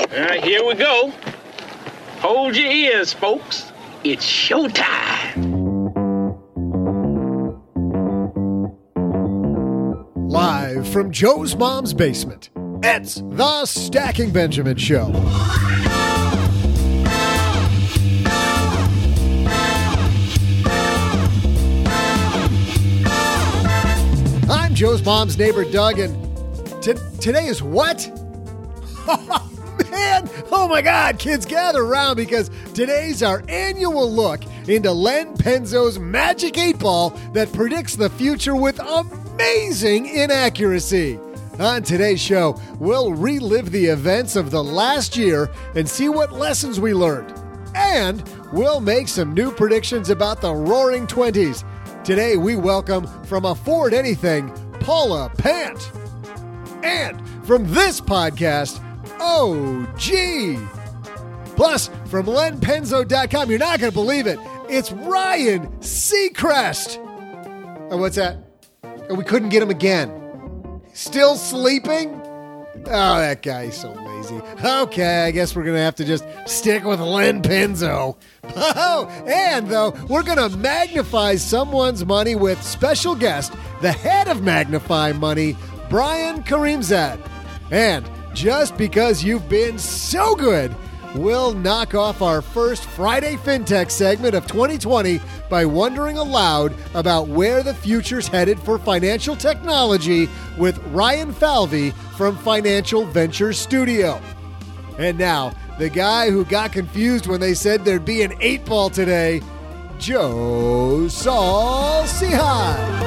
Here we go. Hold your ears, folks. It's showtime. Live from Joe's mom's basement, it's the Stacking Benjamin Show. I'm Joe's mom's neighbor, Doug, and today is what? Oh, man! Oh, my God! Kids, gather around because today's our annual look into Len Penzo's Magic 8 Ball that predicts the future with amazing inaccuracy. On today's show, we'll relive the events of the last year and see what lessons we learned. And we'll make some new predictions about the Roaring Twenties. Today, we welcome from Afford Anything, Paula Pant. And from this podcast, OG. Plus, from lenpenzo.com, you're not going to believe it, it's Ryan Seacrest. Oh, what's that? Oh, we couldn't get him again. Still sleeping? Oh, that guy's so lazy. Okay, I guess we're going to have to just stick with Len Penzo. Oh, and though, we're going to magnify someone's money with special guest, the head of Magnify Money, Brian Karimzad. And just because you've been so good, we'll knock off our first Friday FinTech segment of 2020 by wondering aloud about where the future's headed for financial technology with Ryan Falvey from Financial Ventures Studio. And now, the guy who got confused when they said there'd be an 8-ball today, Joe Saul-Sehy.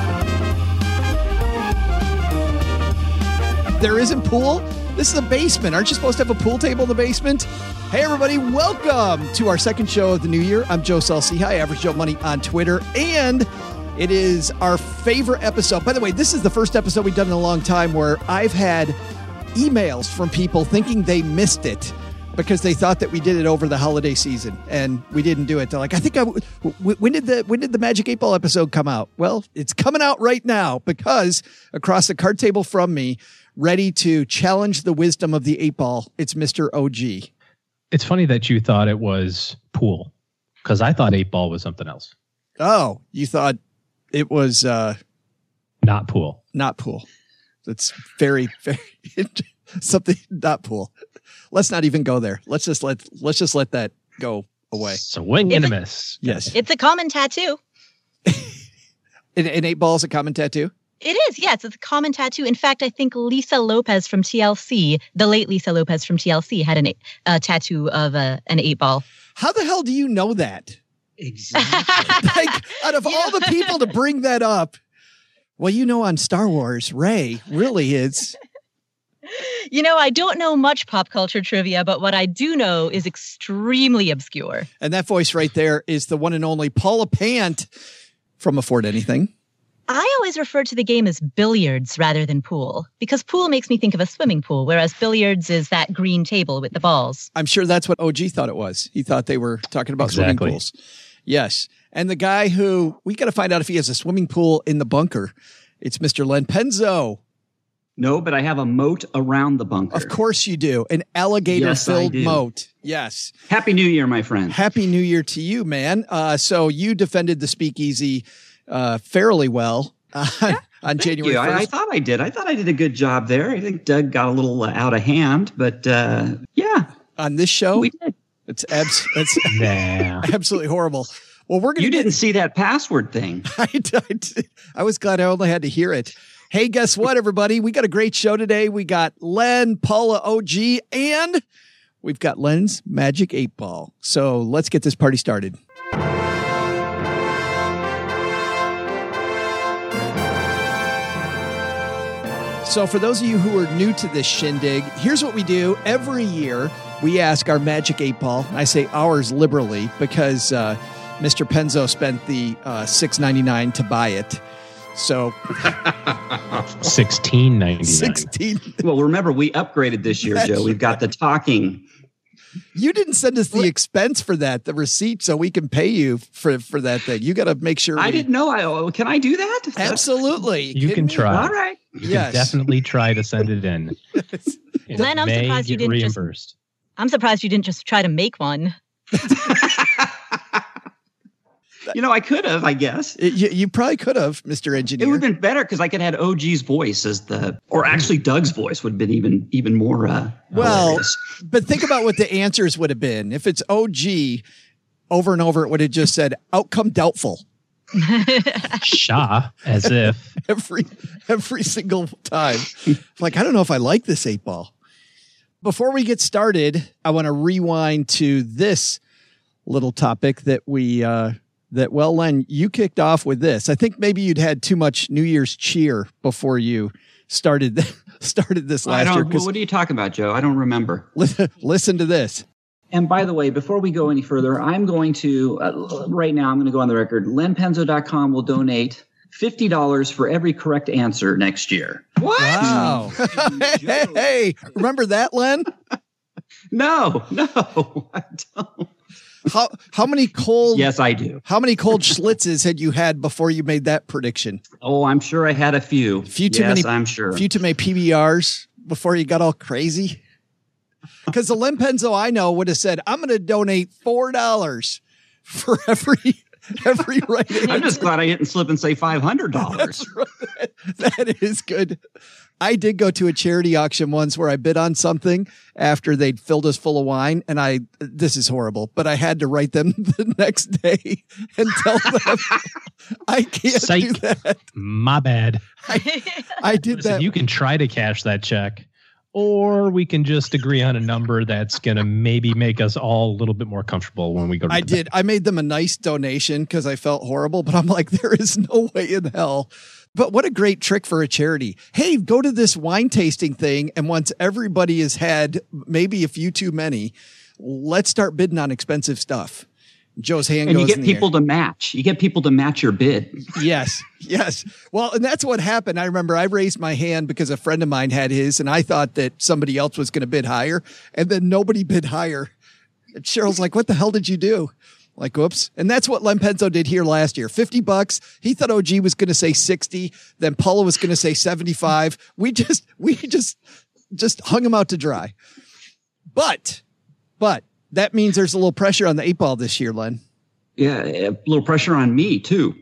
There isn't pool? This is a basement. Aren't you supposed to have a pool table in the basement? Hey, everybody. Welcome to our second show of the new year. I'm Joe Saul-Sehy, Average Joe Money on Twitter. And it is our favorite episode. By the way, this is the first episode we've done in a long time where I've had emails from people thinking they missed it because they thought that we did it over the holiday season, and we didn't do it. They're like, I think when did the Magic 8 Ball episode come out? Well, it's coming out right now because across the card table from me, ready to challenge the wisdom of the 8 Ball, it's Mr. OG. It's funny that you thought it was pool, because I thought 8 Ball was something else. Oh, you thought it was not pool. Not pool. That's very, very something not pool. Let's not even go there. Let's just let that go away. Swing and a miss. Yes. It's a common tattoo. An 8 Ball is a common tattoo? It is, yes. It's a common tattoo. In fact, I think Lisa Lopez from TLC, the late Lisa Lopez from TLC, had a tattoo of an 8 Ball. How the hell do you know that? Exactly. Like, out of all the people to bring that up, well, you know, on Star Wars, Rey really is. You know, I don't know much pop culture trivia, but what I do know is extremely obscure. And that voice right there is the one and only Paula Pant from Afford Anything. I always refer to the game as billiards rather than pool, because pool makes me think of a swimming pool, whereas billiards is that green table with the balls. I'm sure that's what OG thought it was. He thought they were talking about swimming pools. Yes. And the guy who, we got to find out if he has a swimming pool in the bunker. It's Mr. Len Penzo. No, but I have a moat around the bunker. Of course you do. An alligator-filled moat. Yes. Happy New Year, my friend. Happy New Year to you, man. So you defended the speakeasy fairly well on January 1st. I thought I did. I thought I did a good job there. I think Doug got a little out of hand, but yeah. On this show? We did. It's absolutely horrible. Well, You didn't see that password thing. I was glad I only had to hear it. Hey, guess what, everybody? We got a great show today. We got Len, Paula, OG, and we've got Len's Magic 8 Ball. So let's get this party started. So for those of you who are new to this shindig, here's what we do. Every year, we ask our Magic 8 Ball, and I say ours liberally because Mr. Penzo spent the $6.99 to buy it. So $16.99. Well, remember, we upgraded this year, Joe. We've got the talking. You didn't send us the expense for that, the receipt, so we can pay you for that thing. You got to make sure. I didn't know. Can I do that? Absolutely. You can try. All right. You can definitely try to send it in. And Len, I'm may surprised you get didn't just. reimbursed. I'm surprised you didn't just try to make one. I could have, I guess. You probably could have, Mr. It Engineer. would have been better because I could have had OG's voice or actually Doug's voice would have been even more hilarious. But think about what the answers would have been. If it's OG, over and over, it would have just said, outcome doubtful. Shaw, as if. Every single time. Like, I don't know if I like this 8-ball. Before we get started, I want to rewind to this little topic that Len, you kicked off with this. I think maybe you'd had too much New Year's cheer before you started this last year. What are you talking about, Joe? I don't remember. Listen to this. And by the way, before we go any further, I'm going to, right now, I'm going to go on the record. LenPenzo.com will donate $50 for every correct answer next year. What? Wow. Hey, remember that, Len? No, I don't. How many cold? Yes, I do. How many cold schlitzes had you had before you made that prediction? Oh, I'm sure I had a few. I'm sure. A few too many PBRs before you got all crazy. Because the Len Penzo I know would have said, "I'm going to donate $4 for every right answer." I'm just glad I didn't slip and say $500. Right. That is good. I did go to a charity auction once where I bid on something after they'd filled us full of wine. And this is horrible, but I had to write them the next day and tell them I can't do that. My bad. I did that. You can try to cash that check, or we can just agree on a number that's going to maybe make us all a little bit more comfortable when we go to the bank. I made them a nice donation because I felt horrible, but I'm like, there is no way in hell. But what a great trick for a charity. Hey, go to this wine tasting thing, and once everybody has had maybe a few too many, let's start bidding on expensive stuff. Joe's hand goes in the air. And you get people to match. You get people to match your bid. Yes. Well, and that's what happened. I remember I raised my hand because a friend of mine had his, and I thought that somebody else was going to bid higher, and then nobody bid higher. And Cheryl's like, what the hell did you do? Like, whoops. And that's what Len Penzo did here last year. $50. He thought OG was going to say 60. Then Paula was going to say 75. We just hung him out to dry. But that means there's a little pressure on the 8-ball this year, Len. Yeah, a little pressure on me too.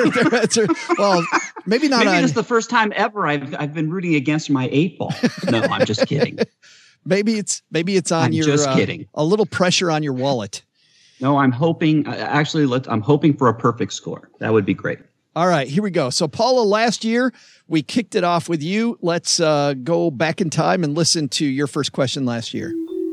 Well, maybe not. Maybe it's the first time ever I've been rooting against my 8-ball. No, I'm just kidding. Maybe it's on I'm your. Just kidding. A little pressure on your wallet. No, I'm hoping. I'm hoping for a perfect score. That would be great. All right, here we go. So, Paula, last year we kicked it off with you. Let's go back in time and listen to your first question last year.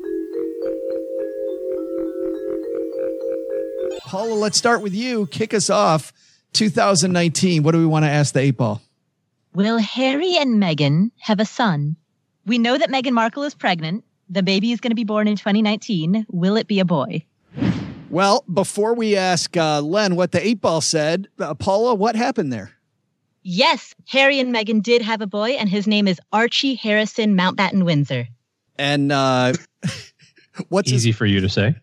Paula, let's start with you. Kick us off. 2019. What do we want to ask the 8-ball? Will Harry and Meghan have a son? We know that Meghan Markle is pregnant. The baby is going to be born in 2019. Will it be a boy? Well, before we ask Len what the 8-ball said, Paula, what happened there? Yes, Harry and Meghan did have a boy, and his name is Archie Harrison Mountbatten Windsor. And what's easy for you to say?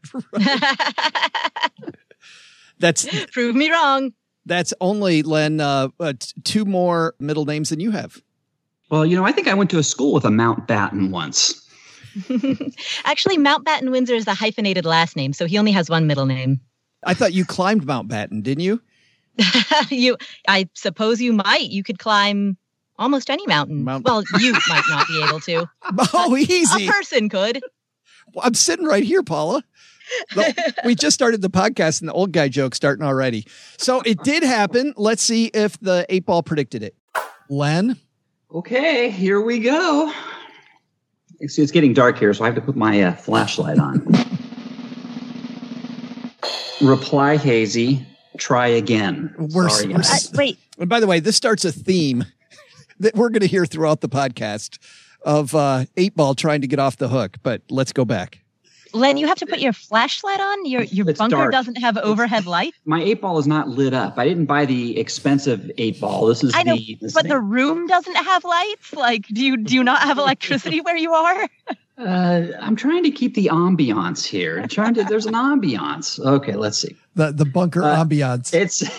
That's prove me wrong. That's only, Len, 2 more middle names than you have. Well, I think I went to a school with a Mountbatten once. Actually, Mountbatten Windsor is a hyphenated last name, so he only has 1 middle name. I thought you climbed Mountbatten, didn't you? I suppose you might. You could climb almost any mountain. Well, you might not be able to. Oh, easy. A person could. Well, I'm sitting right here, Paula. We just started the podcast and the old guy joke starting already. So it did happen. Let's see if the 8-ball predicted it. Len? Okay, here we go. See, it's getting dark here, so I have to put my flashlight on. Reply hazy. Try again. Wait. And by the way, this starts a theme that we're going to hear throughout the podcast of 8-ball trying to get off the hook. But let's go back. Len, you have to put your flashlight on? Your bunker dark. Doesn't have overhead light? My 8-ball is not lit up. I didn't buy the expensive 8-ball. This is the room doesn't have lights? Like, do you not have electricity where you are? I'm trying to keep the ambiance here. There's an ambiance. Okay, let's see. The bunker ambiance.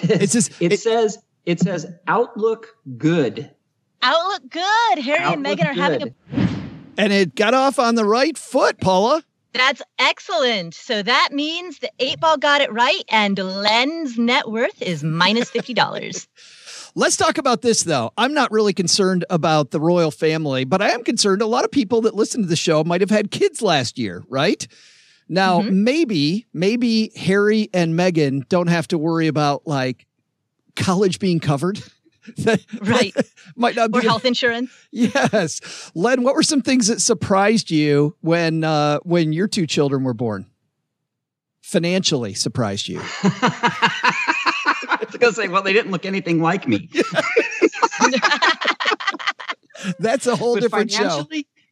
It says outlook good. Outlook good. Harry and Meghan are having a... And it got off on the right foot, Paula. That's excellent. So that means the 8-Ball got it right, and Len's net worth is minus $50. Let's talk about this, though. I'm not really concerned about the royal family, but I am concerned a lot of people that listen to the show might have had kids last year, right? Now, maybe Harry and Meghan don't have to worry about, like, college being covered. Right. Might not be or health insurance. Yes. Len, what were some things that surprised you when your two children were born? Financially surprised you? I was going to say, well, they didn't look anything like me. That's a whole different show.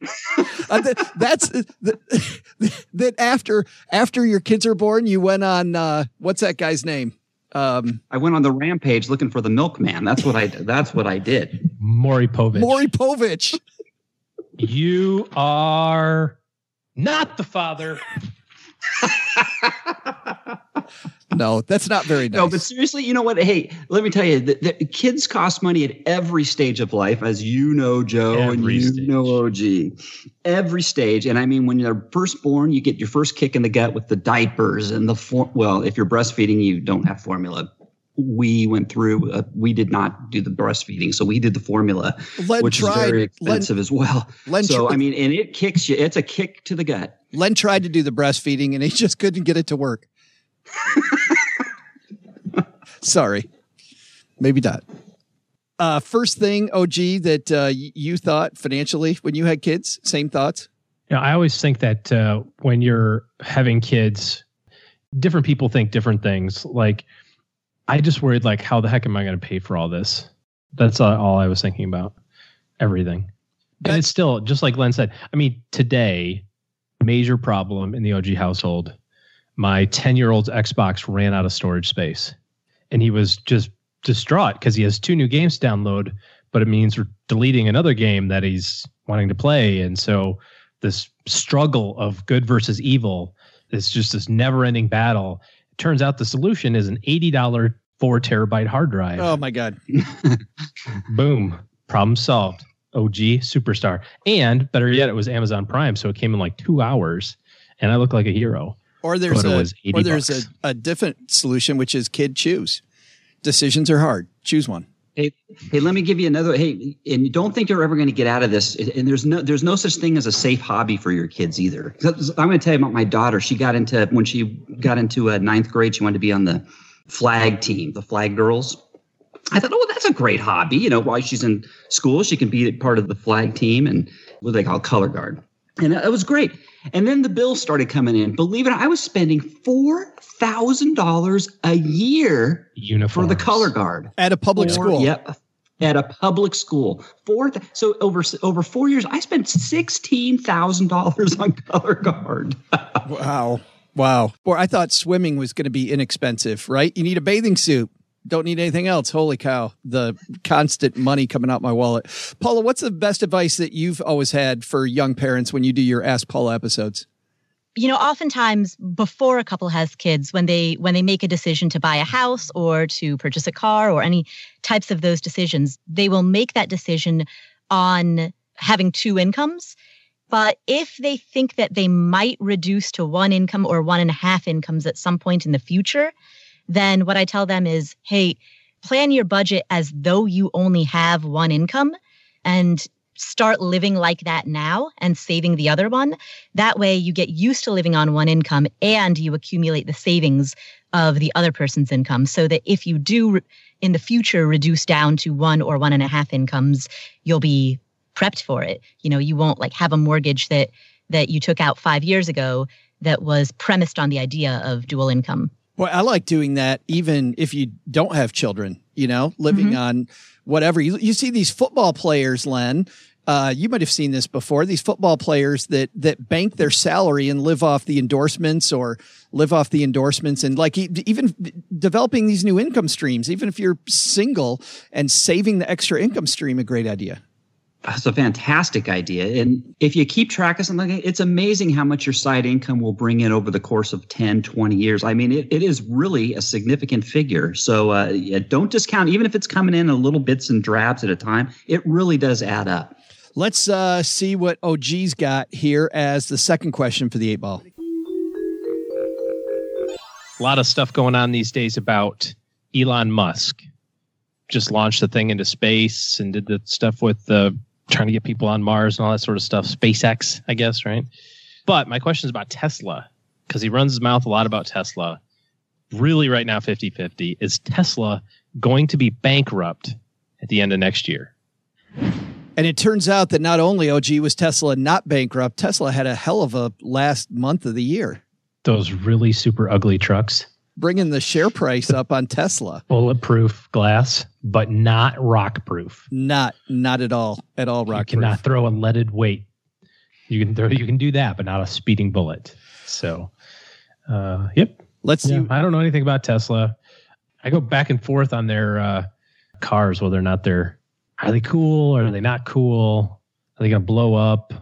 That after your kids are born, you went on what's that guy's name? I went on the rampage looking for the milkman. That's what I did. Maury Povich. You are not the father. No, that's not very nice. No, but seriously, you know what? Hey, let me tell you, the kids cost money at every stage of life, as you know, Joe, Every and stage. know, OG. Every stage. And I mean, when you're first born, you get your first kick in the gut with the diapers and well, if you're breastfeeding, you don't have formula. We went through, we did not do the breastfeeding, so we did the formula, which is very expensive as well. I mean, and it kicks you. It's a kick to the gut. Len tried to do the breastfeeding, and he just couldn't get it to work. Sorry. Maybe not. First thing, OG, that you thought financially when you had kids, same thoughts? You know, I always think that when you're having kids, different people think different things. Like, I just worried, like, how the heck am I going to pay for all this? That's all I was thinking about. Everything. And it's still, just like Len said, I mean, today, major problem in the OG household. My 10-year-old's Xbox ran out of storage space. And he was just distraught because he has 2 new games to download, but it means we're deleting another game that he's wanting to play. And so this struggle of good versus evil is just this never-ending battle. It turns out the solution is an $80 4-terabyte hard drive. Oh, my God. Boom. Problem solved. OG superstar. And better yet, it was Amazon Prime, so it came in like 2 hours, and I look like a hero. Or there's a different solution, which is kid choose. Decisions are hard. Choose one. Hey, let me give you another. Hey, and you don't think you're ever going to get out of this. And there's no such thing as a safe hobby for your kids either. I'm going to tell you about my daughter. When she got into ninth grade, she wanted to be on the flag team, the flag girls. I thought, oh, that's a great hobby. You know, while she's in school, she can be part of the flag team and what they call color guard. And it was great. And then the bills started coming in. Believe it or not, I was spending $4,000 a year for the color guard at a public school. Yep, at a public school. So over 4 years, I spent $16,000 on color guard. Wow. Boy, I thought swimming was going to be inexpensive, right? You need a bathing suit. Don't need anything else. Holy cow. The constant money coming out my wallet. Paula, what's the best advice that you've always had for young parents when you do your Ask Paula episodes? You know, oftentimes before a couple has kids, when they make a decision to buy a house or to purchase a car or any types of those decisions, they will make that decision on having 2 incomes. But if they think that they might reduce to 1 income or 1.5 incomes at some point in the future, then what I tell them is, hey, plan your budget as though you only have 1 income and start living like that now and saving the other one. That way you get used to living on 1 income and you accumulate the savings of the other person's income so that if you do in the future reduce down to 1 or 1.5 incomes, you'll be prepped for it. You know, you won't like have a mortgage that you took out 5 years ago that was premised on the idea of dual income. Well, I like doing that even if you don't have children, you know, living on whatever. You see these football players, Len, you might have seen this before, these football players that bank their salary and live off the endorsements and like even developing these new income streams, even if you're single and saving the extra income stream, a great idea. That's a fantastic idea. And if you keep track of something, it's amazing how much your side income will bring in over the course of 10, 20 years. I mean, it is really a significant figure. So don't discount, even if it's coming in a little bits and drabs at a time, it really does add up. Let's see what OG's got here as the second question for the 8 Ball. A lot of stuff going on these days about Elon Musk. Just launched the thing into space and did the stuff with trying to get people on Mars and all that sort of stuff. SpaceX, I guess, right? But my question is about Tesla, because he runs his mouth a lot about Tesla. Really right now, 50-50. Is Tesla going to be bankrupt at the end of next year? And it turns out that not only, OG, was Tesla not bankrupt, Tesla had a hell of a last month of the year. Those really super ugly trucks. Bringing the share price up on Tesla. Bulletproof glass, but not rock proof. Not at all rock proof. You cannot throw a leaded weight. You can do that, but not a speeding bullet. So, yep. Let's see. I don't know anything about Tesla. I go back and forth on their cars, whether or not are they cool or are they not cool? Are they going to blow up?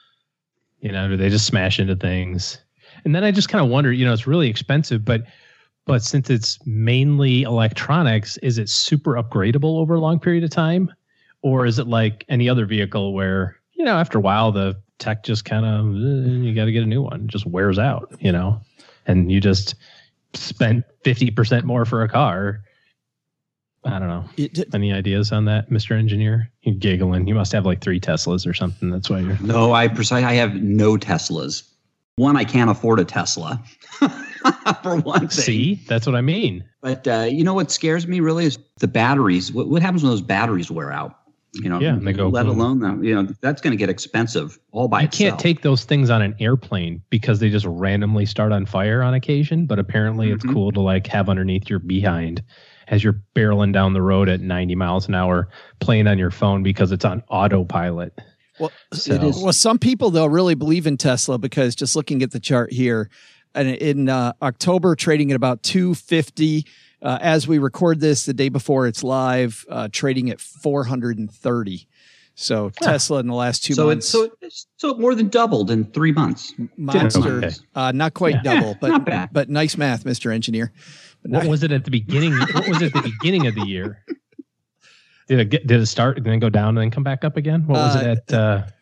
Do they just smash into things? And then I just kind of wonder, it's really expensive, but since it's mainly electronics, is it super upgradable over a long period of time? Or is it like any other vehicle where, after a while, the tech just kind of, you got to get a new one. It just wears out, and you just spent 50% more for a car. I don't know. Any ideas on that, Mr. Engineer? You're giggling. You must have like 3 Teslas or something. That's why you're... No, I have no Teslas. One, I can't afford a Tesla. For one thing. See, that's what I mean. But what scares me really is the batteries. What happens when those batteries wear out? And they go. Let alone them. That's going to get expensive all by itself. You can't take those things on an airplane because they just randomly start on fire on occasion. But apparently, it's cool to like have underneath your behind as you're barreling down the road at 90 miles an hour, playing on your phone because it's on autopilot. Well, some people, though, really believe in Tesla because just looking at the chart here, and in October, trading at about 250. As we record this, the day before it's live, trading at 430. So Tesla in the last 2 months. So it more than doubled in 3 months. Monster. Okay. Not quite double, but not bad. But nice math, Mr. Engineer. What was it at the beginning? What was it at the beginning of the year? Did it start and then go down and then come back up again? What was it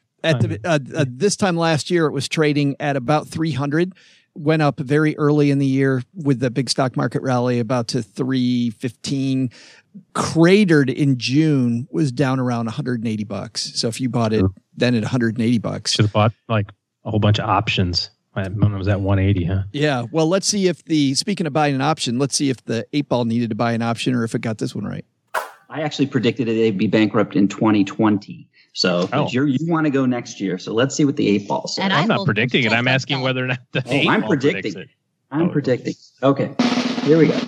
at? This time last year, it was trading at about 300. Went up very early in the year with the big stock market rally, about to 315. Cratered in June, was down around $180. So if you bought it then at $180, should have bought like a whole bunch of options. I was at 180, huh? Yeah. Well, let's see if speaking of buying an option, let's see if the 8 Ball needed to buy an option or if it got this one right. I actually predicted they'd be bankrupt in 2020. So you want to go next year. So let's see what the 8 Ball says. I'm not predicting it. I'm asking whether or not the 8 Ball I'm predicting. I'm predicting. Okay. Here we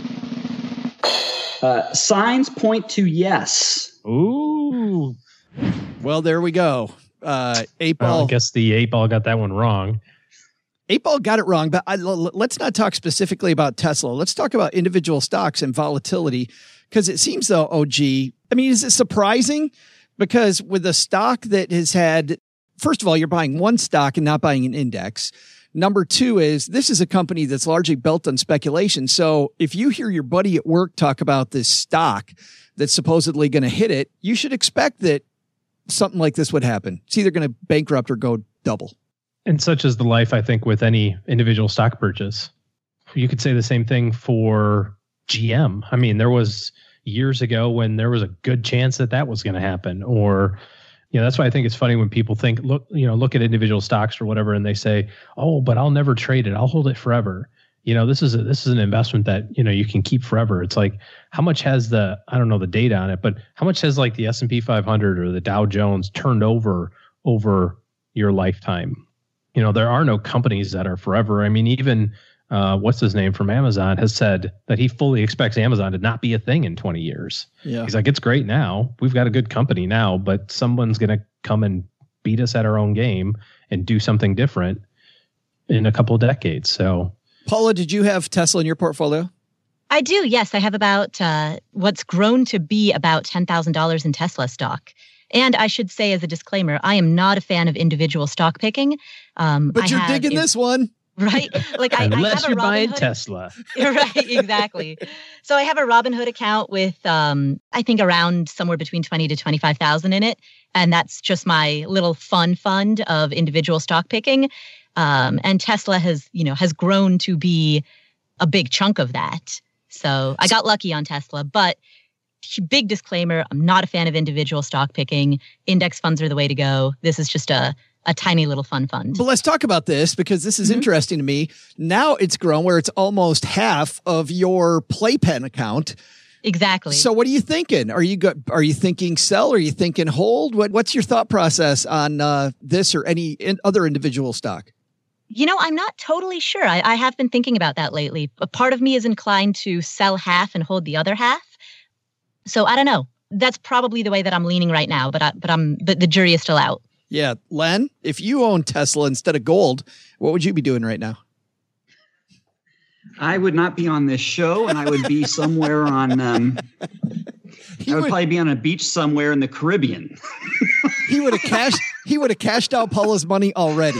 go. Signs point to yes. Ooh. Well, there we go. 8 Ball. Well, I guess the 8 Ball got that one wrong. 8 Ball got it wrong, but let's not talk specifically about Tesla. Let's talk about individual stocks and volatility, because it seems though, OG, I mean, is it surprising? Because with a stock that has had, first of all, you're buying one stock and not buying an index. Number 2 is this is a company that's largely built on speculation. So if you hear your buddy at work talk about this stock that's supposedly going to hit it, you should expect that something like this would happen. It's either going to bankrupt or go double. And such is the life, I think, with any individual stock purchase. You could say the same thing for GM. I mean, there was years ago when there was a good chance that was going to happen. Or, that's why I think it's funny when people look at individual stocks or whatever, and they say, "Oh, but I'll never trade it. I'll hold it forever." This is an investment that you can keep forever. It's like, how much has I don't know the data on it, but how much has like the S&P 500 or the Dow Jones turned over your lifetime? There are no companies that are forever. I mean, even what's his name from Amazon has said that he fully expects Amazon to not be a thing in 20 years. Yeah. He's like, it's great now. We've got a good company now, but someone's going to come and beat us at our own game and do something different in a couple of decades. So, Paula, did you have Tesla in your portfolio? I do. Yes. I have about what's grown to be about $10,000 in Tesla stock. And I should say as a disclaimer, I am not a fan of individual stock picking. But you're digging this one. Right? Like Unless have a you're buying Robinhood. Tesla. Right, exactly. So I have a Robinhood account with, I think around somewhere between 20 to 25,000 in it. And that's just my little fun fund of individual stock picking. And Tesla has grown to be a big chunk of that. So I got lucky on Tesla, but big disclaimer, I'm not a fan of individual stock picking. Index funds are the way to go. This is just a tiny little fun fund. But let's talk about this because this is interesting to me. Now it's grown where it's almost half of your Playpen account. Exactly. So what are you thinking? Are you thinking sell? Are you thinking hold? What's your thought process on this or any other individual stock? I'm not totally sure. I have been thinking about that lately. A part of me is inclined to sell half and hold the other half. So I don't know. That's probably the way that I'm leaning right now, but the jury is still out. Yeah. Len, if you own Tesla instead of gold, what would you be doing right now? I would not be on this show, and I would be somewhere on. I would probably be on a beach somewhere in the Caribbean. He would have cashed out Paula's money already.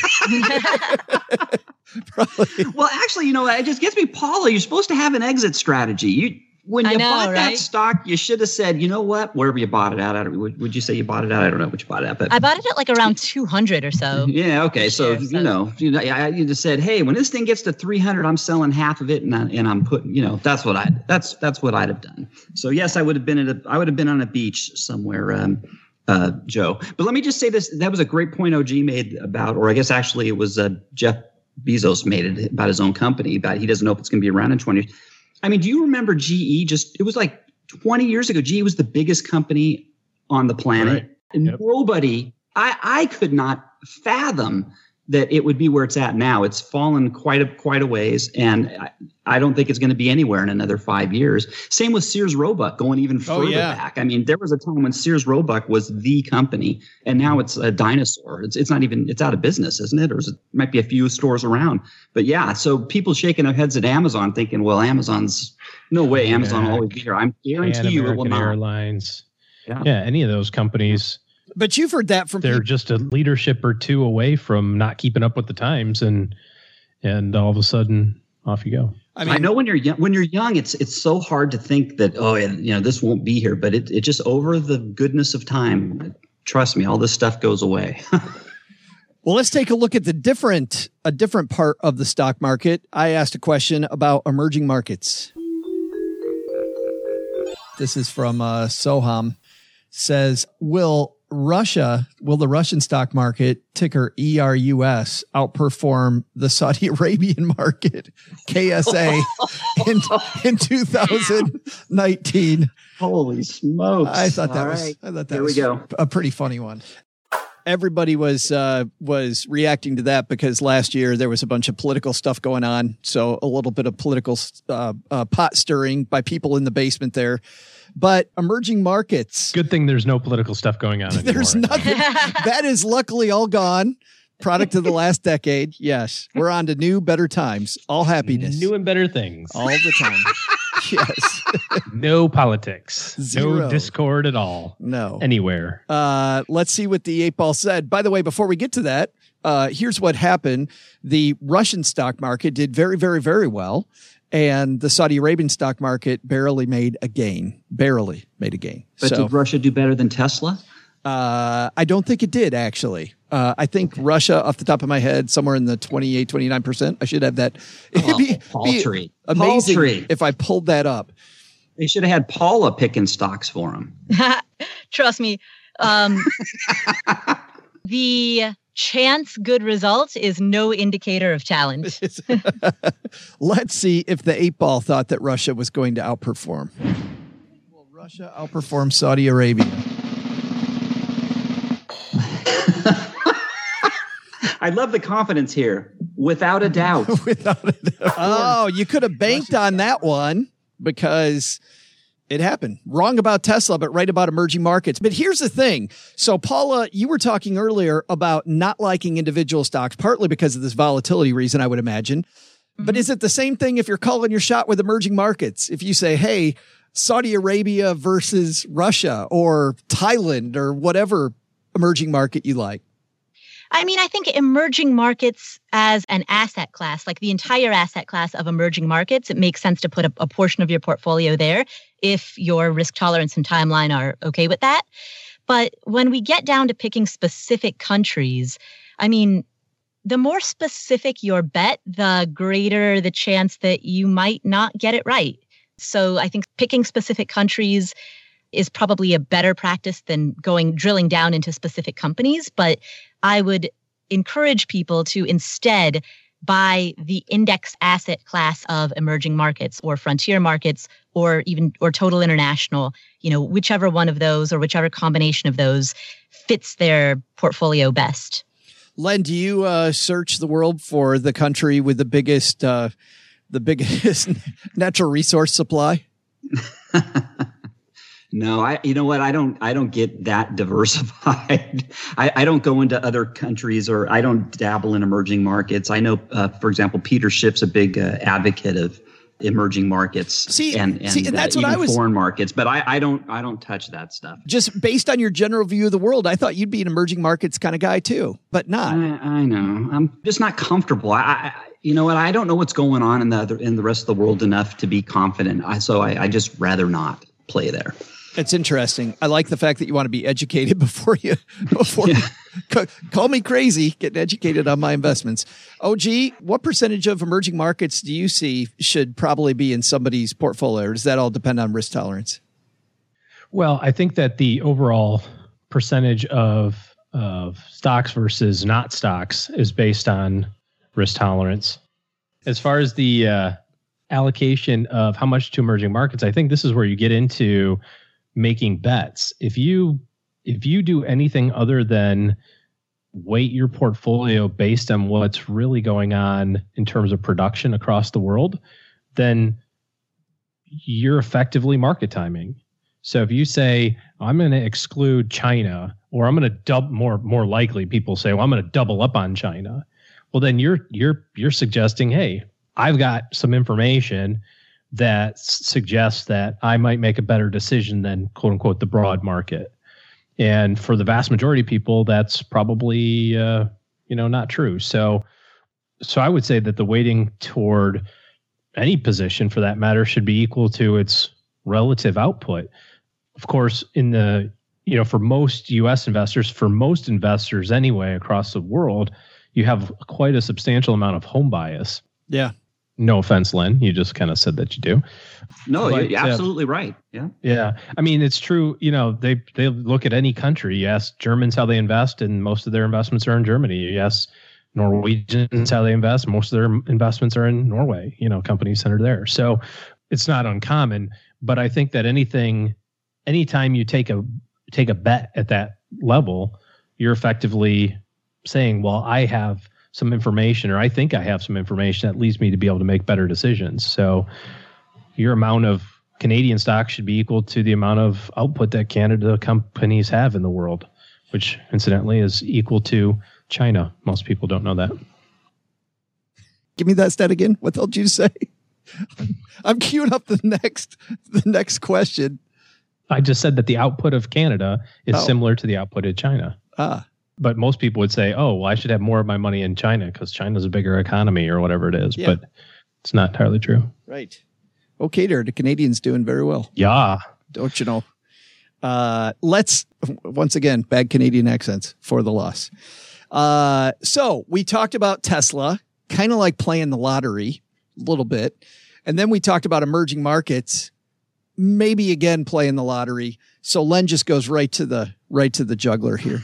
Probably. Well, actually, it just gets me, Paula. You're supposed to have an exit strategy. When you bought that stock, you should have said, you know what, wherever you bought it at, would you say you bought it at? I don't know what you bought it at, but I bought it at like around 200 or so. Yeah, okay. So you just said, hey, when this thing gets to 300, I'm selling half of it, and I'm putting, that's what I'd have done. So yes, I would have been on a beach somewhere, Joe. But let me just say this: that was a great point OG made about, or I guess actually it was Jeff Bezos made it about his own company. About he doesn't know if it's going to be around in 20 years. I mean, do you remember GE? It was like 20 years ago. GE was the biggest company on the planet. Right. And nobody, I could not fathom that it would be where it's at now. It's fallen quite a ways, and I don't think it's going to be anywhere in another 5 years. Same with Sears Roebuck, going even further back. I mean, there was a time when Sears Roebuck was the company, and now it's a dinosaur. It's not even, it's out of business, isn't it? Or it might be a few stores around. But yeah, so people shaking their heads at Amazon thinking, well, Amazon's, no way, Amazon will always be here. I guarantee you it will not. Airlines. Yeah, any of those companies. But you've heard that from they're just a leadership or two away from not keeping up with the times, and all of a sudden off you go. I mean, I know when you're young, it's so hard to think that this won't be here, but it just over the goodness of time, trust me, all this stuff goes away. Well, let's take a look at a different part of the stock market. I asked a question about emerging markets. This is from Soham. Says, will the Russian stock market, ticker ERUS, outperform the Saudi Arabian market, KSA, in 2019? Holy smokes. I thought that was a pretty funny one. Everybody was reacting to that because last year there was a bunch of political stuff going on. So a little bit of political pot stirring by people in the basement there. But emerging markets. Good thing there's no political stuff going on anymore. There's nothing. That is luckily all gone. Product of the last decade. Yes. We're on to new, better times. All happiness. New and better things. All the time. Yes. No politics. Zero. No discord at all. No. Anywhere. Let's see what the 8-ball said. By the way, before we get to that, here's what happened. The Russian stock market did very, very, very well. And the Saudi Arabian stock market barely made a gain. But did Russia do better than Tesla? I don't think it did, actually. I think Russia, off the top of my head, somewhere in the 28, 29%. I should have that. It'd be amazing if I pulled that up. They should have had Paula picking stocks for them. Trust me. The chance good result is no indicator of talent. Let's see if the 8-ball thought that Russia was going to outperform. Will Russia outperform Saudi Arabia? I love the confidence here. Without a doubt. Oh, you could have banked on that one because it happened. Wrong about Tesla, but right about emerging markets. But here's the thing. So, Paula, you were talking earlier about not liking individual stocks, partly because of this volatility reason, I would imagine. Mm-hmm. But is it the same thing if you're calling your shot with emerging markets? If you say, hey, Saudi Arabia versus Russia or Thailand or whatever emerging market you like? I mean, I think emerging markets as an asset class, like the entire asset class of emerging markets, it makes sense to put a portion of your portfolio there if your risk tolerance and timeline are okay with that. But when we get down to picking specific countries, I mean, the more specific your bet, the greater the chance that you might not get it right. So I think picking specific countries is probably a better practice than drilling down into specific companies. But I would encourage people to instead buy the index asset class of emerging markets or frontier markets or total international, whichever one of those or whichever combination of those fits their portfolio best. Len, do you search the world for the country with the biggest natural resource supply? No, you know what? I don't get that diversified. I don't go into other countries, or I don't dabble in emerging markets. I know, for example, Peter Schiff's a big advocate of emerging markets and that's what I was foreign markets, but I don't touch that stuff. Just based on your general view of the world, I thought you'd be an emerging markets kind of guy too, but not. I know. I'm just not comfortable. You know what? I don't know what's going on in the rest of the world enough to be confident. So I just rather not play there. It's interesting. I like the fact that you want to be educated before you call me crazy, getting educated on my investments. OG, what percentage of emerging markets do you see should probably be in somebody's portfolio? Or does that all depend on risk tolerance? Well, I think that the overall percentage of stocks versus not stocks is based on risk tolerance. As far as the allocation of how much to emerging markets, I think this is where you get into making bets. If you do anything other than weight your portfolio based on what's really going on in terms of production across the world, then you're effectively market timing. So if you say, I'm going to exclude China, or I'm going to double, more likely people say, well, I'm going to double up on China. Well, then you're suggesting, hey, I've got some information that suggests that I might make a better decision than, quote unquote, the broad market. And for the vast majority of people, that's probably, not true. So I would say that the weighting toward any position for that matter should be equal to its relative output. Of course, for most U.S. investors, for most investors anyway, across the world, you have quite a substantial amount of home bias. Yeah. No offense, Len. You just kind of said that you do. No, you're absolutely right. Yeah. Yeah. I mean, it's true. They look at any country. You ask Germans how they invest, and most of their investments are in Germany. You ask Norwegians how they invest, most of their investments are in Norway, companies centered there. So it's not uncommon. But I think that anytime you take a bet at that level, you're effectively saying, well, I have some information, or I think I have some information that leads me to be able to make better decisions. So your amount of Canadian stocks should be equal to the amount of output that Canada companies have in the world, which incidentally is equal to China. Most people don't know that. Give me that stat again. What told you to say? I'm queuing up the next question. I just said that the output of Canada is similar to the output of China. But most people would say, oh, well, I should have more of my money in China because China's a bigger economy or whatever it is. Yeah. But it's not entirely true. Right. Okay, there. The Canadians doing very well. Yeah. Don't you know? Let's, once again, bad Canadian accents for the loss. So we talked about Tesla, kind of like playing the lottery a little bit. And then we talked about emerging markets, maybe again playing the lottery. So Len just goes right to the juggler here.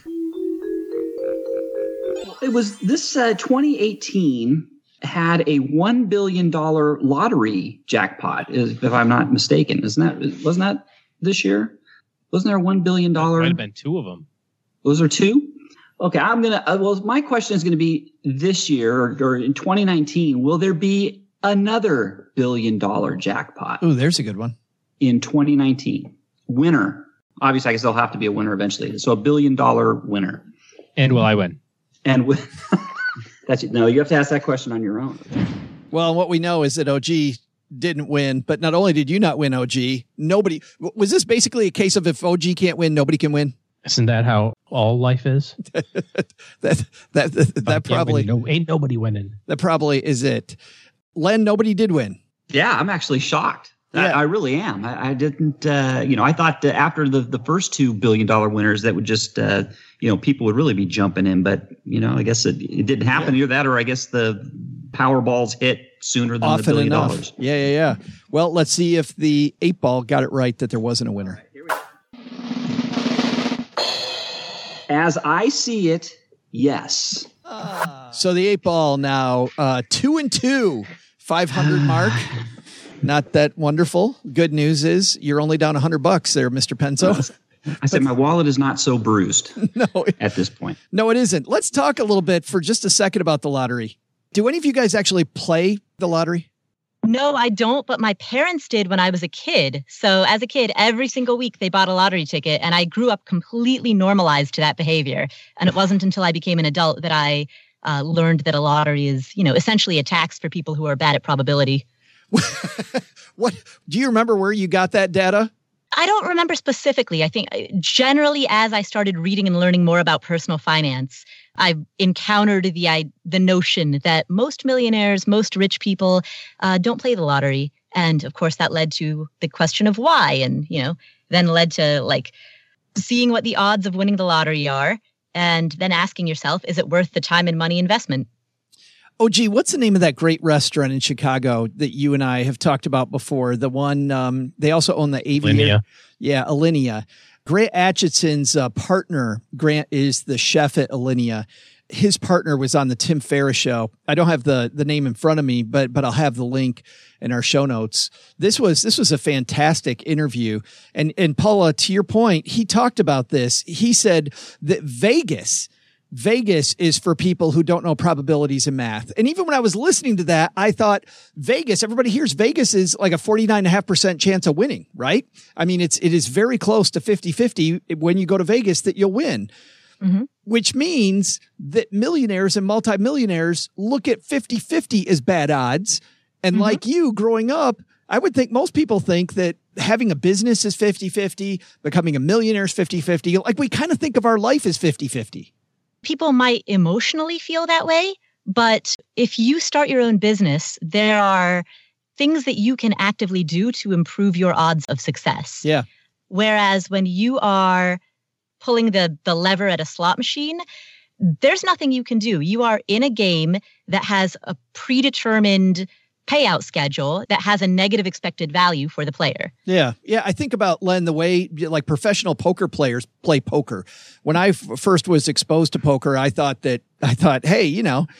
It was this 2018 had a $1 billion lottery jackpot, if I'm not mistaken. Wasn't that this year? Wasn't there a $1 billion? Might have been two of them. Was there two? Okay, my question is going to be this year or in 2019, will there be another $1 billion jackpot? Oh, there's a good one. In 2019. Winner. Obviously, I guess there'll have to be a winner eventually. So $1 billion winner. And will I win? And that's it. No, you have to ask that question on your own. Well, what we know is that OG didn't win, but not only did you not win, OG, nobody. Was this basically a case of if OG can't win, nobody can win? Isn't that how all life is? that probably ain't nobody winning. That probably is it. Len, nobody did win. Yeah, I'm actually shocked. Yeah. I really am. I didn't, I thought that after the first $2 billion winners that would just, people would really be jumping in. But, I guess it didn't happen. Either that or I guess the Powerballs hit sooner than Often the $1 billion. Enough. Yeah. Well, let's see if the 8-ball got it right that there wasn't a winner. As I see it, yes. So the 8-ball now 2-2, 500 mark. Not that wonderful. Good news is you're only down $100 there, Mr. Penzo. I said my wallet is not so bruised at this point. No, it isn't. Let's talk a little bit for just a second about the lottery. Do any of you guys actually play the lottery? No, I don't, but my parents did when I was a kid. So as a kid, every single week they bought a lottery ticket, and I grew up completely normalized to that behavior. And it wasn't until I became an adult that I learned that a lottery is, essentially a tax for people who are bad at probability. What do you remember where you got that data? I don't remember specifically. I think generally as I started reading and learning more about personal finance, I encountered the notion that most millionaires, most rich people don't play the lottery. And of course, that led to the question of why, and, then led to seeing what the odds of winning the lottery are, and then asking yourself, is it worth the time and money investment? Oh, gee, what's the name of that great restaurant in Chicago that you and I have talked about before? The one, they also own the Aviator. Yeah, Alinea. Grant Atchison's partner, Grant, is the chef at Alinea. His partner was on the Tim Ferriss show. I don't have the name in front of me, but I'll have the link in our show notes. This was a fantastic interview. And Paula, to your point, he talked about this. He said that Vegas is for people who don't know probabilities in math. And even when I was listening to that, I thought everybody hears Vegas is like a 49.5% chance of winning, right? I mean, it is very close to 50-50 when you go to Vegas that you'll win, which means that millionaires and multimillionaires look at 50-50 as bad odds. And like you growing up, I would think most people think that having a business is 50-50, becoming a millionaire is 50-50. Like we kind of think of our life as 50-50. People might emotionally feel that way, but if you start your own business, there are things that you can actively do to improve your odds of success. Yeah. Whereas when you are pulling the lever at a slot machine, there's nothing you can do. You are in a game that has a predetermined payout schedule that has a negative expected value for the player. Yeah. I think about, Len, the way like professional poker players play poker. When I first was exposed to poker, I thought, hey,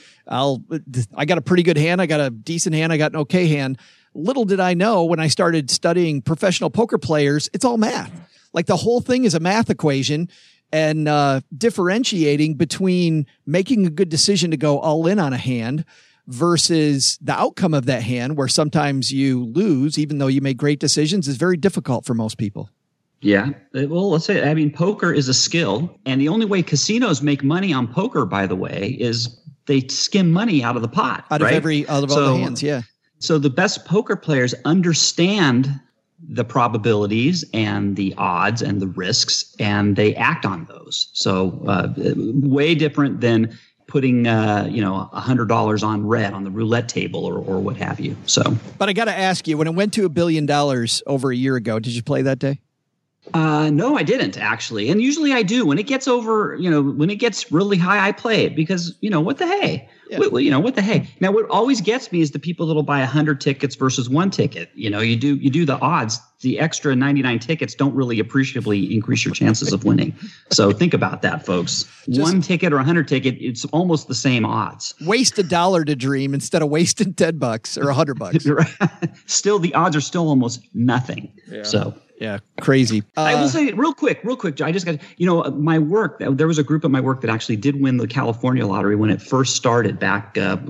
I got a pretty good hand. I got a decent hand. I got an okay hand. Little did I know when I started studying professional poker players, it's all math. Like the whole thing is a math equation, and differentiating between making a good decision to go all in on a hand versus the outcome of that hand, where sometimes you lose, even though you make great decisions, is very difficult for most people. Yeah. Well, let's say, poker is a skill. And the only way casinos make money on poker, by the way, is they skim money out of the pot. Out of all the hands, yeah. So the best poker players understand the probabilities and the odds and the risks, and they act on those. So way different than putting $100 on red on the roulette table or what have you. So, but I got to ask you, when it went to $1 billion over a year ago, did you play that day? No, I didn't actually. And usually I do. When it gets over, when it gets really high, I play it because, what the hey? Yeah. What the hey? Now, what always gets me is the people that'll buy 100 tickets versus one ticket. You do the odds. The extra 99 tickets don't really appreciably increase your chances of winning. So think about that, folks. One ticket or 100 ticket, it's almost the same odds. Waste $1 to dream instead of wasting $10 or $100. Still, the odds are still almost nothing. Yeah. So. Yeah, crazy. I will say real quick. I just got, my work, there was a group at my work that actually did win the California lottery when it first started back,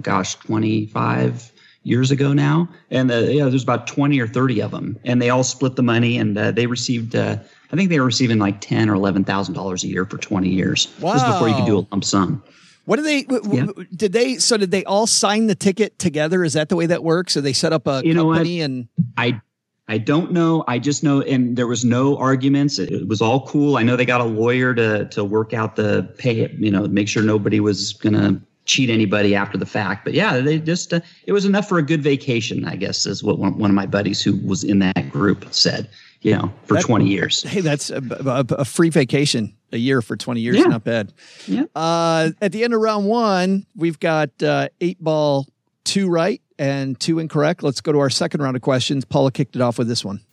25 years ago now. And there's about 20 or 30 of them. And they all split the money, and they received, I think they were receiving like $10,000 or $11,000 a year for 20 years. Wow. This is before you could do a lump sum. What did they all sign the ticket together? Is that the way that works? Or they set up a company? And I don't know. I just know, and there was no arguments. It was all cool. I know they got a lawyer to work out the pay, make sure nobody was going to cheat anybody after the fact. But yeah, they just, it was enough for a good vacation, I guess, is what one of my buddies who was in that group said, for 20 years. Hey, that's a free vacation a year for 20 years. Yeah. Not bad. Yeah. At the end of round one, we've got 8 ball, 2 right and 2 incorrect. Let's go to our second round of questions. Paula kicked it off with this one.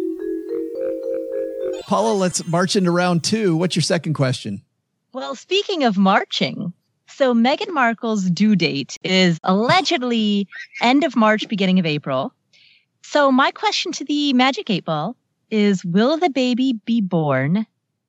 Paula, let's march into round 2. What's your second question? Well, speaking of marching, so Meghan Markle's due date is allegedly end of March, beginning of April. So my question to the Magic 8 Ball is, will the baby be born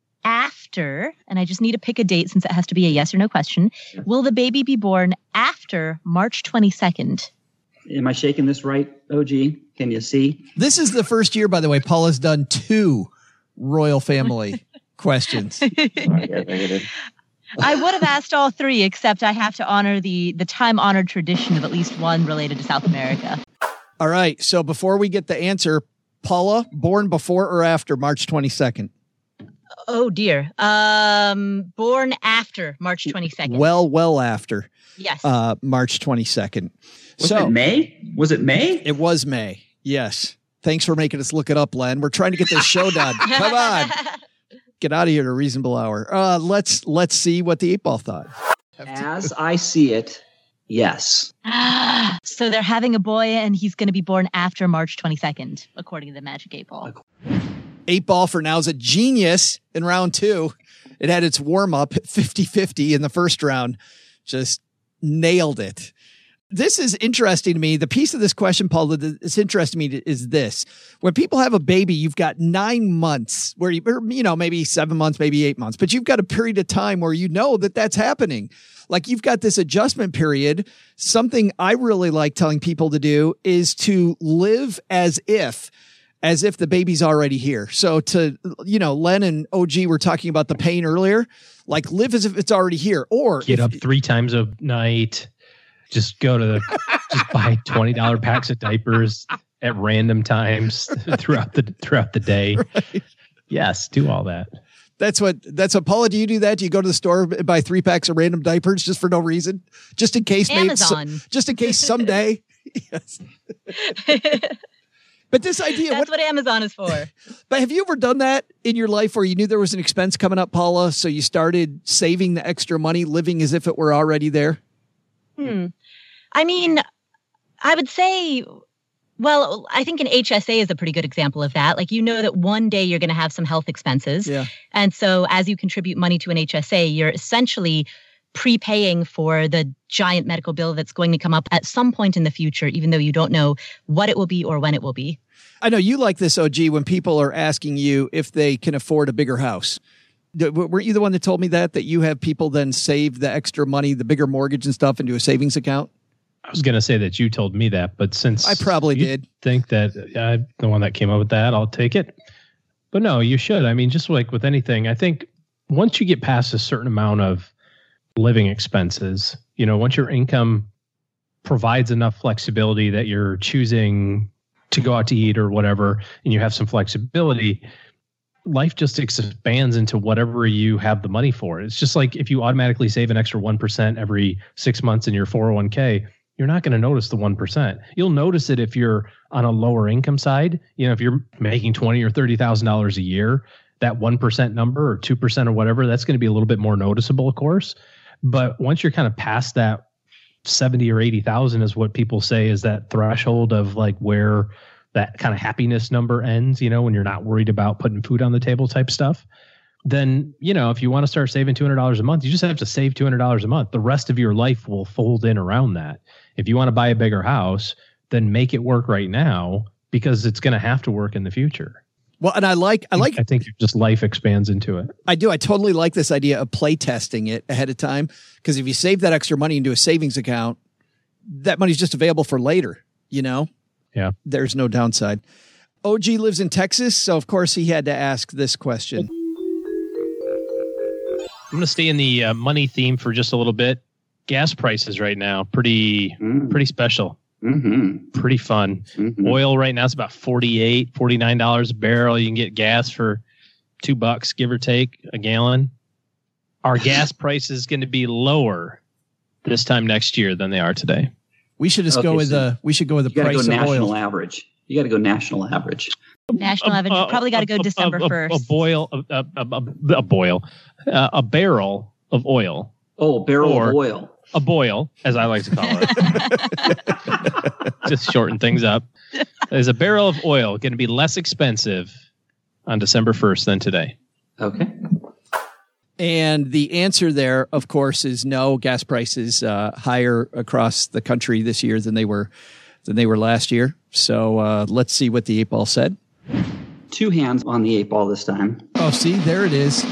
after, and I just need to pick a date since it has to be a yes or no question, will the baby be born after March 22nd? Am I shaking this right, OG? Can you see? This is the first year, by the way, Paula's done 2 royal family questions. I would have asked all 3, except I have to honor the time-honored tradition of at least one related to South America. All right. So before we get the answer, Paula, born before or after March 22nd? Oh, dear. Born after March 22nd. Well after. Yes. March 22nd. Was it May? Was it May? It was May. Yes. Thanks for making us look it up, Len. We're trying to get this show done. Come on. Get out of here at a reasonable hour. Let's see what the 8 Ball thought. As I see it, yes. So they're having a boy and he's going to be born after March 22nd, according to the Magic 8 Ball. 8 Ball for now is a genius in round 2. It had its warm up 50-50 in the first round. Just nailed it. This is interesting to me. The piece of this question, Paul, that's interesting to me is this. When people have a baby, you've got 9 months where maybe 7 months, maybe 8 months, but you've got a period of time where that's happening. Like you've got this adjustment period. Something I really like telling people to do is to live as if the baby's already here. So Len and OG were talking about the pain earlier, like live as if it's already here, or get up 3 times a night. Just go to just buy $20 packs of diapers at random times throughout the day. Right. Yes, do all that. That's what Paula, do you do that? Do you go to the store and buy 3 packs of random diapers just for no reason? Just in case Amazon. Just in case someday. Yes. But this idea, that's what Amazon is for. But have you ever done that in your life where you knew there was an expense coming up, Paula, so you started saving the extra money, living as if it were already there? I mean, I would say, well, I think an HSA is a pretty good example of that. Like, that one day you're going to have some health expenses. Yeah. And so as you contribute money to an HSA, you're essentially prepaying for the giant medical bill that's going to come up at some point in the future, even though you don't know what it will be or when it will be. I know you like this, OG, when people are asking you if they can afford a bigger house. Weren't you the one that told me that you have people then save the extra money, the bigger mortgage and stuff into a savings account? I was going to say that you told me that, but since I probably did think that I'm the one that came up with that, I'll take it. But no, you should. I mean, just like with anything, I think once you get past a certain amount of living expenses, once your income provides enough flexibility that you're choosing to go out to eat or whatever, and you have some flexibility, life just expands into whatever you have the money for. It's just like if you automatically save an extra 1% every 6 months in your 401k, you're not going to notice the 1%. You'll notice it if you're on a lower income side. If you're making $20,000 or $30,000 a year, that 1% number or 2% or whatever, that's going to be a little bit more noticeable, of course. But once you're kind of past that 70 or 80,000 is what people say is that threshold of like where that kind of happiness number ends, when you're not worried about putting food on the table type stuff, then, if you want to start saving $200 a month, you just have to save $200 a month. The rest of your life will fold in around that. If you want to buy a bigger house, then make it work right now because it's going to have to work in the future. Well, and I think just life expands into it. I do. I totally like this idea of play testing it ahead of time, because if you save that extra money into a savings account, that money's just available for later, Yeah. There's no downside. OG lives in Texas, so of course he had to ask this question. I'm going to stay in the money theme for just a little bit. Gas prices right now, pretty special. Pretty fun. Oil right now is about $48, $49 a barrel. You can get gas for $2, give or take, a gallon. Our gas price is going to be lower this time next year than they are today. We should just go with the price of national oil. Average. You got to go national average. National average. You probably got to go December 1st. A barrel of oil. Oh, barrel of oil. A boil, as I like to call it. Just shorten things up. Is a barrel of oil going to be less expensive on December 1st than today? Okay. And the answer there, of course, is no. Gas prices higher across the country this year than they were last year. So let's see what the 8-ball said. 2 hands on the 8-ball this time. Oh, see, there it is.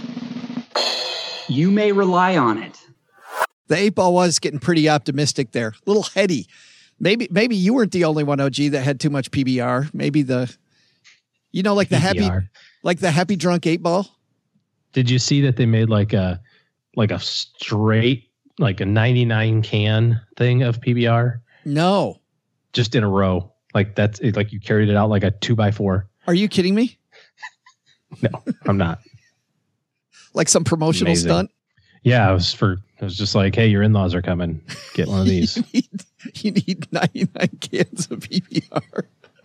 You may rely on it. The 8-ball was getting pretty optimistic there. A little heady. Maybe you weren't the only one, OG, that had too much PBR. Maybe like the happy drunk 8-ball. Did you see that they made like a straight, like a 99 can thing of PBR? No. Just in a row. Like that's it, like you carried it out like a 2x4. Are you kidding me? No, I'm not. Like some promotional stunt? Yeah, it was just like, hey, your in-laws are coming. Get one of these. you need 99 cans of PBR.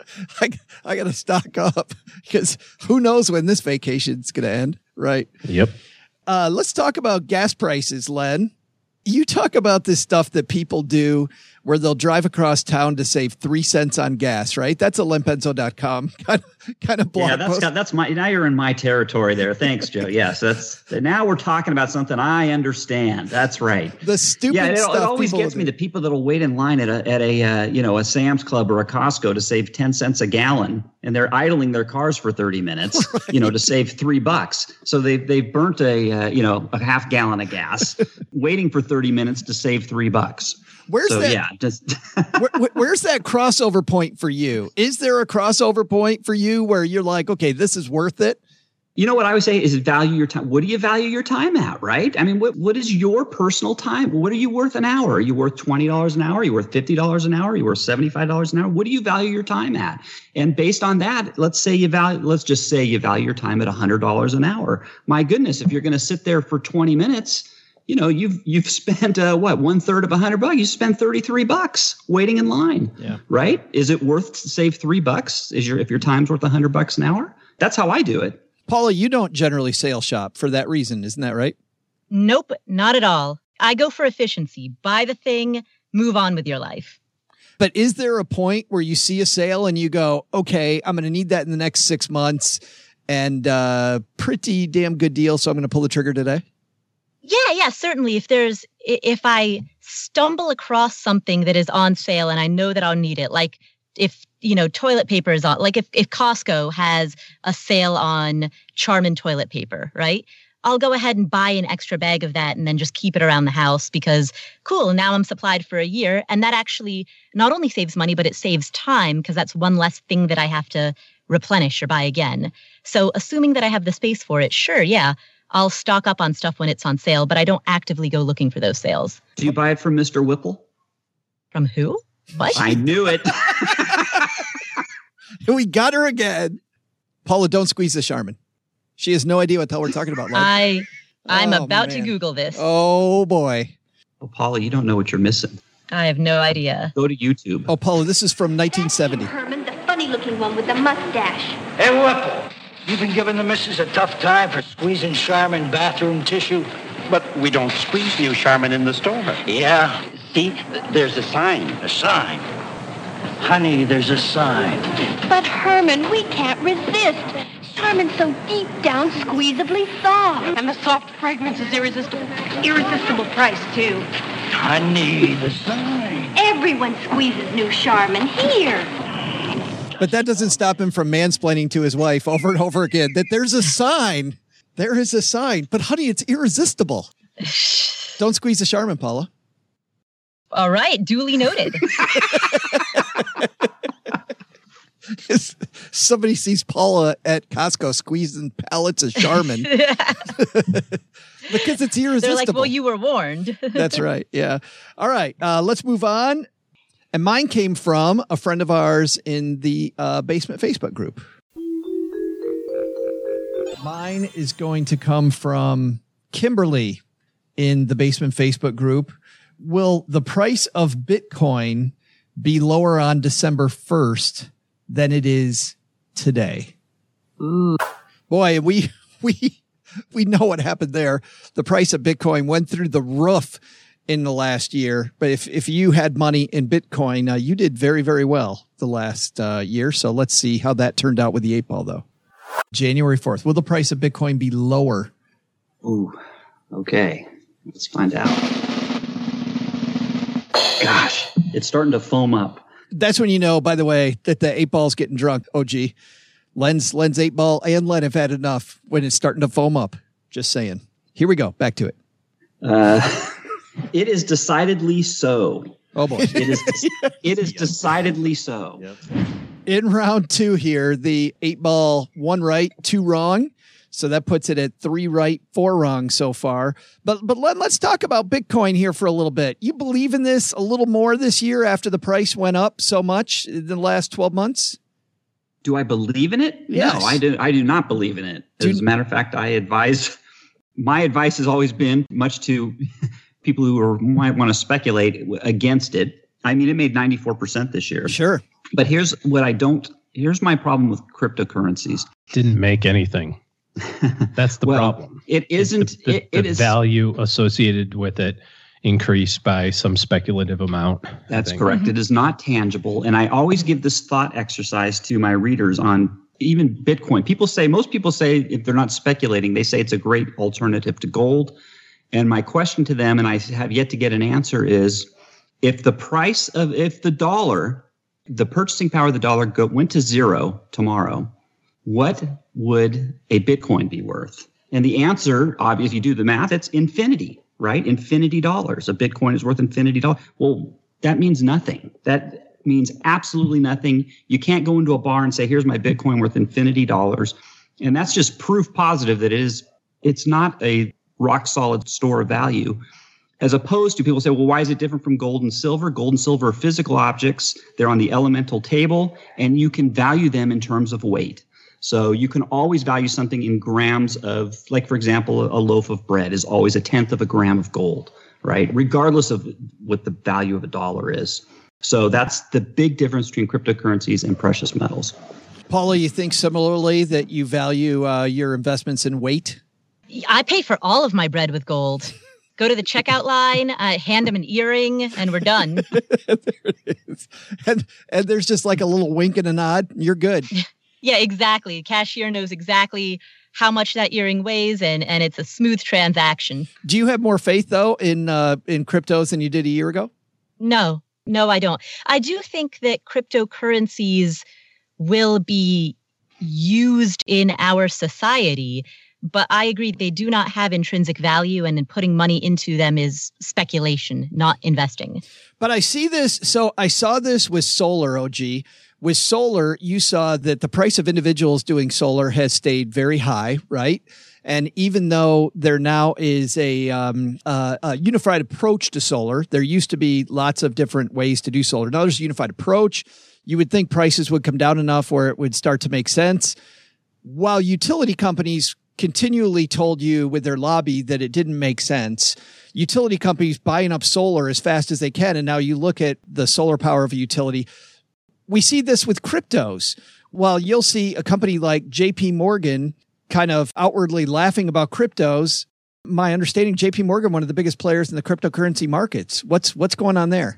I got to stock up because who knows when this vacation's going to end, right? Yep. Let's talk about gas prices, Len. You talk about this stuff that people do where they'll drive across town to save 3 cents on gas, right? That's a lenpenzo.com kind of blog post. That's now you're in my territory there. Thanks, Joe. Yes, now we're talking about something I understand. That's right. The stupid stuff. It always gets me the people that'll wait in line at a Sam's Club or a Costco to save 10 cents a gallon, and they're idling their cars for 30 minutes, to save $3. So they've burnt a half gallon of gas, waiting for 30 minutes to save $3. Where's that crossover point for you? Is there a crossover point for you where you're like, okay, this is worth it? You know what I would say is value your time. What do you value your time at, right? I mean, what is your personal time? What are you worth an hour? Are you worth $20 an hour? Are you worth $50 an hour? Are you worth $75 an hour? What do you value your time at? And based on that, let's just say you value your time at $100 an hour. My goodness, if you're going to sit there for 20 minutes, you've spent 1/3 of $100. You spent $33 waiting in line, right? Is it worth to save $3? If your time's worth $100 an hour? That's how I do it. Paula, you don't generally sales shop for that reason, isn't that right? Nope, not at all. I go for efficiency. Buy the thing, move on with your life. But is there a point where you see a sale and you go, okay, I'm going to need that in the next 6 months and pretty damn good deal, so I'm going to pull the trigger today? Yeah, certainly. If I stumble across something that is on sale and I know that I'll need it, like if, toilet paper is on, like if Costco has a sale on Charmin toilet paper, right? I'll go ahead and buy an extra bag of that and then just keep it around the house because cool, now I'm supplied for a year. And that actually not only saves money, but it saves time because that's one less thing that I have to replenish or buy again. So assuming that I have the space for it, sure, yeah. I'll stock up on stuff when it's on sale, but I don't actively go looking for those sales. Do you buy it from Mr. Whipple? From who? What? I knew it. We got her again. Paula, don't squeeze the Charmin. She has no idea what the hell we're talking about. I'm about to Google this. Oh, boy. Oh, Paula, you don't know what you're missing. I have no idea. Go to YouTube. Oh, Paula, this is from 1970. Herman, the funny-looking one with the mustache. Hey, Whipple. You've been giving the missus a tough time for squeezing Charmin bathroom tissue. But we don't squeeze new Charmin in the store. Yeah. See, there's a sign. A sign? Honey, there's a sign. But, Herman, we can't resist. Charmin's so deep down, squeezably soft. And the soft fragrance is irresistible. Irresistible price, too. Honey, the sign. Everyone squeezes new Charmin. Here. But that doesn't stop him from mansplaining to his wife over and over again that there's a sign. There is a sign. But, honey, it's irresistible. Don't squeeze the Charmin, Paula. All right. Duly noted. Somebody sees Paula at Costco squeezing pallets of Charmin. Because it's irresistible. They're like, well, you were warned. That's right. Yeah. All right. Let's move on. And mine came from a friend of ours in the Basement Facebook group. Mine is going to come from Kimberly in the Basement Facebook group. Will the price of Bitcoin be lower on December 1st than it is today? Boy, we know what happened there. The price of Bitcoin went through the roof in the last year. But if you had money in Bitcoin, you did very, very well the last year. So let's see how that turned out with the 8-ball, though. January 4th. Will the price of Bitcoin be lower? Ooh, okay. Let's find out. Gosh, it's starting to foam up. That's when you know, by the way, that the 8-ball's getting drunk. OG. Len's 8-ball and Len have had enough when it's starting to foam up. Just saying. Here we go. Back to it. It is decidedly so. Oh, boy. It is decidedly so. Yep. In round 2 here, the 8-ball, 1 right, 2 wrong. So that puts it at 3 right, 4 wrong so far. But let's talk about Bitcoin here for a little bit. You believe in this a little more this year after the price went up so much in the last 12 months? Do I believe in it? Yes. No, I do not believe in it. As a matter of fact, my advice has always been, much to people who might want to speculate, against it. I mean, it made 94% this year. Sure. But here's my problem with cryptocurrencies. Didn't make anything. That's the problem. It isn't. The value associated with it increased by some speculative amount. That's correct. It is not tangible. And I always give this thought exercise to my readers on even Bitcoin. Most people say, if they're not speculating, they say it's a great alternative to gold. And my question to them, and I have yet to get an answer, is if the purchasing power of the dollar went to zero tomorrow, what would a Bitcoin be worth? And the answer, obviously, if you do the math, it's infinity, right? Infinity dollars. A Bitcoin is worth infinity dollars. Well, that means nothing. That means absolutely nothing. You can't go into a bar and say, here's my Bitcoin worth infinity dollars. And that's just proof positive that it's not a rock solid store of value. As opposed to, people say, well, why is it different from gold and silver? Gold and silver are physical objects. They're on the elemental table, and you can value them in terms of weight. So you can always value something in grams of, like, for example, a loaf of bread is always 1/10 of a gram of gold, right? Regardless of what the value of a dollar is. So that's the big difference between cryptocurrencies and precious metals. Paula, you think similarly that you value your investments in weight? I pay for all of my bread with gold. Go to the checkout line, hand them an earring, and we're done. There it is. And there's just like a little wink and a nod. You're good. Yeah, exactly. The cashier knows exactly how much that earring weighs, and it's a smooth transaction. Do you have more faith, though, in cryptos than you did a year ago? No, I don't. I do think that cryptocurrencies will be used in our society, but I agree they do not have intrinsic value, and then putting money into them is speculation, not investing. But I see this. So I saw this with solar, OG. With solar, you saw that the price of individuals doing solar has stayed very high, right? And even though there now is a unified approach to solar, there used to be lots of different ways to do solar. Now there's a unified approach. You would think prices would come down enough where it would start to make sense. While utility companies continually told you with their lobby that it didn't make sense, utility companies buying up solar as fast as they can. And now you look at the solar power of a utility. We see this with cryptos. While you'll see a company like JP Morgan kind of outwardly laughing about cryptos, my understanding, JP Morgan, one of the biggest players in the cryptocurrency markets. What's going on there?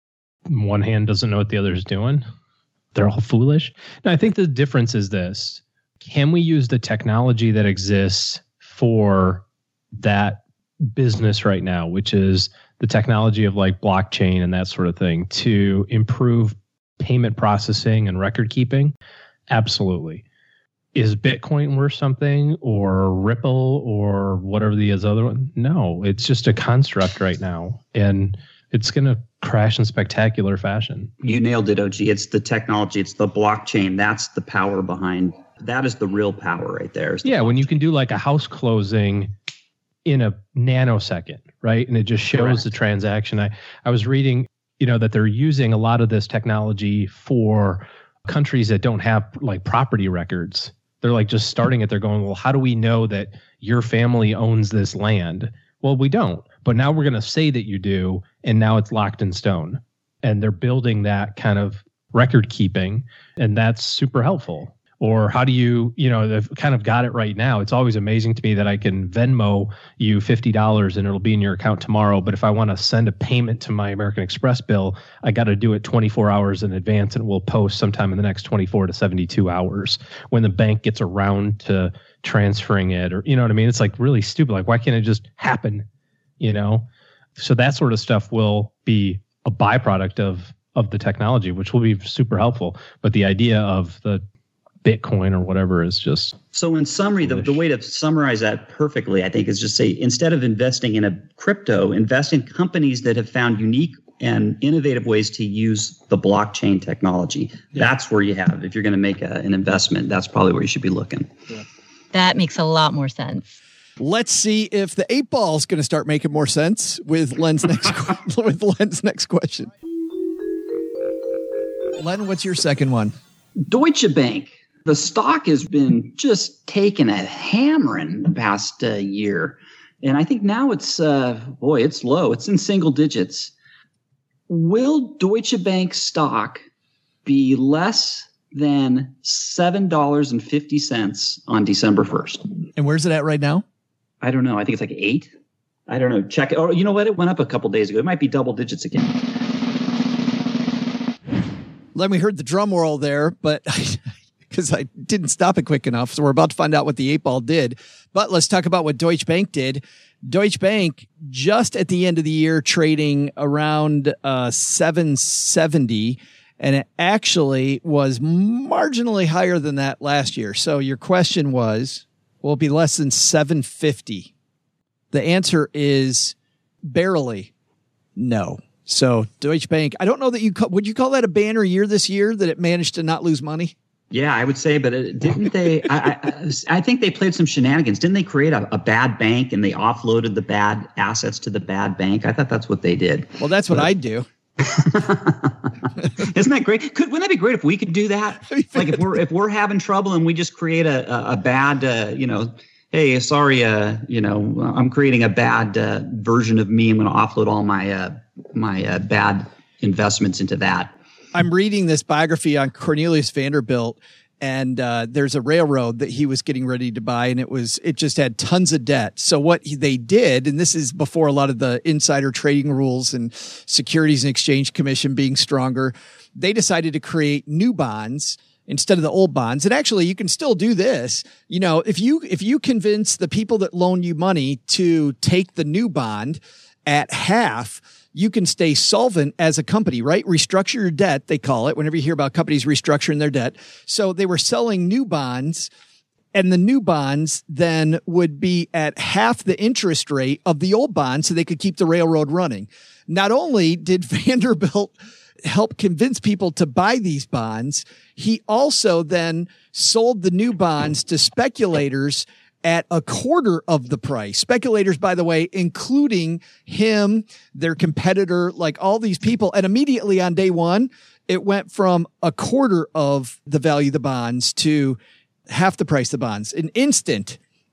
One hand doesn't know what the other is doing. They're all foolish. No, I think the difference is this. Can we use the technology that exists for that business right now, which is the technology of like blockchain and that sort of thing, to improve payment processing and record keeping? Absolutely. Is Bitcoin worth something, or Ripple, or whatever the other one? No, it's just a construct right now, and it's going to crash in spectacular fashion. You nailed it, OG. It's the technology. It's the blockchain. That's the power behind. That is the real power right there. Yeah, when you can do like a house closing in a nanosecond, right? And it just shows the transaction. I was reading that they're using a lot of this technology for countries that don't have like property records. They're like just starting it. They're going, well, how do we know that your family owns this land? Well, we don't. But now we're going to say that you do. And now it's locked in stone. And they're building that kind of record keeping. And that's super helpful. Or how do they've kind of got it right now. It's always amazing to me that I can Venmo you $50 and it'll be in your account tomorrow. But if I want to send a payment to my American Express bill, I got to do it 24 hours in advance, and it will post sometime in the next 24 to 72 hours when the bank gets around to transferring it, or, you know what I mean? It's like really stupid. Like, why can't it just happen? So that sort of stuff will be a byproduct of the technology, which will be super helpful. But the idea of the Bitcoin or whatever is just... So in summary, the way to summarize that perfectly, I think, is just say, instead of investing in a crypto, invest in companies that have found unique and innovative ways to use the blockchain technology. Yeah. That's where you have, if you're going to make an investment, that's probably where you should be looking. Yeah. That makes a lot more sense. Let's see if the 8 Ball is going to start making more sense with Len's next question. Len, what's your second one? Deutsche Bank. The stock has been just taking a hammering the past year. And I think now it's low. It's in single digits. Will Deutsche Bank stock be less than $7.50 on December 1st? And where's it at right now? I don't know. I think it's like 8. I don't know. Check it. Or you know what? It went up a couple days ago. It might be double digits again. Len, we heard the drum roll there, but because I didn't stop it quick enough. So we're about to find out what the 8 Ball did. But let's talk about what Deutsche Bank did. Deutsche Bank, just at the end of the year, trading around 770, and it actually was marginally higher than that last year. So your question was, will it be less than 750? The answer is barely no. So Deutsche Bank, I don't know that would you call that a banner year this year, that it managed to not lose money? Yeah, I would say, but didn't they? I think they played some shenanigans. Didn't they create a bad bank and they offloaded the bad assets to the bad bank? I thought that's what they did. Well, that's what I'd do. Isn't that great? Wouldn't that be great if we could do that? Like if we're having trouble and we just create a bad, hey, sorry, I'm creating a bad version of me. I'm going to offload all my bad investments into that. I'm reading this biography on Cornelius Vanderbilt, and there's a railroad that he was getting ready to buy, and it just had tons of debt. So what they did, and this is before a lot of the insider trading rules and Securities and Exchange Commission being stronger, they decided to create new bonds instead of the old bonds. And actually, you can still do this. If you convince the people that loan you money to take the new bond at half, you can stay solvent as a company, right? Restructure your debt, they call it, whenever you hear about companies restructuring their debt. So they were selling new bonds, and the new bonds then would be at half the interest rate of the old bonds so they could keep the railroad running. Not only did Vanderbilt help convince people to buy these bonds, he also then sold the new bonds to speculators at a quarter of the price. Speculators, by the way, including him, their competitor, like all these people. And immediately on day one, it went from a quarter of the value of the bonds to half the price of the bonds. An instant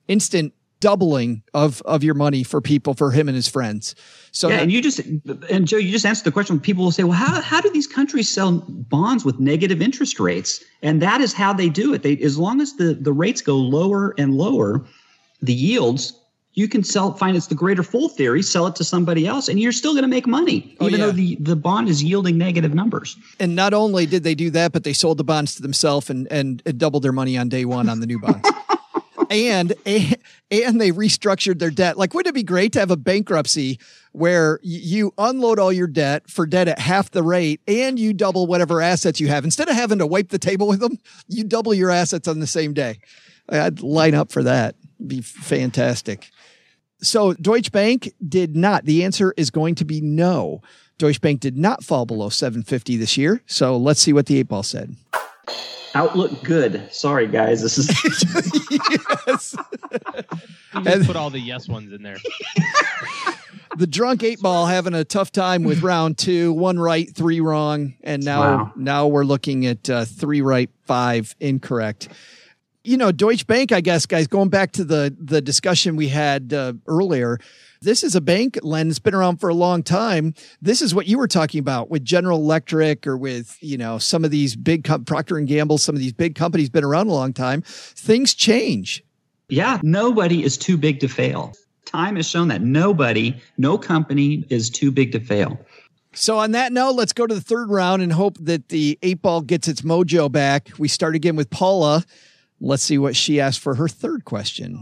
doubling of your money for people, for him and his friends. So yeah, and Joe, you just answered the question. People will say, well, how do these countries sell bonds with negative interest rates? And that is how they do it. As long as the rates go lower and lower, the yields, you can find it's the greater fool theory, sell it to somebody else, and you're still going to make money, even though the bond is yielding negative numbers. And not only did they do that, but they sold the bonds to themselves and doubled their money on day one on the new bonds. And they restructured their debt. Like, wouldn't it be great to have a bankruptcy where you unload all your debt for debt at half the rate and you double whatever assets you have? Instead of having to wipe the table with them, you double your assets on the same day. I'd line up for that. It'd be fantastic. So Deutsche Bank did not. The answer is going to be no. Deutsche Bank did not fall below 750 this year. So let's see what the 8 Ball said. Outlook good. Sorry, guys. This is yes. You just put all the yes ones in there. The drunk 8-ball having a tough time with round 2, 1 right, 3 wrong. And now we're looking at 3 right, 5 incorrect. Deutsche Bank, I guess, guys, going back to the discussion we had earlier, this is a bank, Len, that's been around for a long time. This is what you were talking about with General Electric or with, some of these big Procter & Gamble, some of these big companies been around a long time. Things change. Yeah, nobody is too big to fail. Time has shown that no company is too big to fail. So on that note, let's go to the third round and hope that the 8-ball gets its mojo back. We start again with Paula. Let's see what she asked for her third question.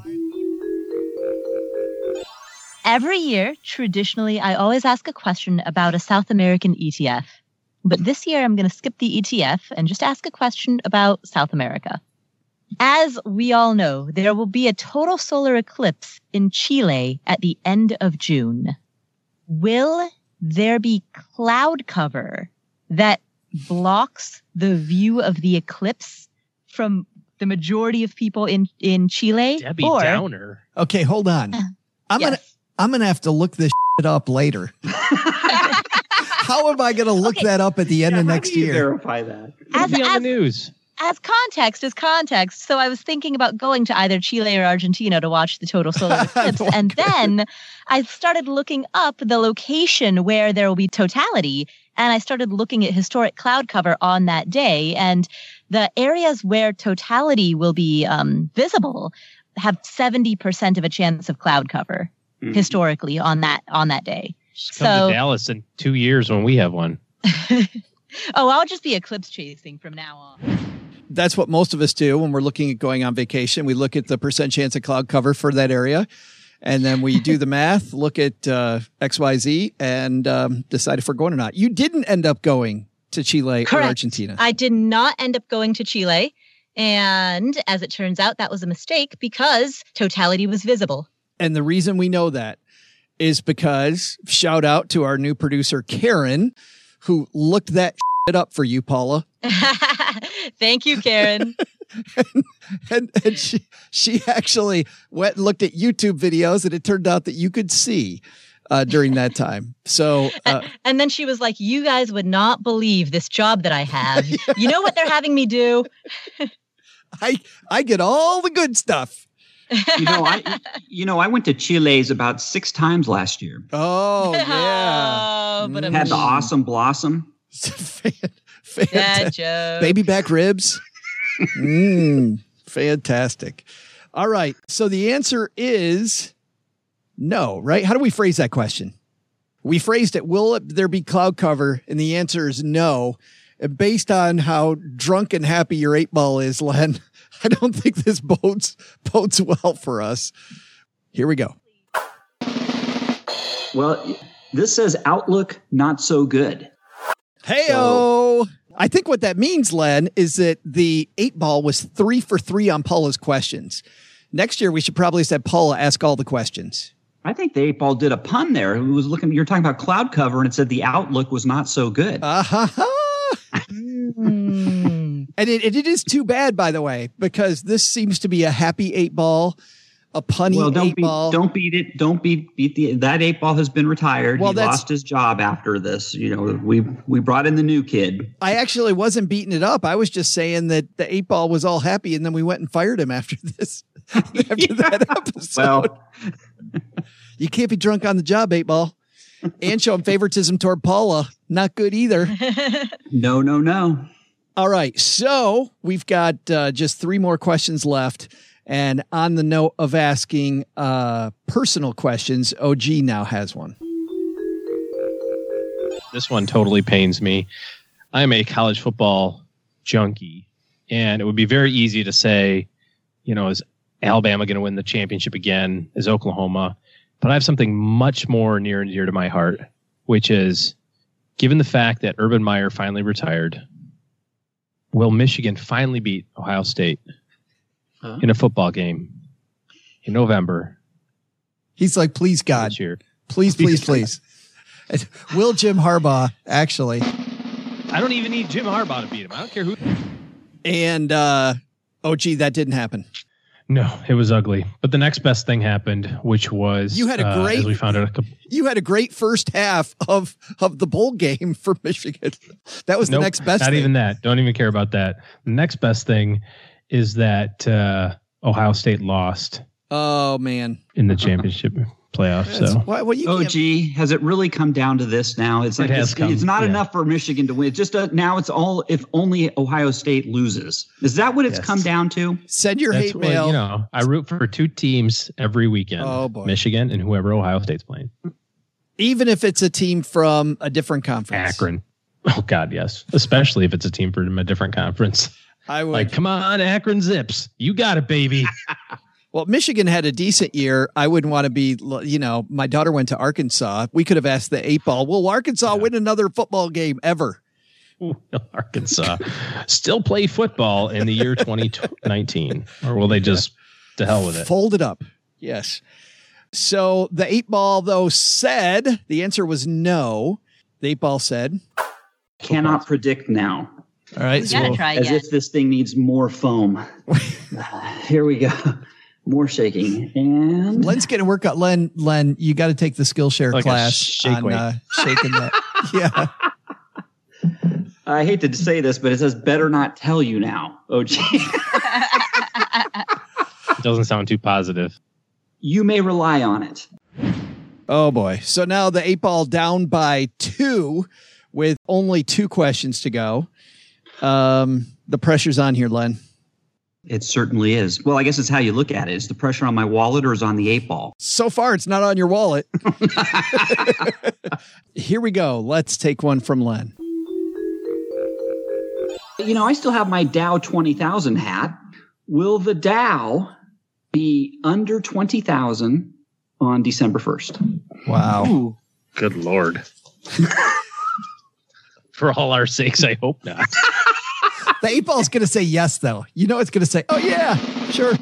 Every year, traditionally, I always ask a question about a South American ETF. But this year, I'm going to skip the ETF and just ask a question about South America. As we all know, there will be a total solar eclipse in Chile at the end of June. Will there be cloud cover that blocks the view of the eclipse from the majority of people in Chile? Debbie Downer. Okay, hold on. I'm gonna have to look this shit up later. How am I gonna look that up at the end of next year? Verify that. It'll be on the news. As context is context. So I was thinking about going to either Chile or Argentina to watch the total solar eclipse. And then I started looking up the location where there will be totality. And I started looking at historic cloud cover on that day. And the areas where totality will be visible have 70% of a chance of cloud cover historically on that day. Come to Dallas in 2 years when we have one. I'll just be eclipse chasing from now on. That's what most of us do when we're looking at going on vacation. We look at the percent chance of cloud cover for that area. And then we do the math, look at XYZ, and decide if we're going or not. You didn't end up going to Chile Correct. or Argentina. I did not end up going to Chile. And as it turns out, that was a mistake because totality was visible. And the reason we know that is because, shout out to our new producer, Karen, who looked that shit up for you, Paula. Thank you, Karen. and she actually went and looked at YouTube videos, and it turned out that you could see during that time. So, and then she was like, "You guys would not believe this job that I have. You know what they're having me do? I get all the good stuff." I went to Chile's about 6 times last year. Oh yeah, had the awesome blossom. Fantastic. Baby back ribs. Fantastic. All right. So the answer is no, right? How do we phrase that question? We phrased it, will there be cloud cover? And the answer is no. And based on how drunk and happy your 8-ball is, Len, I don't think this bodes well for us. Here we go. Well, this says outlook not so good. Hey-o! I think what that means, Len, is that the 8-ball was 3 for 3 on Paula's questions. Next year, we should probably have Paula ask all the questions. I think the 8-ball did a pun there. It was you're talking about cloud cover, and it said the outlook was not so good. And it is too bad, by the way, because this seems to be a happy 8-ball, a punny 8-ball. Don't beat it. Don't beat that 8-ball has been retired. He lost his job after this. We brought in the new kid. I actually wasn't beating it up. I was just saying that the 8-ball was all happy, and then we went and fired him after this. That episode. Well, you can't be drunk on the job, 8-ball, and showing favoritism toward Paula. Not good either. No. All right. So we've got just 3 more questions left. And on the note of asking personal questions, OG now has one. This one totally pains me. I'm a college football junkie, and it would be very easy to say, is Alabama going to win the championship again? Is Oklahoma? But I have something much more near and dear to my heart, which is, given the fact that Urban Meyer finally retired, will Michigan finally beat Ohio State in a football game in November? He's like, please, God. This year. Please. Will Jim Harbaugh, actually. I don't even need Jim Harbaugh to beat him. I don't care who. And, OG, that didn't happen. No, it was ugly. But the next best thing happened, which was you had a great. as we found out you had a great first half of the bowl game for Michigan. That was the next best. Not thing. even that. Don't even care about that. The next best thing is that Ohio State lost. Oh man! In the championship playoff. So has it really come down to this now? It's like it's not enough for Michigan to win. It's just now it's all if only Ohio State loses. Is that what it's come down to? Send your hate mail. You know, I root for two teams every weekend. Oh boy, Michigan and whoever Ohio State's playing. Even if it's a team from a different conference. Akron. Oh God, yes. Especially if it's a team from a different conference. I would like, come on, Akron Zips. You got it, baby. Well, Michigan had a decent year. I wouldn't want to be, my daughter went to Arkansas. We could have asked the 8-ball, will Arkansas win another football game ever? Ooh, Arkansas still play football in the year 2019? Or will they just to hell with it? Fold it up. Yes. So the 8-ball, though, said, the answer was no. The 8-ball said. Cannot predict now. All right. As if this thing needs more foam. Here we go. More shaking. And Len's getting a workout. Len, you got to take the Skillshare class on shaking that. Yeah. I hate to say this, but it says better not tell you now. OG. It doesn't sound too positive. You may rely on it. Oh boy. So now the 8-ball down by 2 with only 2 questions to go. The pressure's on here, Len. It certainly is. Well, I guess it's how you look at it. Is the pressure on my wallet or is it on the 8-ball? So far, it's not on your wallet. Here we go. Let's take one from Len. I still have my Dow 20,000 hat. Will the Dow be under 20,000 on December 1st? Wow. Ooh, good Lord. For all our sakes, I hope not. The 8-ball is going to say yes, though. It's going to say, oh, yeah, sure.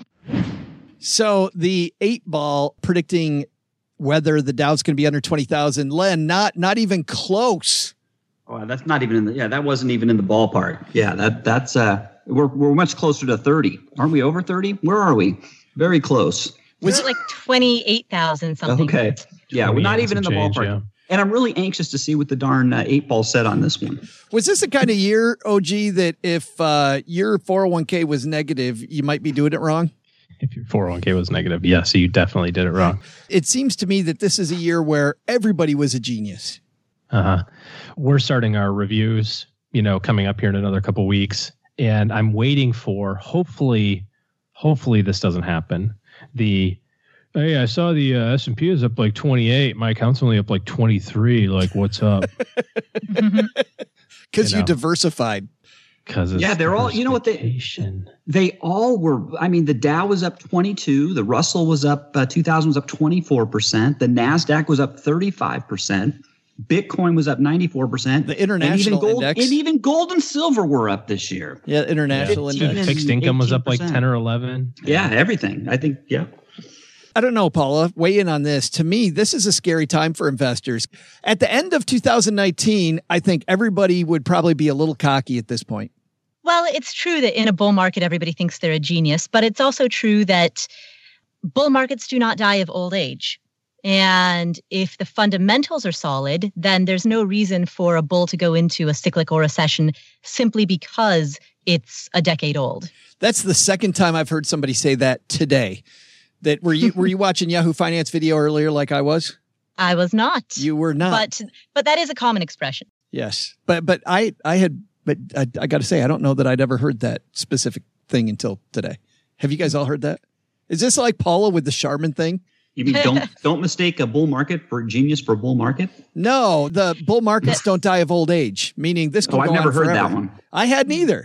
So the 8-ball predicting whether the Dow's going to be under 20,000. Len, not even close. Oh, that's not even that wasn't even in the ballpark. Yeah, that's we're much closer to 30. Aren't we over 30? Where are we? Very close. Was it like 28,000 something? Okay. Yeah, we're not even in the ballpark. Yeah. And I'm really anxious to see what the darn 8-ball said on this one. Was this the kind of year, OG, that if your 401k was negative, you might be doing it wrong? If your 401k was negative, yes, you definitely did it wrong. It seems to me that this is a year where everybody was a genius. We're starting our reviews, coming up here in another couple weeks. And I'm waiting for, hopefully this doesn't happen. Hey, I saw the S&P is up like 28. My account's only up like 23. Like, what's up? Because you diversified. Because they're all, they all were. I mean, the Dow was up 22. The Russell was up, 2000 was up 24%. The NASDAQ was up 35%. Bitcoin was up 94%. The international index. And even gold and silver were up this year. Yeah, international index. Fixed income was up like 10 or 11. Yeah, everything. I think, yeah. I don't know, Paula, weigh in on this. To me, this is a scary time for investors. At the end of 2019, I think everybody would probably be a little cocky at this point. Well, it's true that in a bull market, everybody thinks they're a genius, but it's also true that bull markets do not die of old age. And if the fundamentals are solid, then there's no reason for a bull to go into a cyclical recession simply because it's a decade old. That's the second time I've heard somebody say that today. That were you watching Yahoo Finance video earlier like I was? I was not. You were not. But that is a common expression. Yes. But I got to say, I don't know that I'd ever heard that specific thing until today. Have you guys all heard that? Is this like Paula with the Charmin thing? You mean don't mistake a bull market for genius for a bull market? No, the bull markets don't die of old age, meaning this could go on forever. I've never heard that one. I hadn't either.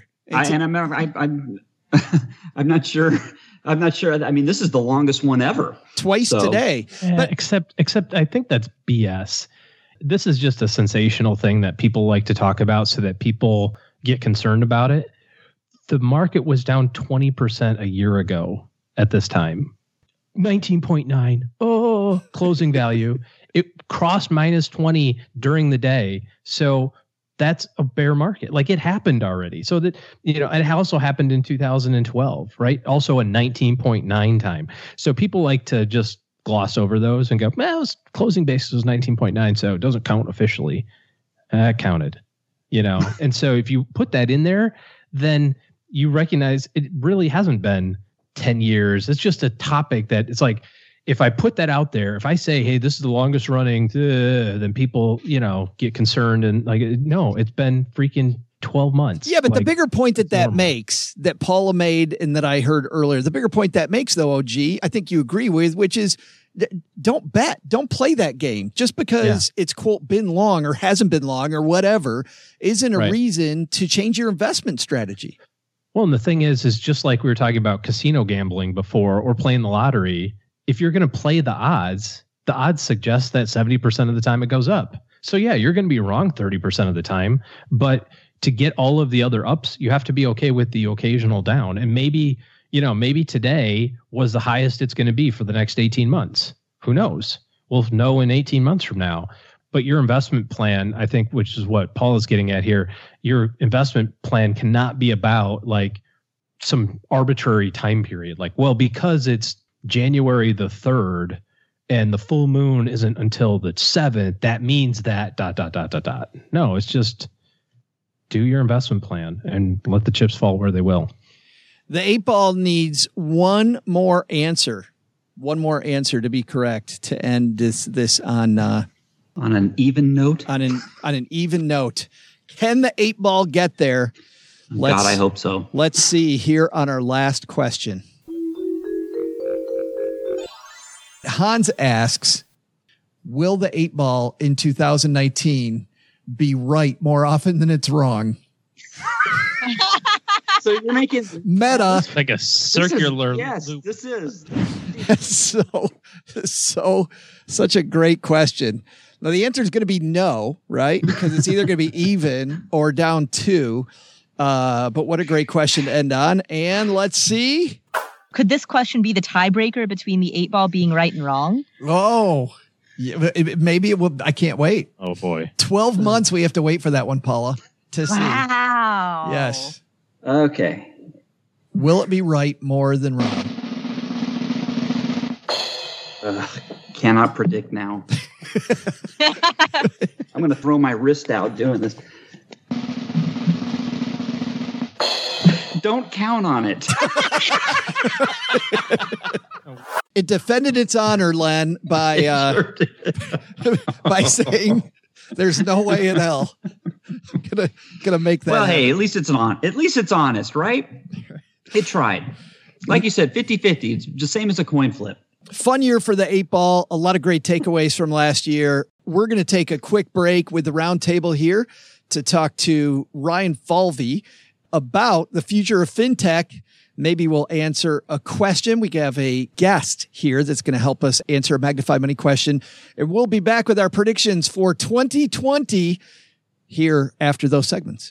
I'm not sure. I'm not sure. I mean, this is the longest one ever. Twice today. But except I think that's BS. This is just a sensational thing that people like to talk about so that people get concerned about it. The market was down 20% a year ago at this time. 19.9. Oh, closing value. It crossed minus 20 during the day. So that's a bear market. Like it happened already. So that, it also happened in 2012, right? Also a 19.9 time. So people like to just gloss over those and go, well, closing basis was 19.9, so it doesn't count officially. It counted, And so if you put that in there, then you recognize it really hasn't been 10 years. It's just a topic that it's like, if I put that out there, if I say, hey, this is the longest running, then people, get concerned and like, no, it's been freaking 12 months. Yeah, but the bigger point that makes, that Paula made and that I heard earlier, the bigger point that makes, though, OG, I think you agree with, which is don't bet. Don't play that game. Just because it's, quote, been long or hasn't been long or whatever isn't a reason to change your investment strategy. Well, and the thing is just like we were talking about casino gambling before or playing the lottery, if you're going to play the odds suggest that 70% of the time it goes up. So yeah, you're going to be wrong 30% of the time, but to get all of the other ups, you have to be okay with the occasional down. And maybe today was the highest it's going to be for the next 18 months. Who knows? We'll know in 18 months from now. But your investment plan, I think, which is what Paul is getting at here, your investment plan cannot be about like some arbitrary time period. Like, well, because it's January the 3rd and the full moon isn't until the 7th, that means that ... No, it's just do your investment plan and let the chips fall where they will. The 8-ball needs one more answer to be correct to end this on an even note. On an even note. Can the 8-ball get there? God, I hope so. Let's see here on our last question. Hans asks, will the 8-ball in 2019 be right more often than it's wrong? So you're making meta like a circular loop. This is so such a great question. Now the answer is going to be no, right? Because it's either going to be even or down 2. But what a great question to end on. And let's see. Could this question be the tiebreaker between the 8-ball being right and wrong? Oh, yeah, maybe it will. I can't wait. Oh boy. 12 months. We have to wait for that one, Paula, to see. Wow. Yes. Okay. Will it be right more than wrong? Cannot predict now. I'm going to throw my wrist out doing this. Don't count on it. It defended its honor, Len, by by saying there's no way in hell I'm gonna make that. Well, happen. Hey, at least it's honest, right? It tried. Like you said, 50-50. It's the same as a coin flip. Fun year for the 8-ball. A lot of great takeaways from last year. We're going to take a quick break with the roundtable here to talk to Ryan Falvey about the future of fintech. Maybe we'll answer a question. We have a guest here that's going to help us answer a Magnify Money question. And we'll be back with our predictions for 2020 here after those segments.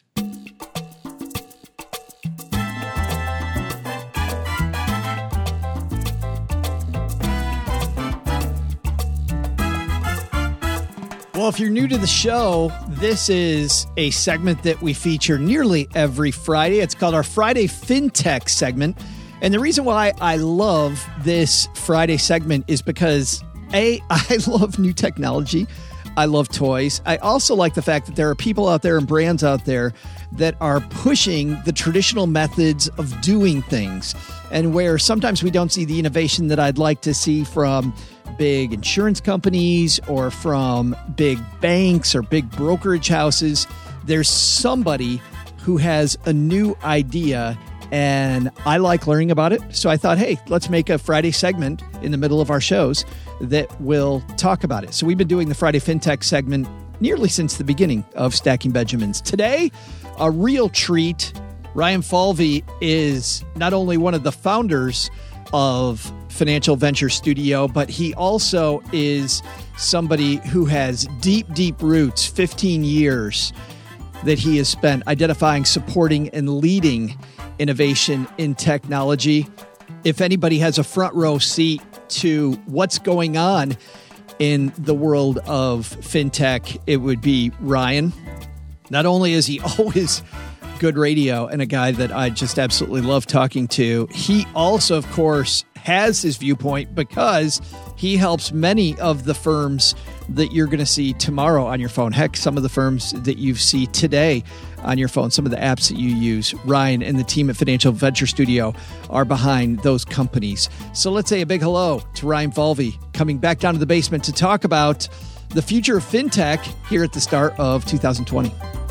Well, if you're new to the show, this is a segment that we feature nearly every Friday. It's called our Friday FinTech segment. And the reason why I love this Friday segment is because, A, I love new technology. I love toys. I also like the fact that there are people out there and brands out there that are pushing the traditional methods of doing things, and where sometimes we don't see the innovation that I'd like to see from big insurance companies or from big banks or big brokerage houses. There's somebody who has a new idea, and I like learning about it. So I thought, hey, let's make a Friday segment in the middle of our shows that will talk about it. So we've been doing the Friday FinTech segment nearly since the beginning of Stacking Benjamins. Today, a real treat. Ryan Falvey is not only one of the founders of Financial Venture Studio, but he also is somebody who has deep, deep roots, 15 years that he has spent identifying, supporting, and leading innovation in technology. If anybody has a front row seat to what's going on in the world of fintech, it would be Ryan. Not only is he always good radio and a guy that I just absolutely love talking to, he also, of course, has his viewpoint because he helps many of the firms that you're going to see tomorrow on your phone. Heck, some of the firms that you see today on your phone, some of the apps that you use. Ryan and the team at Financial Venture Studio are behind those companies. So let's say a big hello to Ryan Falvey coming back down to the basement to talk about the future of fintech here at the start of 2020.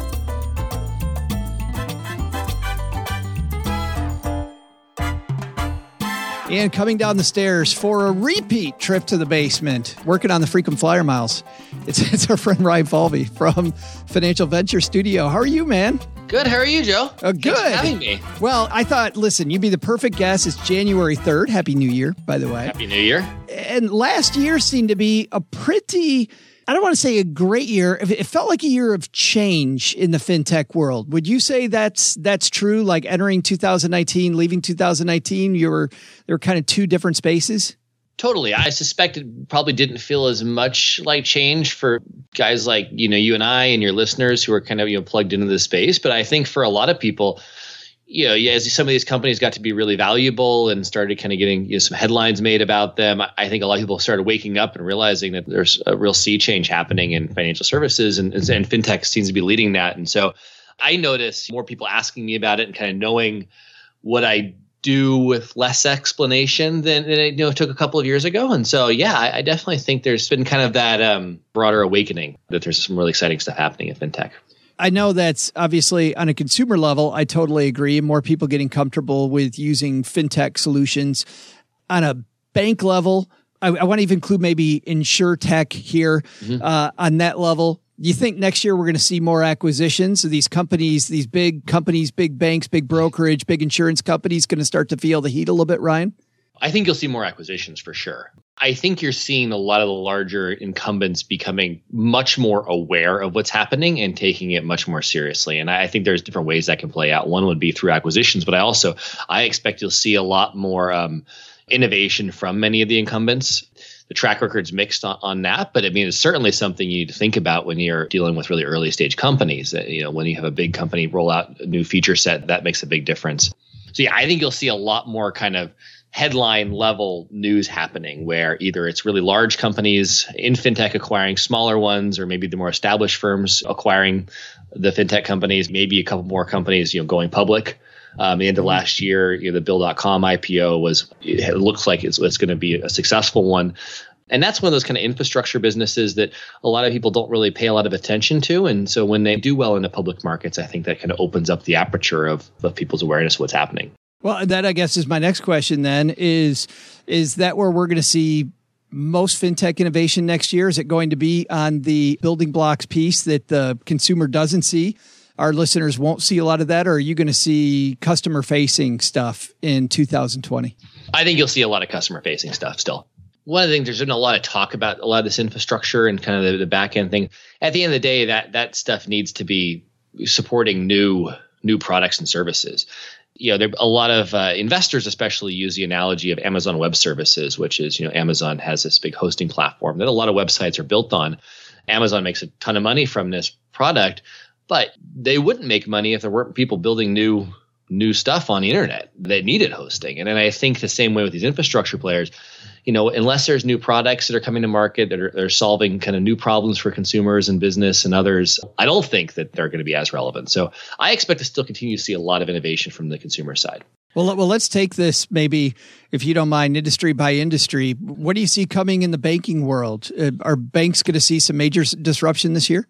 And coming down the stairs for a repeat trip to the basement, working on the frequent flyer miles, it's our friend Ryan Falvey from Financial Venture Studio. How are you, man? Good. How are you, Joe? Good. Thanks for having me. Well, I thought, listen, you'd be the perfect guest. It's January 3rd. Happy New Year, by the way. Happy New Year. And last year seemed to be a pretty, I don't want to say a great year. It felt like a year of change in the fintech world. Would you say that's true? Like entering 2019, leaving 2019, there were kind of two different spaces? Totally. I suspect it probably didn't feel as much like change for guys like, you and I and your listeners who are kind of, plugged into the space. But I think for a lot of people, as some of these companies got to be really valuable and started kind of getting some headlines made about them, I think a lot of people started waking up and realizing that there's a real sea change happening in financial services, and fintech seems to be leading that. And so I notice more people asking me about it and kind of knowing what I do with less explanation than it took a couple of years ago. And so, I definitely think there's been kind of that broader awakening that there's some really exciting stuff happening in fintech. I know that's obviously on a consumer level. I totally agree. More people getting comfortable with using fintech solutions. On a bank level, I want to even include maybe InsurTech here. On that level. You think next year we're going to see more acquisitions of these companies, these big companies, big banks, big brokerage, big insurance companies going to start to feel the heat a little bit, Ryan? I think you'll see more acquisitions for sure. I think you're seeing a lot of the larger incumbents becoming much more aware of what's happening and taking it much more seriously. And I think there's different ways that can play out. One would be through acquisitions, but I expect you'll see a lot more innovation from many of the incumbents. The track record's mixed on that, but I mean, it's certainly something you need to think about when you're dealing with really early stage companies. When you have a big company roll out a new feature set, that makes a big difference. So I think you'll see a lot more kind of headline level news happening where either it's really large companies in fintech acquiring smaller ones, or maybe the more established firms acquiring the fintech companies, maybe a couple more companies, going public. The end of last year, the Bill.com IPO it looks like it's going to be a successful one. And that's one of those kind of infrastructure businesses that a lot of people don't really pay a lot of attention to. And so when they do well in the public markets, I think that kind of opens up the aperture of people's awareness of what's happening. Well, that I guess is my next question then is that where we're going to see most fintech innovation next year? Is it going to be on the building blocks piece that the consumer doesn't see? Our listeners won't see a lot of that, or are you going to see customer-facing stuff in 2020? I think you'll see a lot of customer-facing stuff still. One of the things, there's been a lot of talk about a lot of this infrastructure and kind of the back-end thing. At the end of the day, that stuff needs to be supporting new products and services. There a lot of investors especially use the analogy of Amazon Web Services, which is, Amazon has this big hosting platform that a lot of websites are built on. Amazon makes a ton of money from this product, but they wouldn't make money if there weren't people building new stuff on the internet that needed hosting. And then I think the same way with these infrastructure players, unless there's new products that are coming to market that are solving kind of new problems for consumers and business and others, I don't think that they're going to be as relevant. So I expect to still continue to see a lot of innovation from the consumer side. Well, let's take this maybe, if you don't mind, industry by industry. What do you see coming in the banking world? Are banks going to see some major disruption this year?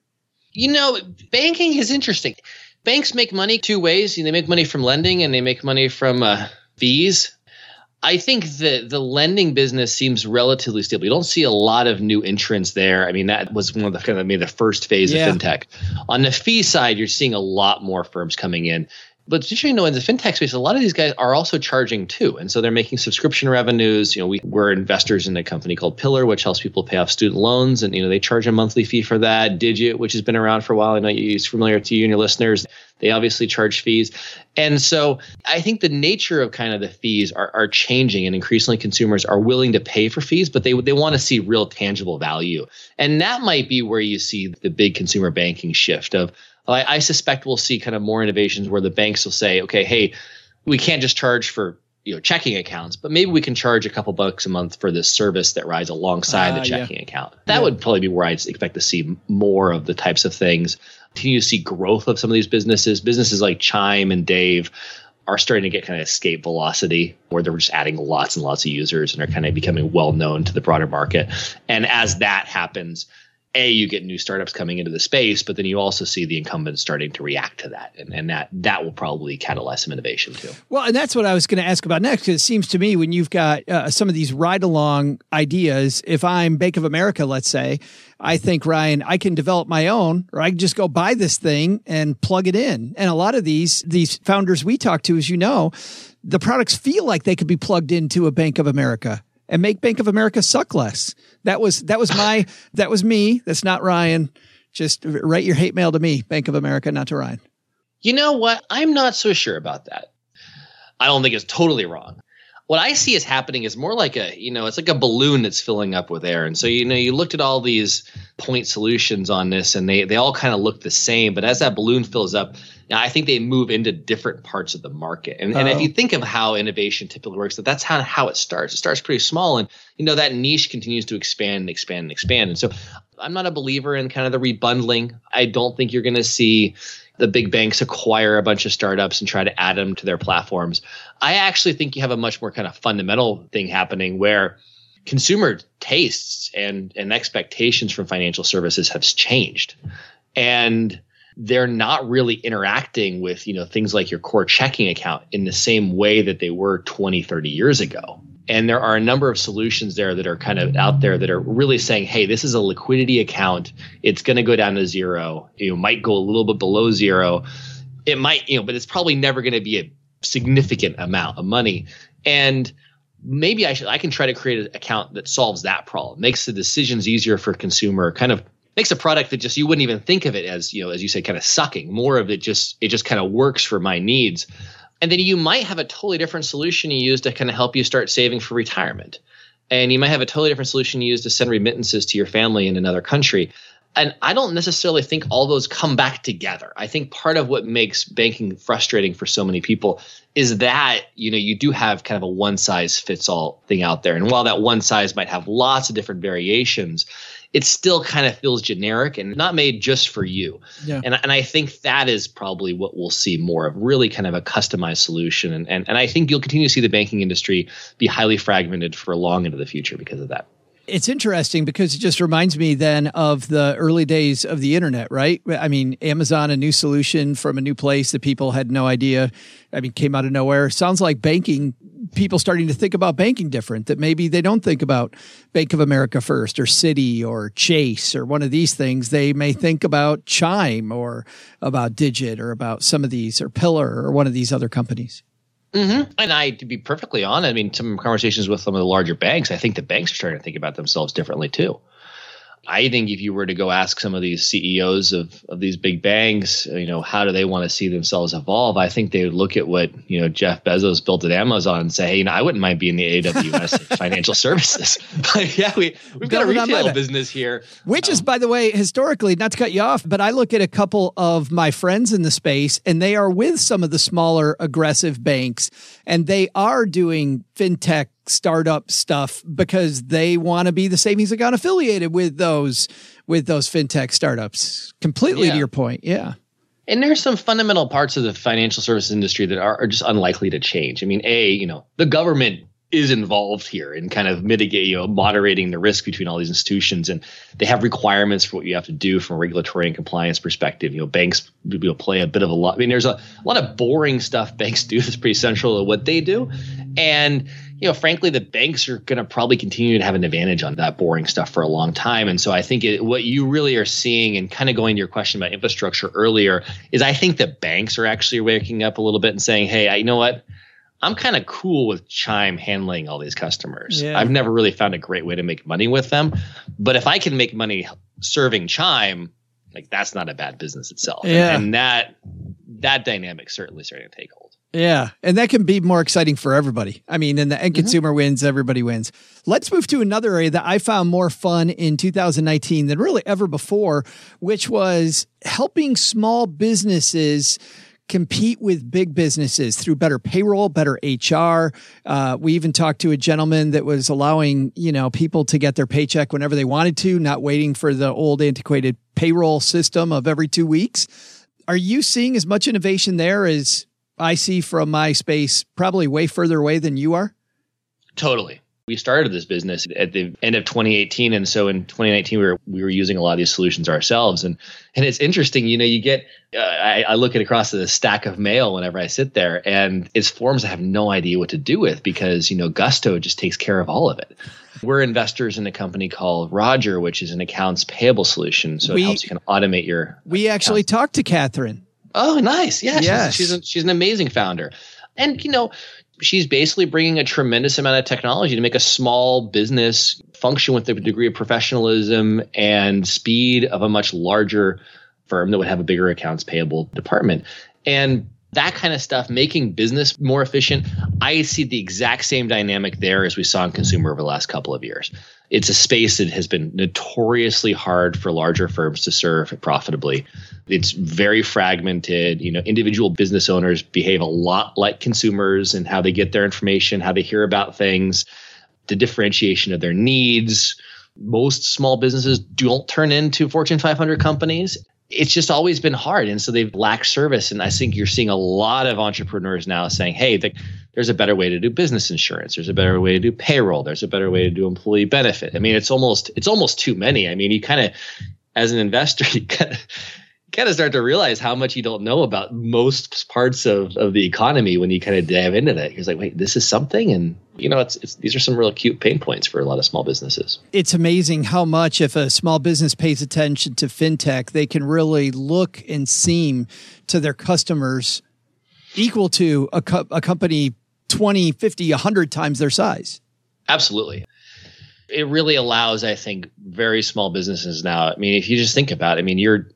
Banking is interesting. Banks make money two ways. They make money from lending and they make money from fees. I think the lending business seems relatively stable. You don't see a lot of new entrants there. I mean, that was one of the kind of maybe the first phase of fintech. On the fee side, you're seeing a lot more firms coming in. But did you know in the fintech space, a lot of these guys are also charging too. And so they're making subscription revenues. We're investors in a company called Pillar, which helps people pay off student loans. And, they charge a monthly fee for that. Digit, which has been around for a while. I know it's familiar to you and your listeners. They obviously charge fees. And so I think the nature of kind of the fees are changing, and increasingly consumers are willing to pay for fees, but they want to see real tangible value. And that might be where you see the big consumer banking shift of, I suspect we'll see kind of more innovations where the banks will say, okay, hey, we can't just charge for checking accounts, but maybe we can charge a couple bucks a month for this service that rides alongside the checking account. That would probably be where I'd expect to see more of the types of things. Continue to see growth of some of these businesses. Businesses like Chime and Dave are starting to get kind of escape velocity, where they're just adding lots and lots of users and are kind of becoming well known to the broader market. And as that happens, you get new startups coming into the space, but then you also see the incumbents starting to react to that. And that will probably catalyze some innovation too. Well, and that's what I was going to ask about next, because it seems to me when you've got some of these ride-along ideas, if I'm Bank of America, let's say, I think, Ryan, I can develop my own, or I can just go buy this thing and plug it in. And a lot of these founders we talk to, as you know, the products feel like they could be plugged into a Bank of America and make Bank of America suck less. That was me. That's not Ryan. Just write your hate mail to me, Bank of America, not to Ryan. You know what? I'm not so sure about that. I don't think it's totally wrong. What I see is happening is more like it's like a balloon that's filling up with air. And so, you looked at all these point solutions on this and they all kind of look the same. But as that balloon fills up, now I think they move into different parts of the market. And if you think of how innovation typically works, that's how it starts. It starts pretty small. And, that niche continues to expand and expand and expand. And so I'm not a believer in kind of the rebundling. I don't think you're going to see the big banks acquire a bunch of startups and try to add them to their platforms. I actually think you have a much more kind of fundamental thing happening where consumer tastes and expectations from financial services have changed. And they're not really interacting with, things like your core checking account in the same way that they were 20, 30 years ago. And there are a number of solutions there that are kind of out there that are really saying, hey, this is a liquidity account. It's going to go down to zero. It might go a little bit below zero. It might, but it's probably never going to be a significant amount of money. And maybe I can try to create an account that solves that problem, makes the decisions easier for a consumer, kind of makes a product that just you wouldn't even think of it as, as you said, kind of sucking. More of it just kind of works for my needs. And then you might have a totally different solution you use to kind of help you start saving for retirement. And you might have a totally different solution you use to send remittances to your family in another country. And I don't necessarily think all those come back together. I think part of what makes banking frustrating for so many people is that, you do have kind of a one size fits all thing out there. And while that one size might have lots of different variations, it still kind of feels generic and not made just for you. Yeah. And I think that is probably what we'll see more of, really kind of a customized solution. And I think you'll continue to see the banking industry be highly fragmented for long into the future because of that. It's interesting because it just reminds me then of the early days of the internet, right? I mean, Amazon, a new solution from a new place that people had no idea. Came out of nowhere. Sounds like banking, people starting to think about banking different, that maybe they don't think about Bank of America first or Citi or Chase or one of these things. They may think about Chime or about Digit or about some of these, or Pillar or one of these other companies. Mm-hmm. And to be perfectly honest, some conversations with some of the larger banks, I think the banks are starting to think about themselves differently too. I think if you were to go ask some of these CEOs of these big banks, how do they want to see themselves evolve? I think they would look at what, Jeff Bezos built at Amazon and say, hey, I wouldn't mind being the AWS financial services. But yeah, we've got a retail business here. Which is, by the way, historically, not to cut you off, but I look at a couple of my friends in the space and they are with some of the smaller aggressive banks and they are doing fintech startup stuff because they want to be the savings account affiliated with those fintech startups. Completely to your point. Yeah. And there's some fundamental parts of the financial services industry that are just unlikely to change. The government is involved here in kind of moderating the risk between all these institutions. And they have requirements for what you have to do from a regulatory and compliance perspective. Banks play a bit of a lot. There's a lot of boring stuff banks do that's pretty central to what they do. And, frankly, the banks are going to probably continue to have an advantage on that boring stuff for a long time. And so I think what you really are seeing, and kind of going to your question about infrastructure earlier, is I think the banks are actually waking up a little bit and saying, hey, you know what? I'm kind of cool with Chime handling all these customers. Yeah. I've never really found a great way to make money with them. But if I can make money serving Chime, that's not a bad business itself. Yeah. And that dynamic certainly starting to take hold. Yeah. And that can be more exciting for everybody. I mean, and the end consumer wins, everybody wins. Let's move to another area that I found more fun in 2019 than really ever before, which was helping small businesses compete with big businesses through better payroll, better HR. We even talked to a gentleman that was allowing, people to get their paycheck whenever they wanted to, not waiting for the old antiquated payroll system of every 2 weeks. Are you seeing as much innovation there as I see from my space, probably way further away than you are? Totally. We started this business at the end of 2018. And so in 2019, we were using a lot of these solutions ourselves. And it's interesting, you get, I look at across the stack of mail whenever I sit there, and it's forms I have no idea what to do with because, Gusto just takes care of all of it. We're investors in a company called Roger, which is an accounts payable solution. So it helps you kind of automate your. We actually talked to Catherine. Oh, nice. Yeah. Yes. She's an amazing founder. And, she's basically bringing a tremendous amount of technology to make a small business function with the degree of professionalism and speed of a much larger firm that would have a bigger accounts payable department. And that kind of stuff, making business more efficient, I see the exact same dynamic there as we saw in consumer over the last couple of years. It's a space that has been notoriously hard for larger firms to serve profitably. It's very fragmented. Individual business owners behave a lot like consumers in how they get their information, how they hear about things, the differentiation of their needs. Most small businesses don't turn into Fortune 500 companies. It's just always been hard. And so they've lacked service. And I think you're seeing a lot of entrepreneurs now saying, hey, there's a better way to do business insurance. There's a better way to do payroll. There's a better way to do employee benefit. I mean, it's almost too many. I mean, you kind of, as an investor, you kind of start to realize how much you don't know about most parts of the economy when you kind of dive into that. You're like, wait, this is something? And, these are some real acute pain points for a lot of small businesses. It's amazing how much, if a small business pays attention to fintech, they can really look and seem to their customers equal to a company 20, 50, 100 times their size. Absolutely. It really allows, I think, very small businesses now. I mean, if you just think about it, I mean,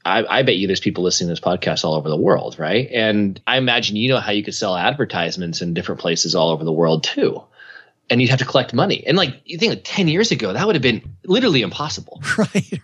I bet you there's people listening to this podcast all over the world, right? And I imagine how you could sell advertisements in different places all over the world too. And you'd have to collect money. And you think 10 years ago, that would have been literally impossible. Right.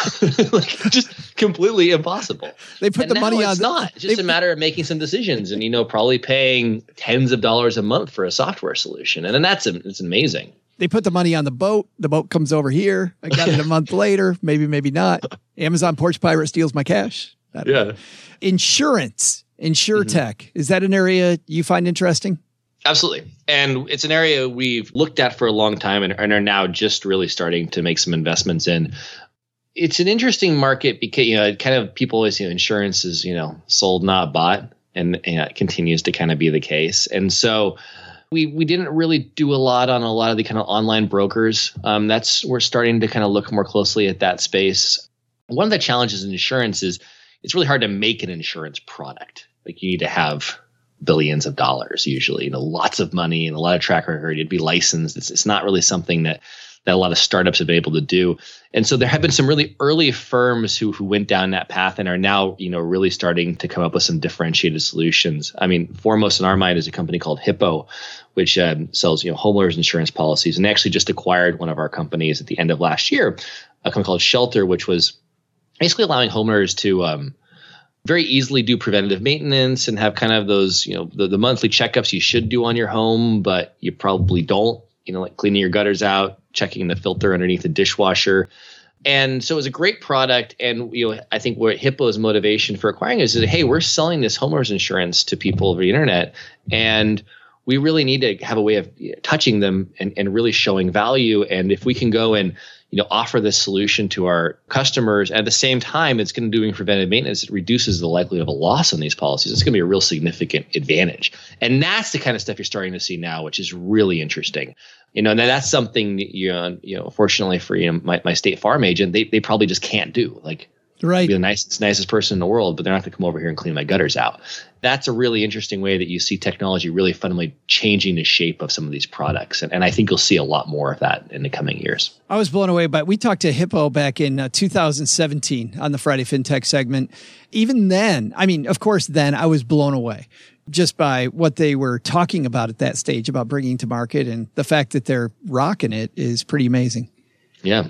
Just completely impossible. They put the money on. It's not. It's just a matter of making some decisions and, probably paying tens of dollars a month for a software solution. And then it's amazing. They put the money on the boat. The boat comes over here. I got it a month later. Maybe not. Amazon Porch Pirate steals my cash. Yeah. Insurance, InsurTech. Is that an area you find interesting? Absolutely. And it's an area we've looked at for a long time and are now just really starting to make some investments in. It's an interesting market because, kind of people always, insurance is, sold, not bought. And it continues to kind of be the case. And so we didn't really do a lot on a lot of the kind of online brokers. We're starting to kind of look more closely at that space. One of the challenges in insurance is it's really hard to make an insurance product. You need to have billions of dollars usually, lots of money and a lot of track record. You'd be licensed. It's not really something that a lot of startups have been able to do. And so there have been some really early firms who went down that path and are now, really starting to come up with some differentiated solutions. I mean, foremost in our mind is a company called Hippo, which sells, homeowners insurance policies. And they actually just acquired one of our companies at the end of last year, a company called Shelter, which was basically allowing homeowners to very easily do preventative maintenance and have kind of those, the monthly checkups you should do on your home, but you probably don't, like cleaning your gutters out, checking the filter underneath the dishwasher. And so it was a great product. And, I think what Hippo's motivation for acquiring is that, hey, we're selling this homeowners insurance to people over the internet. And we really need to have a way of touching them and really showing value. And if we can go and, offer this solution to our customers at the same time, it's going to do preventive maintenance. It reduces the likelihood of a loss on these policies. It's going to be a real significant advantage. And that's the kind of stuff you're starting to see now, which is really interesting. And that's something that, fortunately for my State Farm agent, they probably just can't do. Right. Be the nicest person in the world, but they're not going to come over here and clean my gutters out. That's a really interesting way that you see technology really fundamentally changing the shape of some of these products. And I think you'll see a lot more of that in the coming years. I was blown away we talked to Hippo back in 2017 on the Friday FinTech segment. Even then, I mean, of course, then I was blown away. just by what they were talking about at that stage about bringing to market, and the fact that they're rocking it is pretty amazing. Yeah.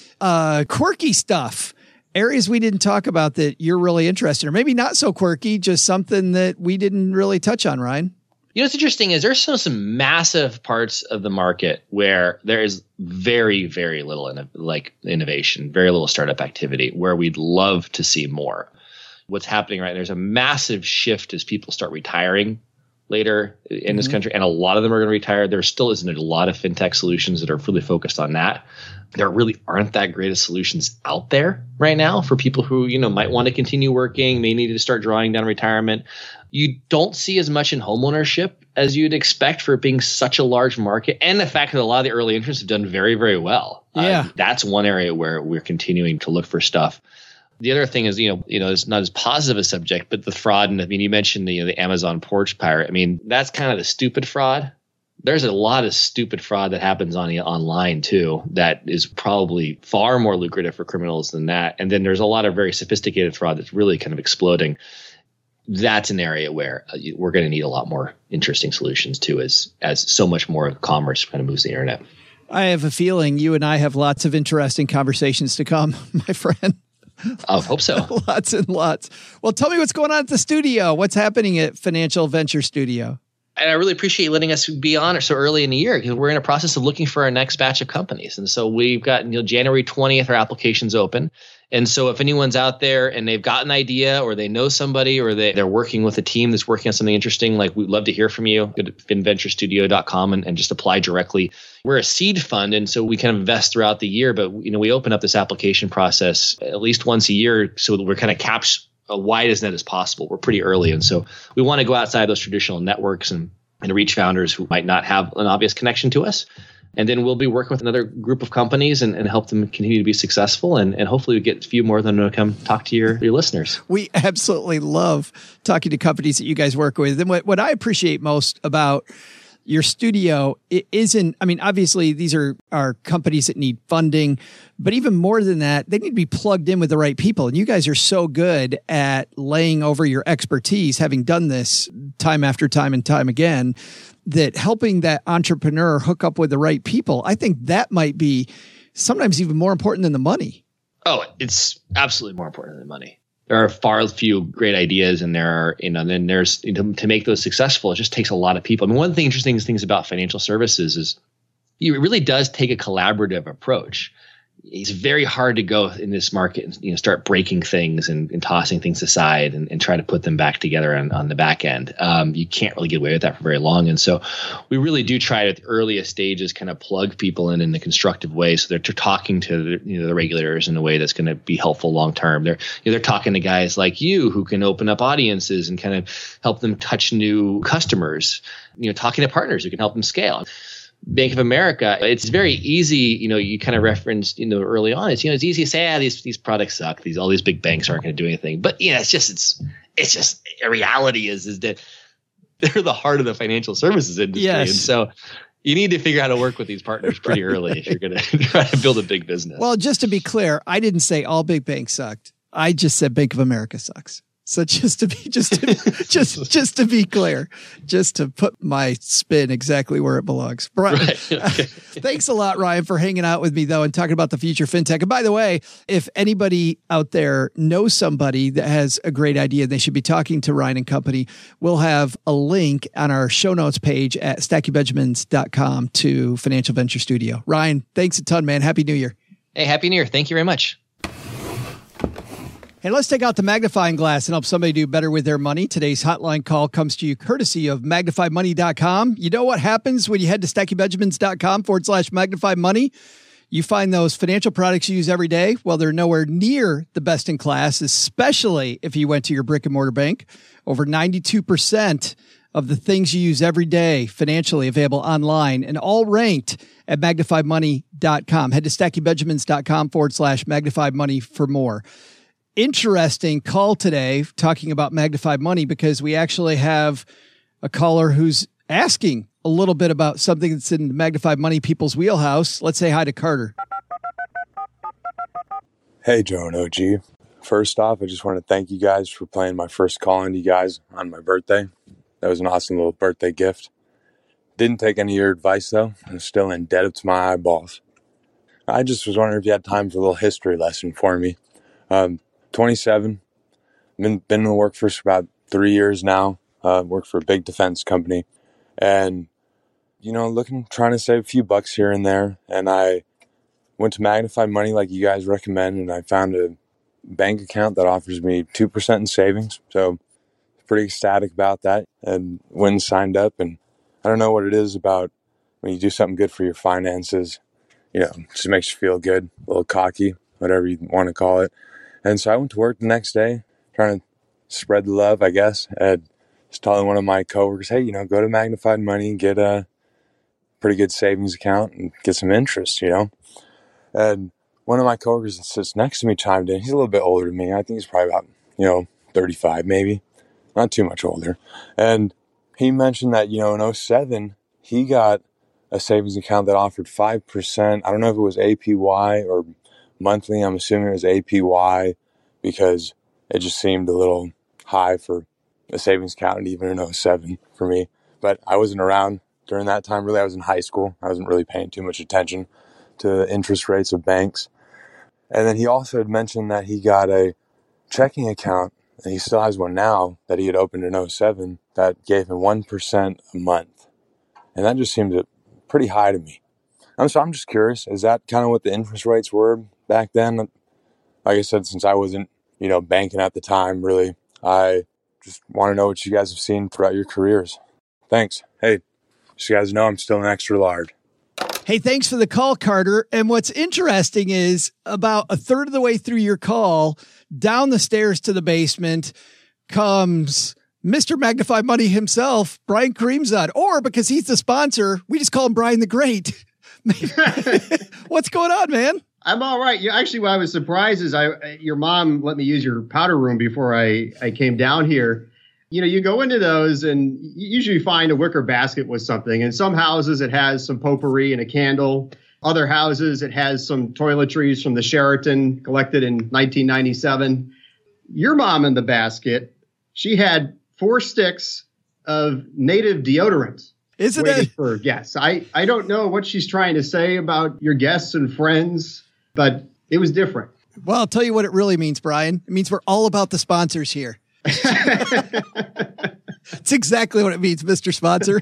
Quirky stuff, areas we didn't talk about that you're really interested in, or maybe not so quirky, just something that we didn't really touch on, Ryan. You know, what's interesting is there's some massive parts of the market where there is very, very little innovation, very little startup activity, where we'd love to see more. What's happening right there's a massive shift as people start retiring later in this country, and a lot of them are going to retire. There still isn't a lot of fintech solutions that are really focused on that. There really aren't that great of solutions out there right now for people who, you know, might want to continue working, may need to start drawing down retirement. You don't see as much in homeownership as you'd expect for it being such a large market, and the fact that a lot of the early entrants have done very, very well. Yeah. That's one area where we're continuing to look for stuff. The other thing is, you know, it's not as positive a subject, but the fraud. And I mean, you mentioned the Amazon porch pirate. I mean, that's kind of the stupid fraud. There's a lot of stupid fraud that happens online too, that is probably far more lucrative for criminals than that. And then there's a lot of very sophisticated fraud that's really kind of exploding. That's an area where we're going to need a lot more interesting solutions too, as so much more commerce kind of moves the internet. I have a feeling you and I have lots of interesting conversations to come, my friend. I hope so. Lots and lots. Well, tell me what's going on at the studio. What's happening at Financial Venture Studio? And I really appreciate you letting us be on it so early in the year, because we're in a process of looking for our next batch of companies. And so we've got January 20th, our application's open. And so if anyone's out there and they've got an idea, or they know somebody, or they're working with a team that's working on something interesting, like, we'd love to hear from you. Go to finventurestudio.com and just apply directly. We're a seed fund, and so we kind of invest throughout the year, but we open up this application process at least once a year, so that we're kind of caps a wide as net as possible. We're pretty early, and so we want to go outside those traditional networks and reach founders who might not have an obvious connection to us. And then we'll be working with another group of companies and help them continue to be successful. And hopefully we get a few more of them to come talk to your listeners. We absolutely love talking to companies that you guys work with. And what I appreciate most about your studio, it isn't, I mean, obviously these are companies that need funding, but even more than that, they need to be plugged in with the right people. And you guys are so good at laying over your expertise, having done this time after time and time again, that helping that entrepreneur hook up with the right people, I think that might be sometimes even more important than the money. Oh, it's absolutely more important than the money. There are far few great ideas, and then there's to make those successful, it just takes a lot of people. I mean, one of the interesting things about financial services is it really does take a collaborative approach. It's very hard to go in this market and start breaking things and tossing things aside and try to put them back together on the back end. You can't really get away with that for very long. And so we really do try to, at the earliest stages, kind of plug people in a constructive way. So they're talking to the regulators in a way that's going to be helpful long term. They're talking to guys like you who can open up audiences and kind of help them touch new customers. Talking to partners who can help them scale. Bank of America, it's very easy, you kind of referenced, early on, it's easy to say, these products suck. All these big banks aren't going to do anything. But it's just a reality is that they're the heart of the financial services industry. Yes. And so you need to figure out how to work with these partners pretty early if you're going to try to build a big business. Well, just to be clear, I didn't say all big banks sucked. I just said Bank of America sucks. So just to be clear, just to put my spin exactly where it belongs. Right. Okay. Thanks a lot, Ryan, for hanging out with me, though, and talking about the future fintech. And by the way, if anybody out there knows somebody that has a great idea, they should be talking to Ryan and company. We'll have a link on our show notes page at stackingbenjamins.com to Financial Venture Studio. Ryan, thanks a ton, man. Happy New Year. Hey, Happy New Year. Thank you very much. Hey, let's take out the magnifying glass and help somebody do better with their money. Today's hotline call comes to you courtesy of magnifymoney.com. You know what happens when you head to stackingbenjamins.com/magnifymoney? You find those financial products you use every day. Well, they're nowhere near the best in class, especially if you went to your brick and mortar bank. Over 92% of the things you use every day financially available online and all ranked at magnifymoney.com. Head to stackingbenjamins.com/magnifymoney for more. Interesting call today talking about Magnified Money, because we actually have a caller who's asking a little bit about something that's in Magnified Money people's wheelhouse. Let's say hi to Carter. Hey, Joe and OG. First off, I just want to thank you guys for playing my first call into you guys on my birthday. That was an awesome little birthday gift. Didn't take any of your advice, though. I'm still in debt up to my eyeballs. I just was wondering if you had time for a little history lesson for me. 27. Been in the workforce for about 3 years now. Worked for a big defense company. And, trying to save a few bucks here and there. And I went to Magnified Money like you guys recommend, and I found a bank account that offers me 2% in savings. So pretty ecstatic about that, and went and signed up. And I don't know what it is about when you do something good for your finances, just makes you feel good, a little cocky, whatever you want to call it. And so I went to work the next day trying to spread the love, I guess, and just telling one of my coworkers, hey, go to Magnified Money and get a pretty good savings account and get some interest, And one of my coworkers that sits next to me chimed in. He's a little bit older than me. I think he's probably about, 35 maybe. Not too much older. And he mentioned that, in 07, he got a savings account that offered 5%. I don't know if it was APY or monthly. I'm assuming it was APY because it just seemed a little high for a savings account, even in 07 for me. But I wasn't around during that time. Really, I was in high school. I wasn't really paying too much attention to the interest rates of banks. And then he also had mentioned that he got a checking account, and he still has one now, that he had opened in 07 that gave him 1% a month. And that just seemed pretty high to me. So I'm just curious, is that kind of what the interest rates were back then? Like I said, since I wasn't, banking at the time, really, I just want to know what you guys have seen throughout your careers. Thanks. Hey, just so you guys know, I'm still an extra large. Hey, thanks for the call, Carter. And what's interesting is about a third of the way through your call, down the stairs to the basement comes Mr. Magnified Money himself, Brian Kareemzad, or because he's the sponsor, we just call him Brian the Great. What's going on, man? I'm all right. Actually, what I was surprised is your mom let me use your powder room before I came down here. You go into those and you usually find a wicker basket with something. In some houses, it has some potpourri and a candle. Other houses, it has some toiletries from the Sheraton collected in 1997. Your mom in the basket, she had 4 sticks of native deodorant. Isn't it? For guests. I don't know what she's trying to say about your guests and friends, but it was different. Well, I'll tell you what it really means, Brian. It means we're all about the sponsors here. It's exactly what it means, Mr. Sponsor.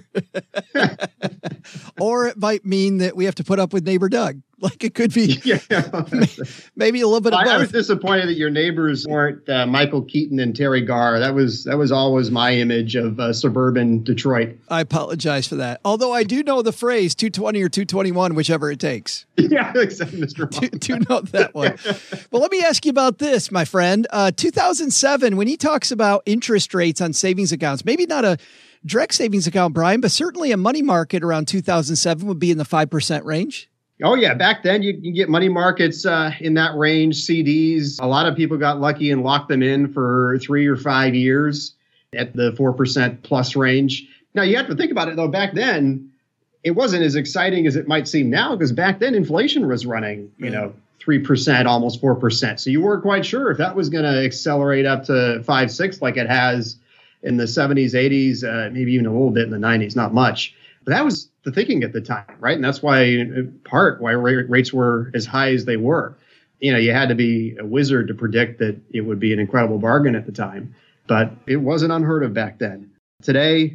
Or it might mean that we have to put up with neighbor Doug. Like it could be maybe a little bit of both. I was disappointed that your neighbors weren't Michael Keaton and Terry Garr. That was always my image of suburban Detroit. I apologize for that. Although I do know the phrase 220 or 221, whichever it takes. Yeah, exactly, Mr. Do know that one. Well, let me ask you about this, my friend. 2007, when he talks about interest rates on savings accounts, maybe not a direct savings account, Brian, but certainly a money market around 2007 would be in the 5% range. Oh, yeah. Back then, you can get money markets in that range, CDs. A lot of people got lucky and locked them in for 3 or 5 years at the 4% plus range. Now, you have to think about it, though. Back then, it wasn't as exciting as it might seem now, because back then inflation was running, 3%, almost 4%. So you weren't quite sure if that was going to accelerate up to 5-6 like it has in the 70s, 80s, maybe even a little bit in the 90s, not much. But that was the thinking at the time, right? And that's why, in part, why rates were as high as they were. You had to be a wizard to predict that it would be an incredible bargain at the time. But it wasn't unheard of back then. Today,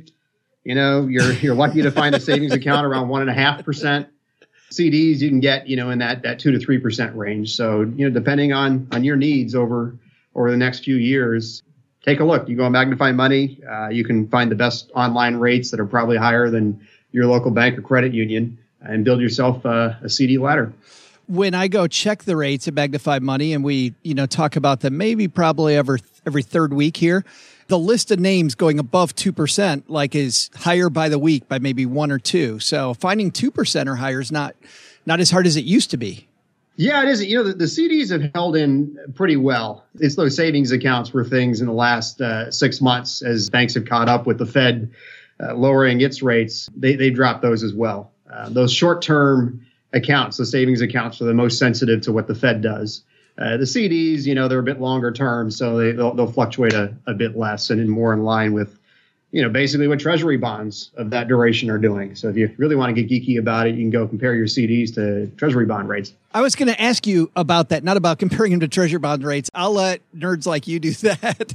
you're lucky to find a savings account around 1.5%. CDs you can get, in that 2 to 3% range. So, depending on your needs over the next few years, take a look. You go on Magnified Money, you can find the best online rates that are probably higher than your local bank or credit union, and build yourself a CD ladder. When I go check the rates at Magnified Money, and we, talk about them maybe probably every third week here, the list of names going above 2% is higher by the week by maybe 1 or 2. So finding 2% or higher is not as hard as it used to be. Yeah, it is. The CDs have held in pretty well. It's those savings accounts were things in the last 6 months as banks have caught up with the Fed lowering its rates. They dropped those as well. Those short-term accounts, the savings accounts, are the most sensitive to what the Fed does. The CDs, they're a bit longer term, so they'll fluctuate a bit less and more in line with basically what treasury bonds of that duration are doing. So if you really want to get geeky about it, you can go compare your CDs to treasury bond rates. I was going to ask you about that, not about comparing them to treasury bond rates. I'll let nerds like you do that.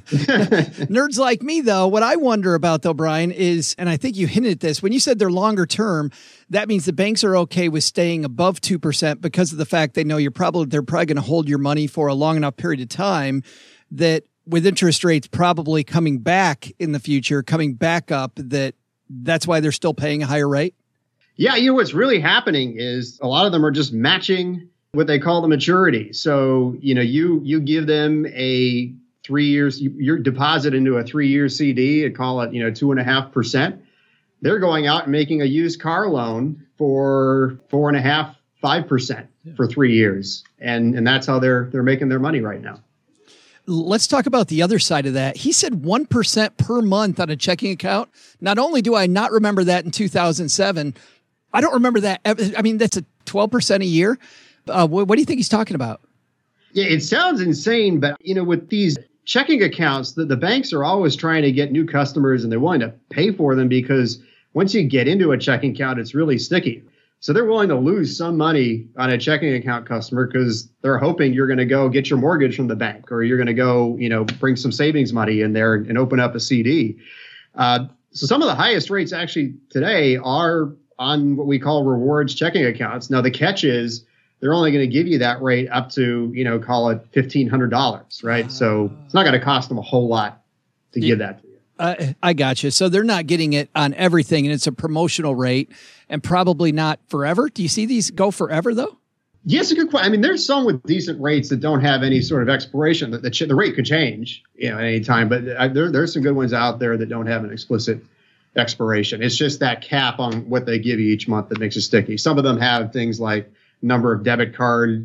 Nerds like me, though, what I wonder about, though, Brian, is, and I think you hinted at this, when you said they're longer term, that means the banks are okay with staying above 2% because of the fact they know they're probably going to hold your money for a long enough period of time that with interest rates probably coming back in the future, coming back up, that's why they're still paying a higher rate? Yeah, what's really happening is a lot of them are just matching what they call the maturity. So, you give them a 3 years, your deposit into a 3-year CD and call it, 2.5%. They're going out and making a used car loan for 4.5%, 5% for 3 years. And that's how they're making their money right now. Let's talk about the other side of that. He said 1% per month on a checking account. Not only do I not remember that in 2007, I don't remember that. I mean, that's a 12% a year. What do you think he's talking about? Yeah, it sounds insane, but with these checking accounts, the banks are always trying to get new customers and they're willing to pay for them because once you get into a checking account, it's really sticky. So they're willing to lose some money on a checking account customer because they're hoping you're going to go get your mortgage from the bank or you're going to go, bring some savings money in there and open up a CD. So some of the highest rates actually today are on what we call rewards checking accounts. Now, the catch is they're only going to give you that rate up to, call it $1,500, right? So it's not going to cost them a whole lot to give that to you. I got you. So they're not getting it on everything, and it's a promotional rate and probably not forever. Do you see these go forever, though? Yes, a good question. I mean, there's some with decent rates that don't have any sort of expiration. The rate could change, at any time, but there's some good ones out there that don't have an explicit expiration. It's just that cap on what they give you each month that makes it sticky. Some of them have things like number of debit card,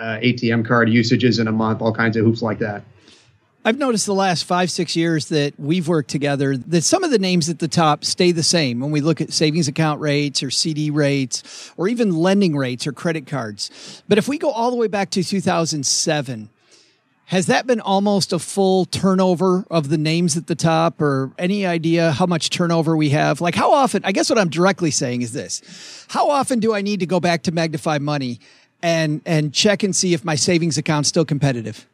ATM card usages in a month, all kinds of hoops like that. I've noticed the last 5-6 years that we've worked together that some of the names at the top stay the same when we look at savings account rates or CD rates or even lending rates or credit cards. But if we go all the way back to 2007, has that been almost a full turnover of the names at the top, or any idea how much turnover we have? Like how often, I guess what I'm directly saying is this: how often do I need to go back to Magnify Money and check and see if my savings account's still competitive?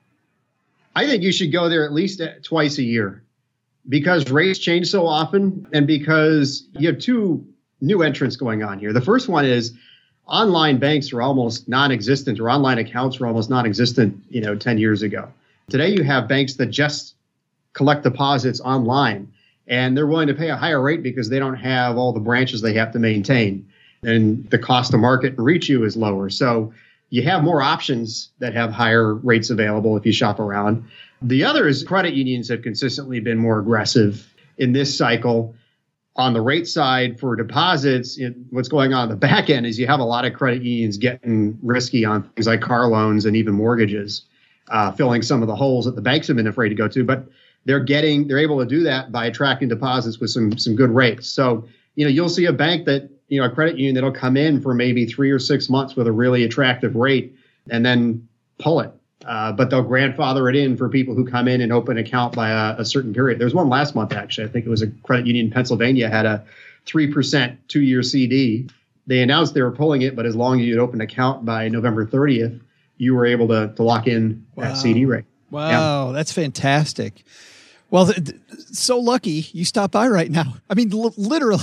I think you should go there at least twice a year because rates change so often and because you have two new entrants going on here. The first one is online banks are almost non-existent, or online accounts were almost non-existent, 10 years ago. Today you have banks that just collect deposits online and they're willing to pay a higher rate because they don't have all the branches they have to maintain, and the cost to market and reach you is lower. So you have more options that have higher rates available if you shop around. The other is credit unions have consistently been more aggressive in this cycle. On the rate side for deposits, what's going on the back end is you have a lot of credit unions getting risky on things like car loans and even mortgages, filling some of the holes that the banks have been afraid to go to. But they're able to do that by attracting deposits with some good rates. So, you'll see a bank that, a credit union that'll come in for maybe 3 or 6 months with a really attractive rate and then pull it. But they'll grandfather it in for people who come in and open an account by a certain period. There was one last month, actually. I think it was a credit union in Pennsylvania had a 3% 2-year CD. They announced they were pulling it, but as long as you'd open an account by November 30th, you were able to lock in that CD rate. Wow, yeah. That's fantastic. Well, so lucky you stopped by right now. I mean, literally,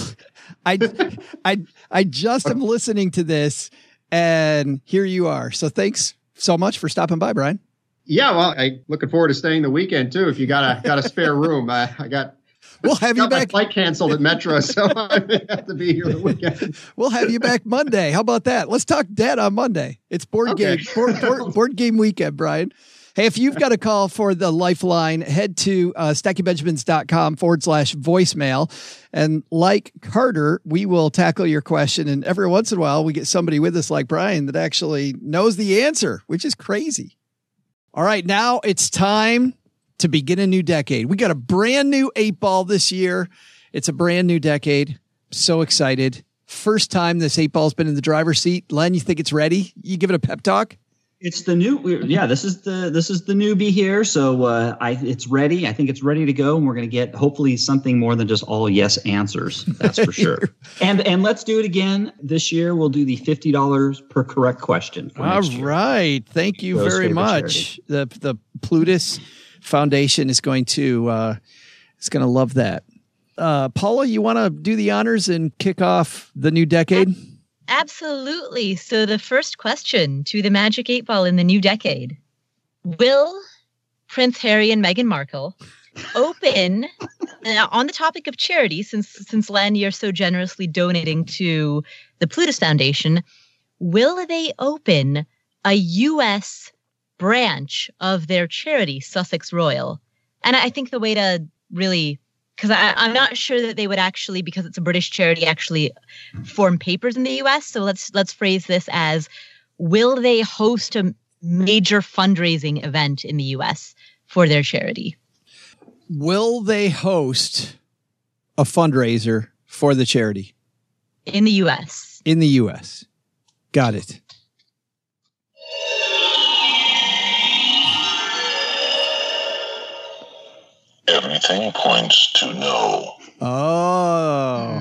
I just am listening to this, and here you are. So thanks so much for stopping by, Brian. Yeah, well, I'm looking forward to staying the weekend too. If you got a spare room, we'll have you back. My flight canceled at Metro, so I may have to be here the weekend. We'll have you back Monday. How about that? Let's talk debt on Monday. It's board game weekend, Brian. Hey, if you've got a call for the Lifeline, head to stackingbenjamins.com/voicemail. And like Carter, we will tackle your question. And every once in a while, we get somebody with us like Brian that actually knows the answer, which is crazy. All right, now it's time to begin a new decade. We got a brand new 8-ball this year. It's a brand new decade. So excited. First time this 8-ball's been in the driver's seat. Len, you think it's ready? You give it a pep talk? It's the new, this is the newbie here. So it's ready. I think it's ready to go, and we're going to get hopefully something more than just all yes answers. That's for sure. And let's do it again this year. We'll do the $50 per correct question. All right, thank you very much. The Plutus Foundation is going to love that. Paula, you want to do the honors and kick off the new decade? Absolutely. So the first question to the Magic 8 Ball in the new decade. Will Prince Harry and Meghan Markle open, on the topic of charity, since Len, you're so generously donating to the Plutus Foundation, will they open a U.S. branch of their charity, Sussex Royal? And I think the way to really... because I'm not sure that they would actually, because it's a British charity, actually form papers in the U.S. So let's phrase this as, will they host a major fundraising event in the U.S. for their charity? Will they host a fundraiser for the charity? In the U.S. In the U.S. Got it. Everything points to no. Oh.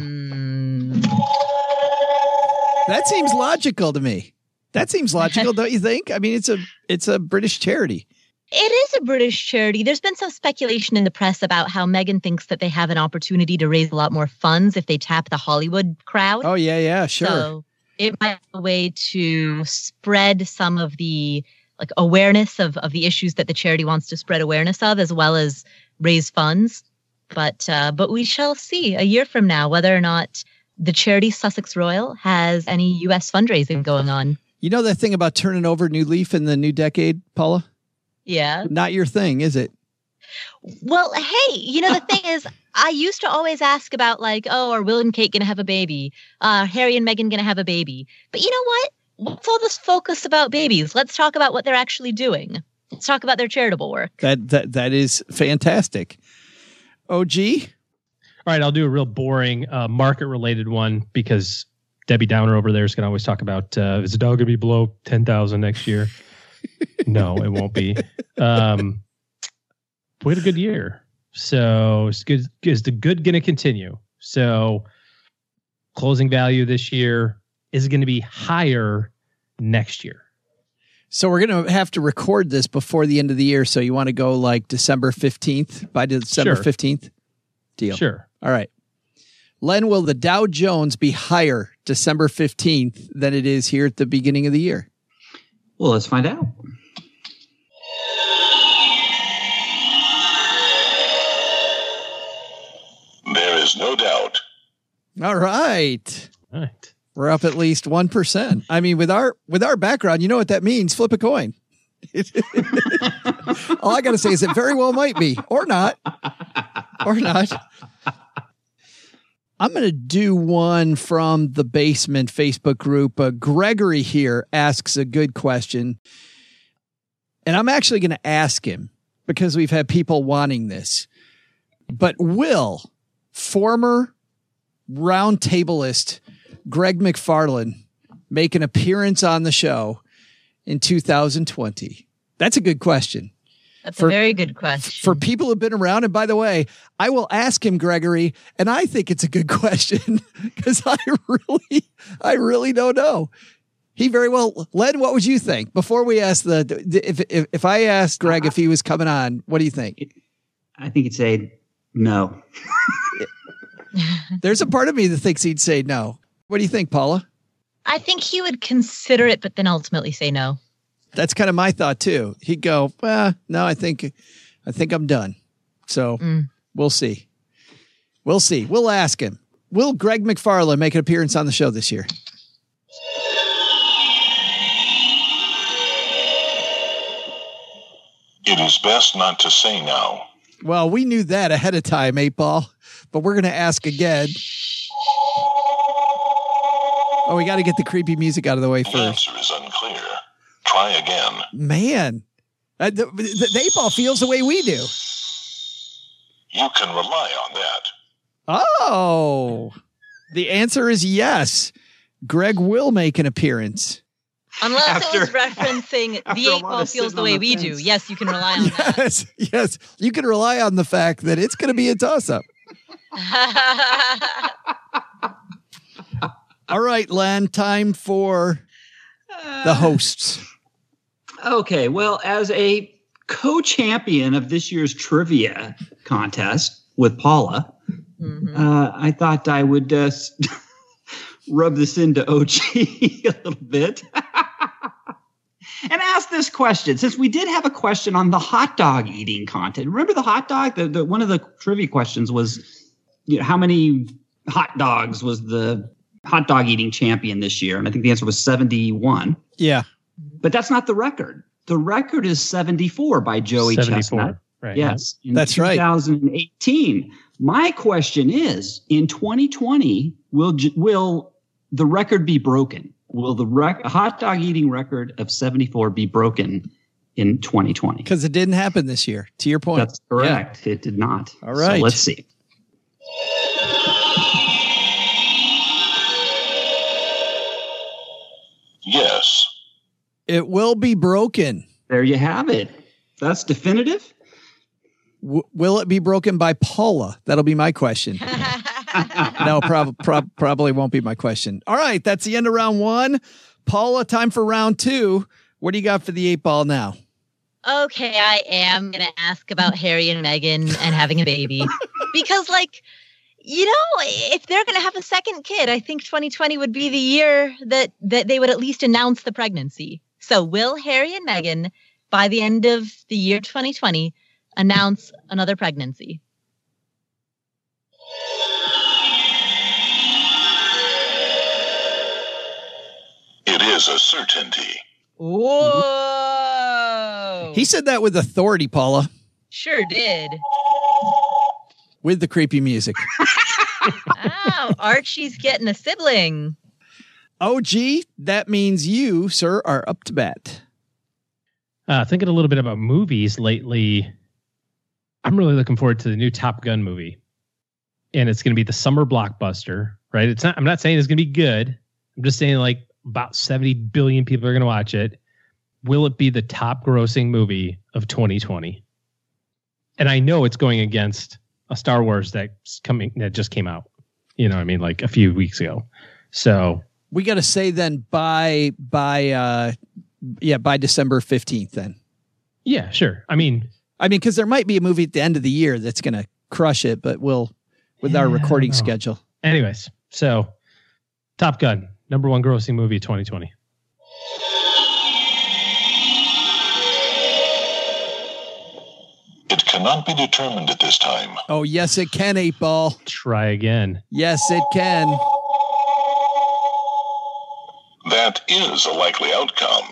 That seems logical to me. That seems logical, don't you think? I mean, it's a British charity. It is a British charity. There's been some speculation in the press about how Meghan thinks that they have an opportunity to raise a lot more funds if they tap the Hollywood crowd. Oh, yeah, sure. So it might be a way to spread some of the awareness of the issues that the charity wants to spread awareness of, as well as raise funds. But we shall see a year from now whether or not the charity Sussex Royal has any U.S. fundraising going on. You know that thing about turning over a new leaf in the new decade, Paula? Yeah. Not your thing, is it? Well, hey, the thing is, I used to always ask about are Will and Kate going to have a baby? Harry and Meghan going to have a baby? But you know what? What's all this focus about babies? Let's talk about what they're actually doing. Let's talk about their charitable work. That is fantastic. OG? All right, I'll do a real boring market-related one because Debbie Downer over there is going to always talk about, is the Dow going to be below 10,000 next year? No, it won't be. We had a good year. So is the good going to continue? So closing value this year is going to be higher next year. So we're going to have to record this before the end of the year. So you want to go December 15th, by December 15th? Deal. Sure. All right. Len, will the Dow Jones be higher December 15th than it is here at the beginning of the year? Well, let's find out. There is no doubt. All right. We're up at least 1%. I mean, with our background, you know what that means. Flip a coin. All I got to say is it very well might be, or not. Or not. I'm going to do one from the Basement Facebook group. Gregory here asks a good question. And I'm actually going to ask him because we've had people wanting this. But will former roundtableist Greg McFarland make an appearance on the show in 2020? That's a good question. That's a very good question. For people who've been around, and by the way, I will ask him, Gregory, and I think it's a good question because I really don't know. He very well. Len, what would you think before we ask if I asked Greg if he was coming on? What do you think? I think he'd say no. There's a part of me that thinks he'd say no. What do you think, Paula? I think he would consider it, but then ultimately say no. That's kind of my thought too. He'd go, no, I think I'm done. So we'll see. We'll see. We'll ask him. Will Greg McFarland make an appearance on the show this year? It is best not to say now. Well, we knew that ahead of time, 8 Ball, but we're going to ask again. Oh, we got to get the creepy music out of the way first. The answer is unclear. Try again. Man, the 8 Ball feels the way we do. You can rely on that. Oh, the answer is yes. Greg will make an appearance. Unless it was referencing the 8 Ball feels the way we do. Yes, you can rely on that. Yes. You can rely on the fact that it's going to be a toss-up. All right, Len, time for the hosts. Okay, well, as a co-champion of this year's trivia contest with Paula, I thought I would rub this into OG a little bit and ask this question. Since we did have a question on the hot dog eating contest. Remember the hot dog? The one of the trivia questions was, how many hot dogs was the hot dog eating champion this year? And I think the answer was 71. Yeah. But that's not the record. The record is 74 by Joey 74, Chestnut. right? Yes. In That's right. 2018. My question is, in 2020, will the record be broken? Will the hot dog eating record of 74 be broken in 2020? Because it didn't happen this year, to your point. That's correct. Yeah. It did not. All right. So let's see. Yes. It will be broken. There you have it. That's definitive. Will it be broken by Paula? That'll be my question. No, probably won't be my question. All right, that's the end of round 1. Paula, time for round 2. What do you got for the 8 Ball now? Okay, I am going to ask about Harry and Meghan and having a baby. Because, if they're going to have a second kid, I think 2020 would be the year that they would at least announce the pregnancy. So will Harry and Meghan, by the end of the year 2020, announce another pregnancy? It is a certainty. Whoa! He said that with authority, Paula. Sure did. With the creepy music. Oh, Archie's getting a sibling. OG, that means you, sir, are up to bat. Thinking a little bit about movies lately. I'm really looking forward to the new Top Gun movie. And it's going to be the summer blockbuster, right? I'm not saying it's going to be good. I'm just saying about 70 billion people are going to watch it. Will it be the top grossing movie of 2020? And I know it's going against a Star Wars that just came out, a few weeks ago. So we got to say then by December 15th then. Yeah, sure. I mean, because there might be a movie at the end of the year that's going to crush it, but with our recording schedule. Anyways, so Top Gun, number 1 grossing movie of 2020. It cannot be determined at this time. Oh, yes, it can, 8 Ball. Try again. Yes, it can. That is a likely outcome.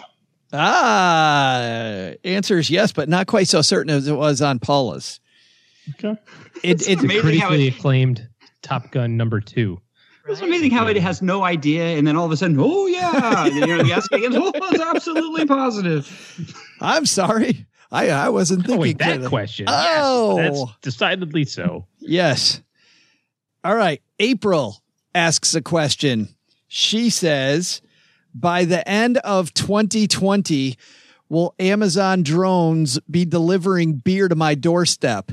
Answer is yes, but not quite so certain as it was on Paula's. Okay. It's critically acclaimed Top Gun number 2. It's amazing how it has no idea, and then all of a sudden, oh yeah, the asking, it's absolutely positive. I'm sorry, I wasn't thinking that question. Oh, yes, that's decidedly so. Yes. All right. April asks a question. She says, by the end of 2020, will Amazon drones be delivering beer to my doorstep?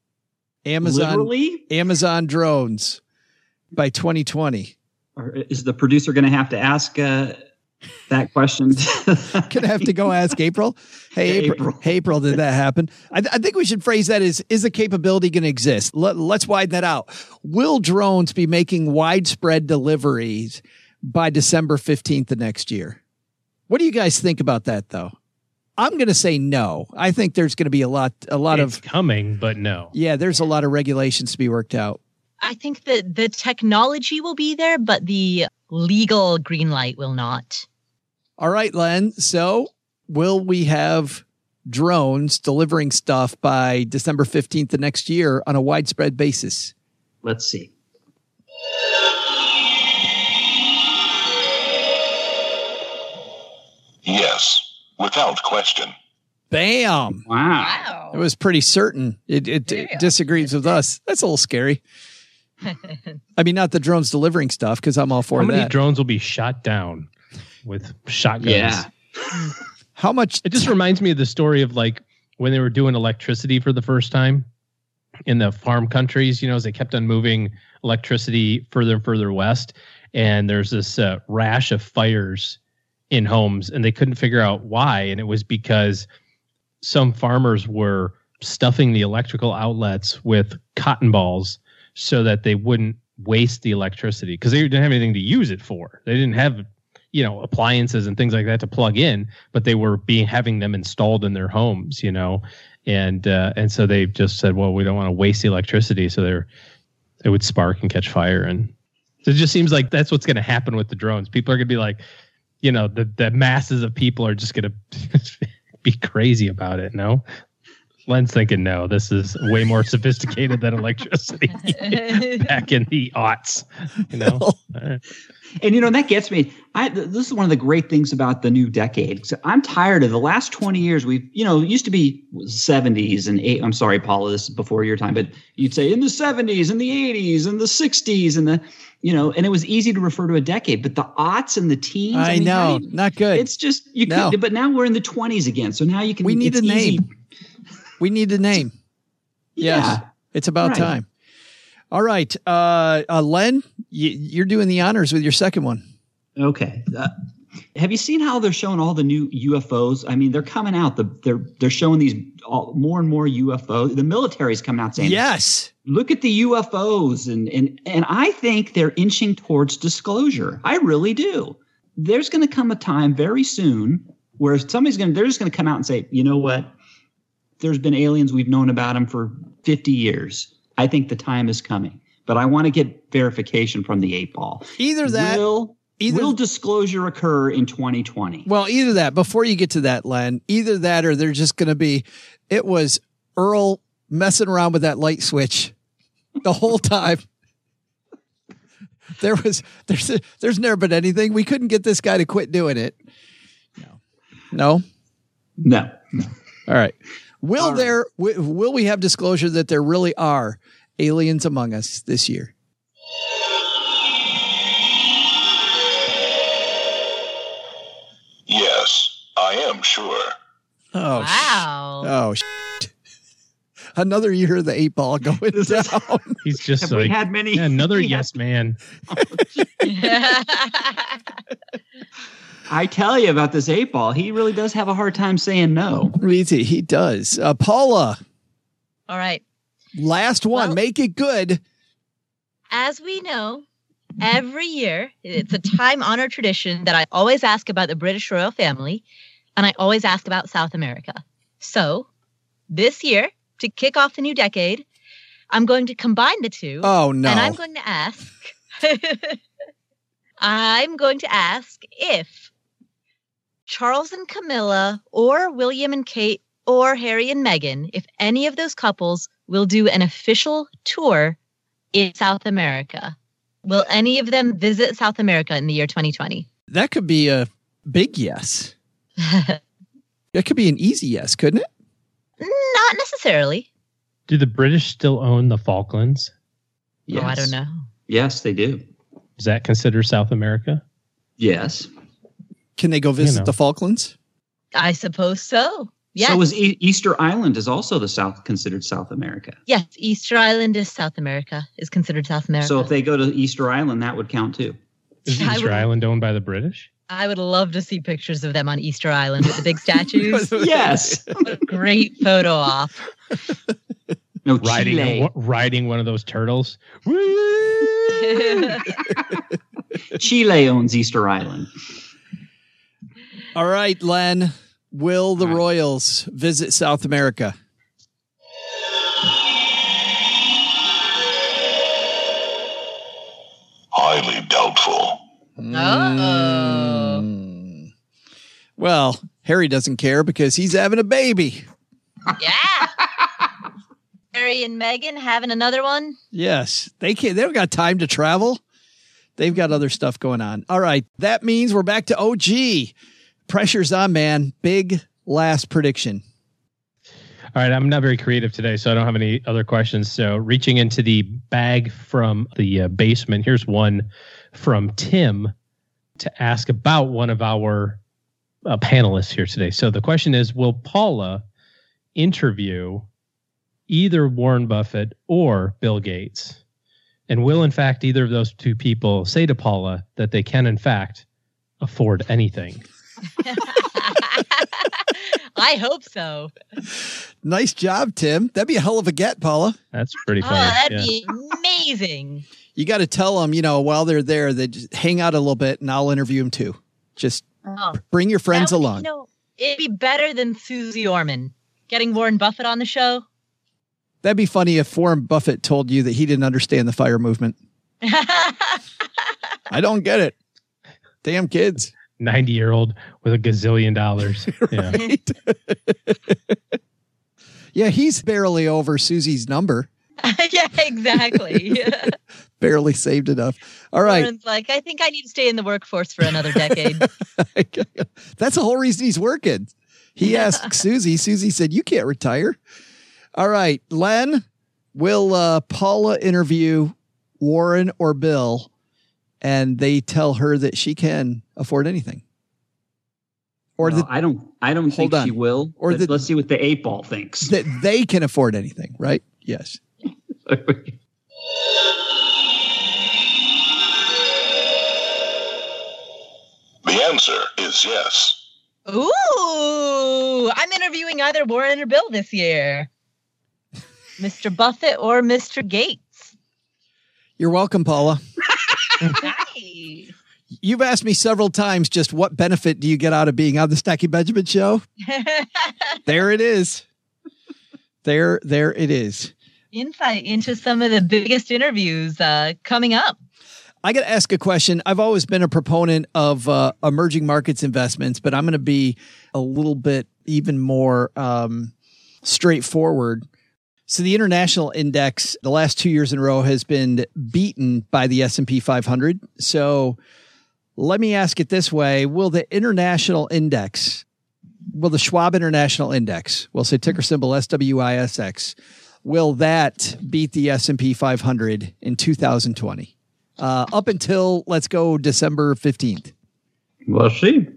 Amazon drones by 2020. Or is the producer going to have to ask that question? Gonna have to go ask April. Hey, April, did that happen? I think we should phrase that as, is the capability going to exist? Let's widen that out. Will drones be making widespread deliveries by December 15th of next year? What do you guys think about that, though? I'm going to say no. I think there's going to be a lot it's coming, but no. Yeah, there's a lot of regulations to be worked out. I think that the technology will be there, but the legal green light will not. All right, Len. So will we have drones delivering stuff by December 15th of next year on a widespread basis? Let's see. Yes, without question. Bam. Wow. It was pretty certain. It disagrees with us. That's a little scary. I mean, not the drones delivering stuff, because I'm all for that. How many drones will be shot down? with shotguns. Yeah. How much? It just reminds me of the story of like when they were doing electricity for the first time in the farm countries, as they kept on moving electricity further and further west. And there's this rash of fires in homes, and they couldn't figure out why. And it was because some farmers were stuffing the electrical outlets with cotton balls so that they wouldn't waste the electricity, because they didn't have anything to use it for. They didn't have, appliances and things like that to plug in, but they were having them installed in their homes, and so they just said, well, we don't want to waste the electricity. So they would spark and catch fire. And so it just seems like that's what's going to happen with the drones. People are going to be like, the masses of people are just going to be crazy about it. No, Len's thinking, no, this is way more sophisticated than electricity back in the aughts, And that gets me. This is one of the great things about the new decade. So I'm tired of the last 20 years. We've, it used to be 70s and I'm sorry, Paula, this is before your time, but you'd say in the 70s and the 80s and the 60s and and it was easy to refer to a decade. But the aughts and the teens, I know, not good. It's just but now we're in the 20s again. So now you can. We need a name. We need a name. Yes, yeah, it's about time. All right, Len, you're doing the honors with your second one. Okay. Have you seen how they're showing all the new UFOs? I mean, they're coming out. They're showing these more and more UFOs. The military's coming out saying, yes, look at the UFOs. And I think they're inching towards disclosure. I really do. There's going to come a time very soon where they're just going to come out and say, you know what? There's been aliens. We've known about them for 50 years. I think the time is coming, but I want to get verification from the 8 Ball. Either that, will disclosure occur in 2020? Well, either that. Before you get to that, Len, either that, or they're just going to be. It was Earl messing around with that light switch the whole time. There's never been anything. We couldn't get this guy to quit doing it. No. All right. Will we have disclosure that there really are aliens among us this year? Yes, I am sure. Oh, wow. Another year of the 8 Ball going down. He's just Have like, we had many? another yes man. I tell you about this 8 Ball. He really does have a hard time saying no. He does. Paula. All right. Last one. Well, make it good. As we know, every year, it's a time-honored tradition that I always ask about the British royal family, and I always ask about South America. So this year, to kick off the new decade, I'm going to combine the two. Oh, no. And I'm going to ask if Charles and Camilla, or William and Kate, or Harry and Meghan, if any of those couples will do an official tour in South America. Will any of them visit South America in the year 2020? That could be a big yes. That could be an easy yes, couldn't it? Not necessarily. Do the British still own the Falklands? Yes. Oh, I don't know. Yes, they do. Is that considered South America? Yes. Can they go visit the Falklands? I suppose so. Yes. So is Easter Island is also considered South America? Yes, Easter Island is South America, is considered South America. So if they go to Easter Island, that would count too. Is Easter Island owned by the British? I would love to see pictures of them on Easter Island with the big statues. Yes. What a great photo op. No, riding one of those turtles. Chile owns Easter Island. All right, Len. Will the Royals visit South America? Highly doubtful. Well, Harry doesn't care because he's having a baby. Yeah. Harry and Meghan having another one? Yes. They don't got time to travel. They've got other stuff going on. All right. That means we're back to OG. Pressure's on, man. Big last prediction. All right. I'm not very creative today, so I don't have any other questions. So reaching into the bag from the basement, here's one from Tim. to ask about one of our panelists here today. So the question is, will Paula interview either Warren Buffett or Bill Gates? And will, in fact, either of those two people say to Paula that they can, in fact, afford anything? I hope so. Nice job, Tim. That'd be a hell of a get, Paula. That's pretty funny. That'd be amazing. You got to tell them, while they're there, they just hang out a little bit and I'll interview them too. Just bring your friends along. It'd be better than Susie Orman getting Warren Buffett on the show. That'd be funny if Warren Buffett told you that he didn't understand the FIRE movement. I don't get it. Damn kids. 90-year-old with $1 gazillion. Yeah. Yeah, he's barely over Susie's number. Yeah, exactly. Barely saved enough. All right. Warren's like, I think I need to stay in the workforce for another decade. That's the whole reason he's working. He asked Susie. Susie said, you can't retire. All right, Len, will Paula interview Warren or Bill, and they tell her that she can afford anything? Or I don't think she will. Or let's see what the 8-ball thinks. That they can afford anything, right? Yes. The answer is yes. Ooh, I'm interviewing either Warren or Bill this year. Mr. Buffett or Mr. Gates. You're welcome, Paula. Hi. You've asked me several times just what benefit do you get out of being on the Stacking Benjamin show? There it is. There it is. Insight into some of the biggest interviews coming up. I got to ask a question. I've always been a proponent of emerging markets investments, but I'm going to be a little bit even more straightforward. So the international index, the last 2 years in a row, has been beaten by the S&P 500. So let me ask it this way. Will the international index, will the Schwab International Index, we'll say ticker symbol SWISX, will that beat the S&P 500 in 2020? Up until, let's go, December 15th. We'll see.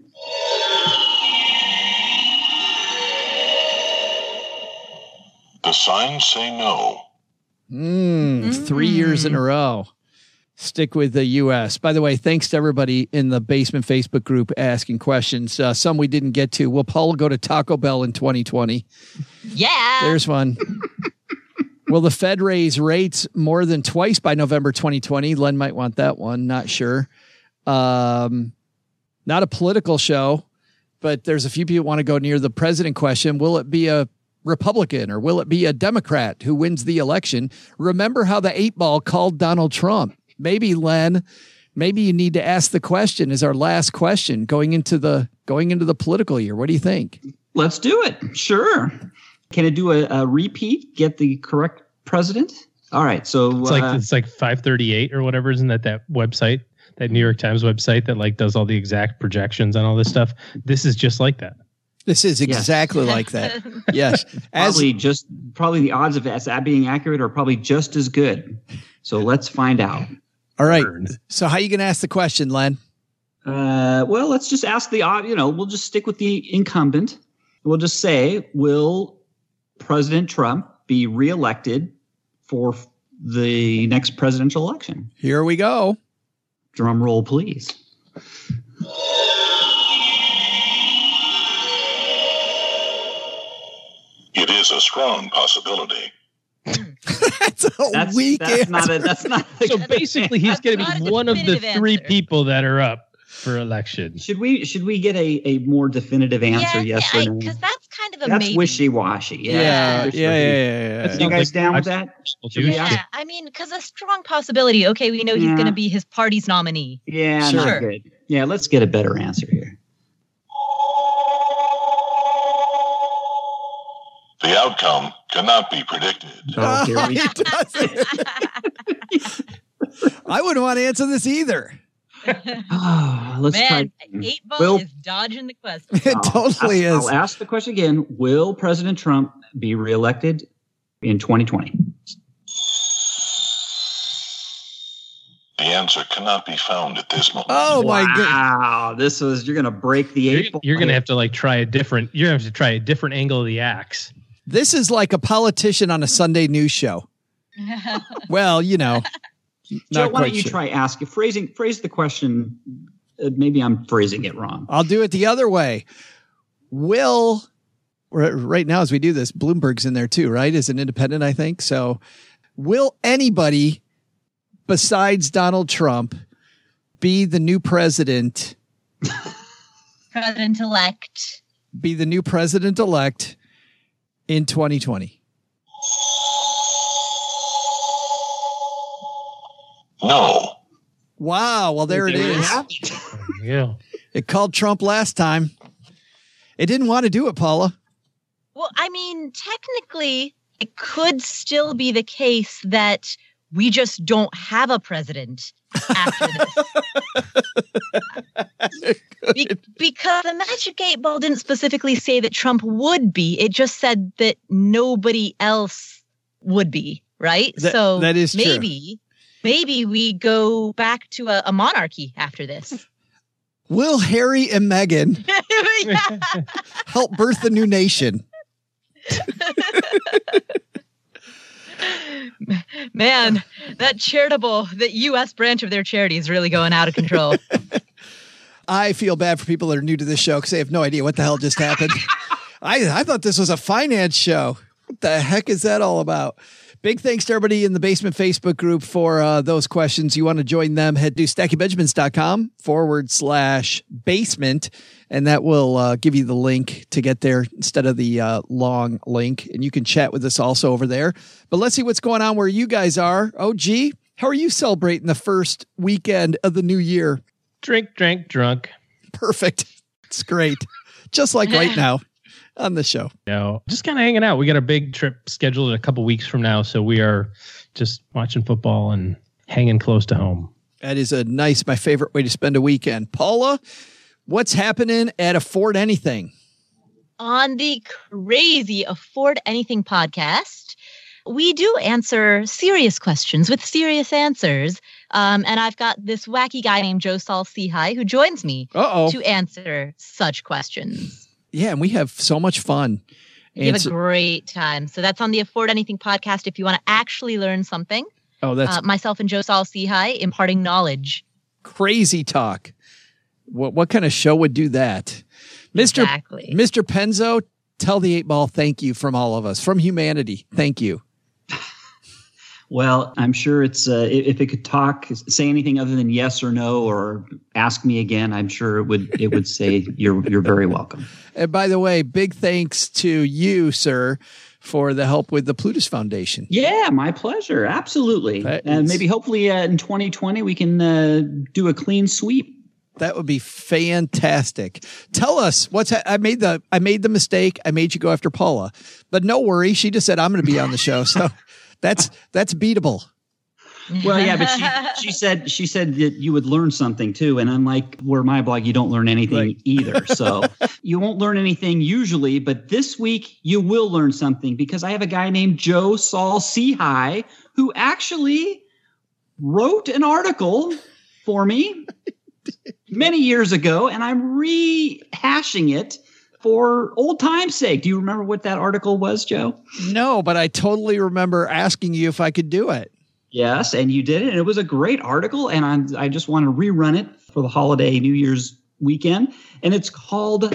The signs say no. 3 years in a row. Stick with the U.S. By the way, thanks to everybody in the Basement Facebook group asking questions. Some we didn't get to. Will Paula go to Taco Bell in 2020? Yeah. There's one. Will the Fed raise rates more than twice by November 2020? Len might want that one. Not sure. Not a political show, but there's a few people want to go near the president question. Will it be a Republican or will it be a Democrat who wins the election? Remember how the 8-ball called Donald Trump. Maybe, Len, maybe you need to ask the question as our last question going into the political year. What do you think? Let's do it. Sure. Can it do a repeat? Get the correct president? All right. So it's like 538 or whatever. Isn't that website, that New York Times website that like does all the exact projections on all this stuff? This is just like that. This is exactly like that. Yes. Probably the odds of that being accurate are probably just as good. So let's find out. All right. So how are you going to ask the question, Len? Well, let's just ask we'll just stick with the incumbent. We'll just say, will President Trump be reelected for the next presidential election? Here we go. Drum roll, please. It is a strong possibility. That's weak answer. So basically, he's going to be one of the three people that are up for election. Should we get a more definitive answer? Yes or no? Because that's kind of a that's maybe. wishy-washy. Yeah. You guys down with that? Yeah, I mean, because a strong possibility. Okay, we know he's going to be his party's nominee. Yeah, sure. Good. Yeah, let's get a better answer here. The outcome cannot be predicted. Oh, here we go. I wouldn't want to answer this either. Let's try. 8-ball is dodging the question. It totally is. I'll ask the question again. Will President Trump be reelected in 2020? The answer cannot be found at this moment. Oh my god! Wow, you're going to break the 8 ball. You're going to have to like try a different. You're going to have to try a different angle of the axe. This is like a politician on a Sunday news show. Well, you know. Joe, why don't you try phrase the question? Maybe I'm phrasing it wrong. I'll do it the other way. Right now as we do this, Bloomberg's in there too, right? As an independent, I think. So will anybody besides Donald Trump be the new president? President-elect. Be the new president-elect in 2020? No. Wow. Well, there it is. Yeah. It called Trump last time. It didn't want to do it, Paula. Well, I mean, technically, it could still be the case that we just don't have a president after this. Because the Magic 8 Ball didn't specifically say that Trump would be. It just said that nobody else would be, right? So that is true. Maybe we go back to a monarchy after this. Will Harry and Meghan help birth a new nation? Man, that U.S. branch of their charity is really going out of control. I feel bad for people that are new to this show because they have no idea what the hell just happened. I thought this was a finance show. What the heck is that all about? Big thanks to everybody in the Basement Facebook group for those questions. You want to join them, head to stackingbenjamins.com/basement, and that will give you the link to get there instead of the long link. And you can chat with us also over there. But let's see what's going on where you guys are. OG, how are you celebrating the first weekend of the new year? Drink, drunk. Perfect. It's great. Just like right now on the show. No, just kind of hanging out. We got a big trip scheduled in a couple weeks from now, so we are just watching football and hanging close to home. That is my favorite way to spend a weekend. Paula, what's happening at Afford Anything? On the crazy Afford Anything podcast, we do answer serious questions with serious answers. And I've got this wacky guy named Joe Saul Seahigh who joins me to answer such questions. Yeah, and we have so much fun. We have a great time. So that's on the Afford Anything podcast if you want to actually learn something. Oh, that's myself and Joe Saul Seahigh imparting knowledge. Crazy talk. What kind of show would do that? Exactly. Mr. Penzo, tell the 8 Ball thank you from all of us, from humanity. Thank you. Well, I'm sure it's if it could talk, say anything other than yes or no or ask me again, I'm sure it would say you're very welcome. And by the way, big thanks to you, sir, for the help with the Plutus Foundation. Yeah, my pleasure. Absolutely. And maybe hopefully in 2020 we can do a clean sweep. That would be fantastic. Tell us I made the mistake. I made you go after Paula, but no worry. She just said I'm going to be on the show. So that's beatable. Well, yeah, but she said that you would learn something too. And unlike where my blog, you don't learn anything either. So you won't learn anything usually, but this week you will learn something because I have a guy named Joe Saul Seahigh who actually wrote an article for me many years ago, and I'm rehashing it for old time's sake. Do you remember what that article was, Joe? No, but I totally remember asking you if I could do it. Yes, and you did it, and it was a great article, and I just want to rerun it for the holiday New Year's weekend, and it's called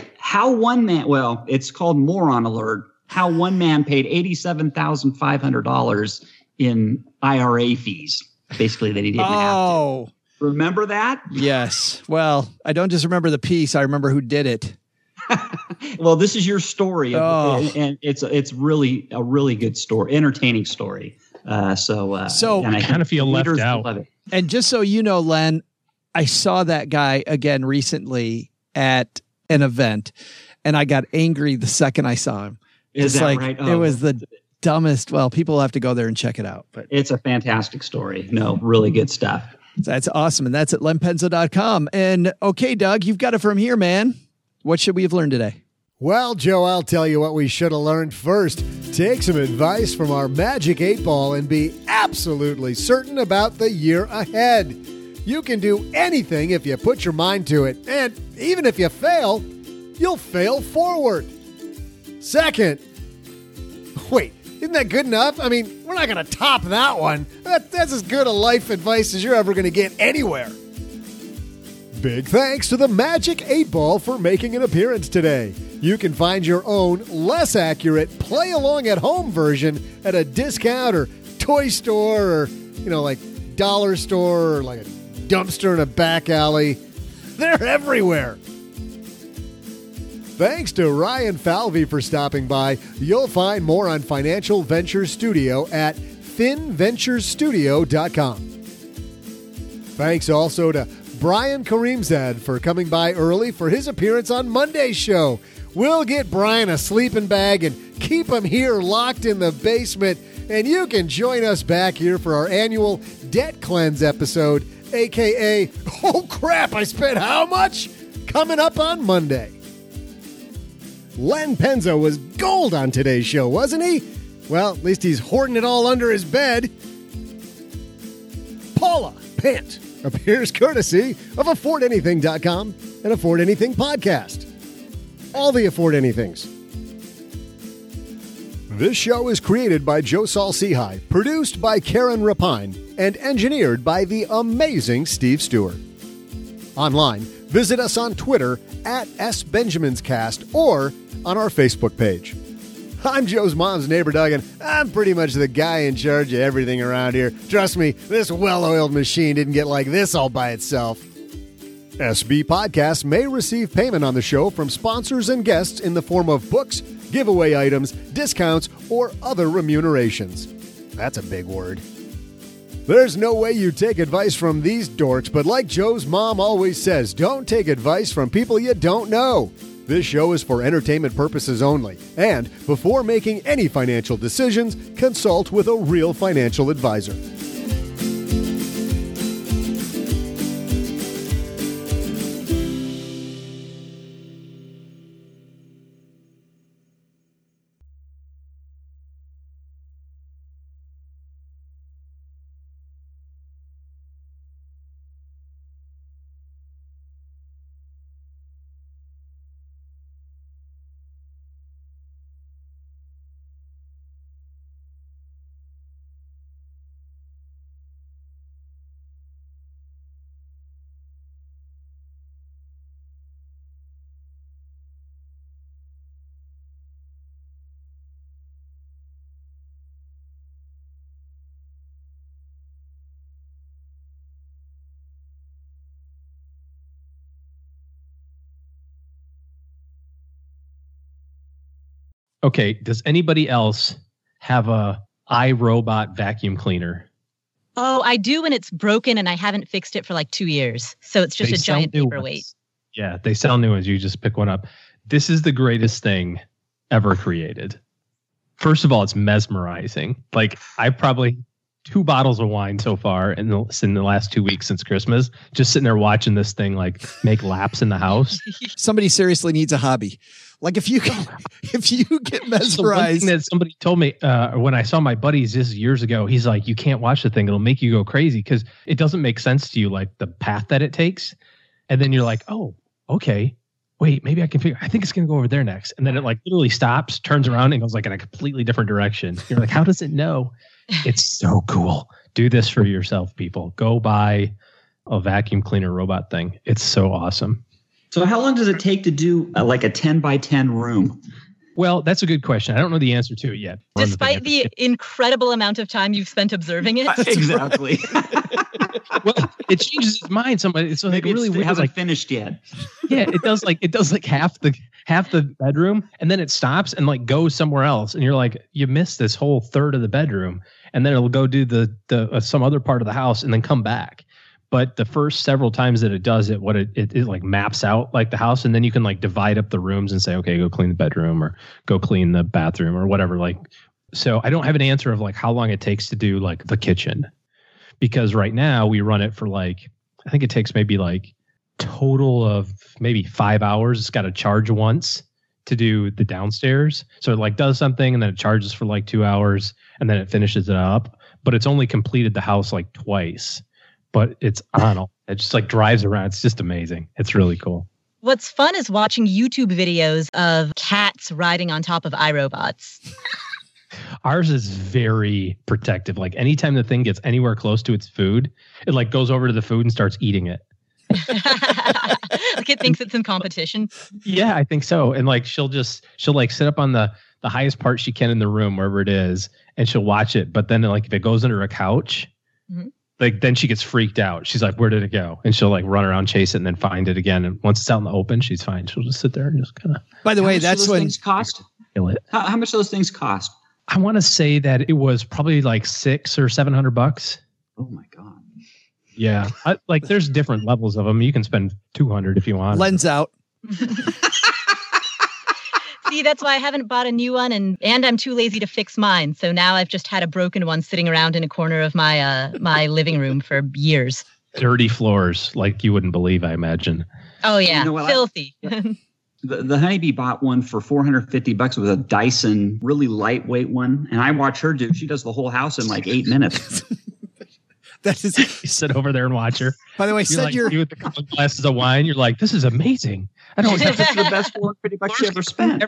it's called Moron Alert, How One Man Paid $87,500 in IRA fees, basically, that he didn't have to. Remember that? Yes. Well, I don't just remember the piece. I remember who did it. Well, this is your story, and it's really a really good story, entertaining story. So I kind of feel left out. And just so you know, Len, I saw that guy again recently at an event, and I got angry the second I saw him. Is that right? It was the dumbest. Well, people have to go there and check it out. But it's a fantastic story. No, really good stuff. That's awesome. And that's at lenpenzo.com. And okay, Doug, you've got it from here, man. What should we have learned today? Well, Joe, I'll tell you what we should have learned first. Take some advice from our Magic 8 Ball and be absolutely certain about the year ahead. You can do anything if you put your mind to it, and even if you fail, you'll fail forward. Second, wait, isn't that good enough? I mean, we're not going to top that one. That's as good a life advice as you're ever going to get anywhere. Big thanks to the Magic 8 Ball for making an appearance today. You can find your own, less accurate, play-along-at-home version at a discount or toy store or, like dollar store or like a dumpster in a back alley. They're everywhere. Thanks to Ryan Falvey for stopping by. You'll find more on Financial Ventures Studio at finventurestudio.com. Thanks also to Brian Karimzad for coming by early for his appearance on Monday's show. We'll get Brian a sleeping bag and keep him here locked in the basement, and you can join us back here for our annual Debt Cleanse episode, a.k.a. Oh crap, I spent how much? Coming up on Monday. Len Penzo was gold on today's show, wasn't he? Well, at least he's hoarding it all under his bed. Paula Pant appears courtesy of AffordAnything.com and Afford Anything Podcast. All the Afford Anythings. This show is created by Joe Saul-Sehy, produced by Karen Rapine, and engineered by the amazing Steve Stewart. Online, visit us on Twitter at SBenjaminsCast or on our Facebook page. I'm Joe's mom's neighbor, Doug, and I'm pretty much the guy in charge of everything around here. Trust me, this well-oiled machine didn't get like this all by itself. SB Podcasts may receive payment on the show from sponsors and guests in the form of books, giveaway items, discounts, or other remunerations. That's a big word. There's no way you take advice from these dorks, but like Joe's mom always says, don't take advice from people you don't know. This show is for entertainment purposes only, and before making any financial decisions, consult with a real financial advisor. Okay, does anybody else have a iRobot vacuum cleaner? Oh, I do, and it's broken, and I haven't fixed it for like 2 years. So it's just a giant paperweight. Yeah, they sell new ones. You just pick one up. This is the greatest thing ever created. First of all, it's mesmerizing. Like, I've probably 2 bottles of wine so far in the last 2 weeks since Christmas, just sitting there watching this thing like make laps in the house. Somebody seriously needs a hobby. Like if you get mesmerized. That somebody told me when I saw my buddies this years ago, he's like, you can't watch the thing. It'll make you go crazy because it doesn't make sense to you, like the path that it takes. And then you're like, oh, okay. Wait, maybe I can figure. I think it's going to go over there next. And then it like literally stops, turns around and goes like in a completely different direction. You're like, how does it know? It's so cool. Do this for yourself, people. Go buy a vacuum cleaner robot thing. It's so awesome. So how long does it take to do like a 10 by 10 room? Well, that's a good question. I don't know the answer to it yet. Despite the incredible amount of time you've spent observing it. Exactly. Well, it changes its mind. It's like really weird. It hasn't finished yet. Yeah, it does like half the bedroom, and then it stops and like goes somewhere else, and you're like, you missed this whole third of the bedroom, and then it'll go do the some other part of the house, and then come back. But the first several times that it does it, it like maps out like the house, and then you can like divide up the rooms and say, okay, go clean the bedroom or go clean the bathroom or whatever. Like, so I don't have an answer of like how long it takes to do like the kitchen, because right now we run it for like, I think it takes maybe like total of maybe 5 hours. It's got to charge once to do the downstairs. So it like does something and then it charges for like 2 hours and then it finishes it up. but it's only completed the house like twice. But it's on. It just like drives around. It's just amazing. It's really cool. What's fun is watching YouTube videos of cats riding on top of iRobots. Ours is very protective. Like anytime the thing gets anywhere close to its food, it like goes over to the food and starts eating it. Like it thinks it's in competition. Yeah, I think so. And like she'll like sit up on the highest part she can in the room, wherever it is, and she'll watch it. But then like if it goes under a couch, like then she gets freaked out. She's like, where did it go? And she'll like run around, chase it, and then find it again. And once it's out in the open, she's fine. She'll just sit there and just kind of. By the way, that's when things cost. Kill it. How much do those things cost? I want to say that it was probably like $600 or $700. Oh my god! Yeah, like there's different levels of them. You can spend $200 if you want. Lens out. See, that's why I haven't bought a new one, and I'm too lazy to fix mine. So now I've just had a broken one sitting around in a corner of my my living room for years. Dirty floors, like you wouldn't believe, I imagine. Oh yeah, You know what, filthy. The honeybee bought one for $450 with a Dyson, really lightweight one, and I watch her do. She does the whole house in like 8 minutes. That is. You sit over there and watch her. By the way, You're send like, your you with a couple of glasses of wine. You're like, this is amazing. I don't. This is the best $450 she ever spent.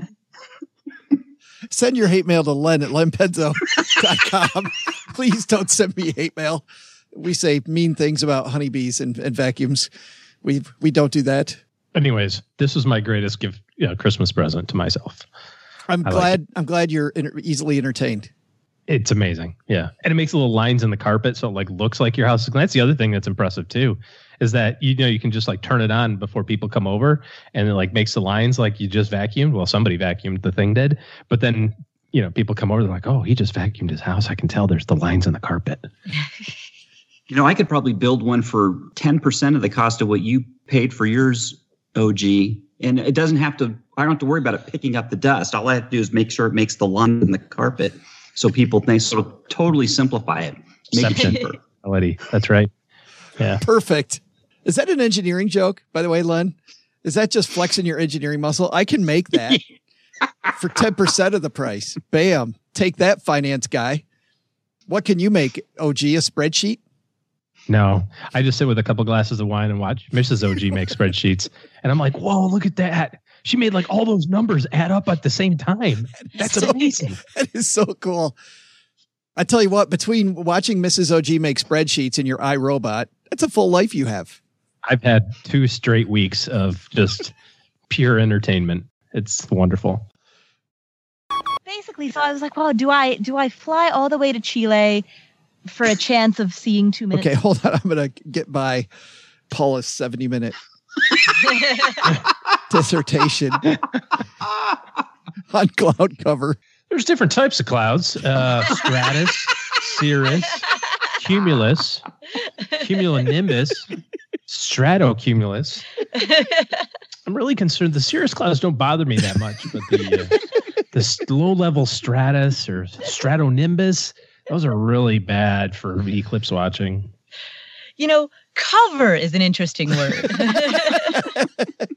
send your hate mail to Len at lenpenzo.com. Please don't send me hate mail. We say mean things about honeybees and vacuums. We don't do that. Anyways, this was my greatest gift, Christmas present to myself. I'm glad you're easily entertained. It's amazing. Yeah. And it makes little lines in the carpet. So it like looks like your house. That's the other thing that's impressive too, is that, you can just like turn it on before people come over and it like makes the lines like you just vacuumed. Well, somebody vacuumed, the thing did. But then, people come over, they're like, oh, he just vacuumed his house. I can tell there's the lines in the carpet. I could probably build one for 10% of the cost of what you paid for yours, OG. And it doesn't have to, I don't have to worry about it picking up the dust. All I have to do is make sure it makes the line in the carpet. So people think, sort of totally simplify it. Make it cheaper. Already. That's right. Yeah. Perfect. Is that an engineering joke, by the way, Len? Is that just flexing your engineering muscle? I can make that for 10% of the price. Bam. Take that, finance guy. What can you make, OG? A spreadsheet? No, I just sit with a couple glasses of wine and watch Mrs. OG make spreadsheets. And I'm like, whoa, look at that. She made like all those numbers add up at the same time. That's amazing. That is so cool. I tell you what, between watching Mrs. OG make spreadsheets and your iRobot, that's a full life you have. I've had 2 straight weeks of just pure entertainment. It's wonderful. Basically, so I was like, well, do I fly all the way to Chile for a chance of seeing 2 minutes? Okay, hold on. I'm going to get by Paula's 70-minute dissertation on cloud cover. There's different types of clouds. Stratus, cirrus, cumulus, cumulonimbus, stratocumulus. I'm really concerned. The cirrus clouds don't bother me that much, but the low-level stratus or stratonimbus, those are really bad for eclipse watching. Cover is an interesting word.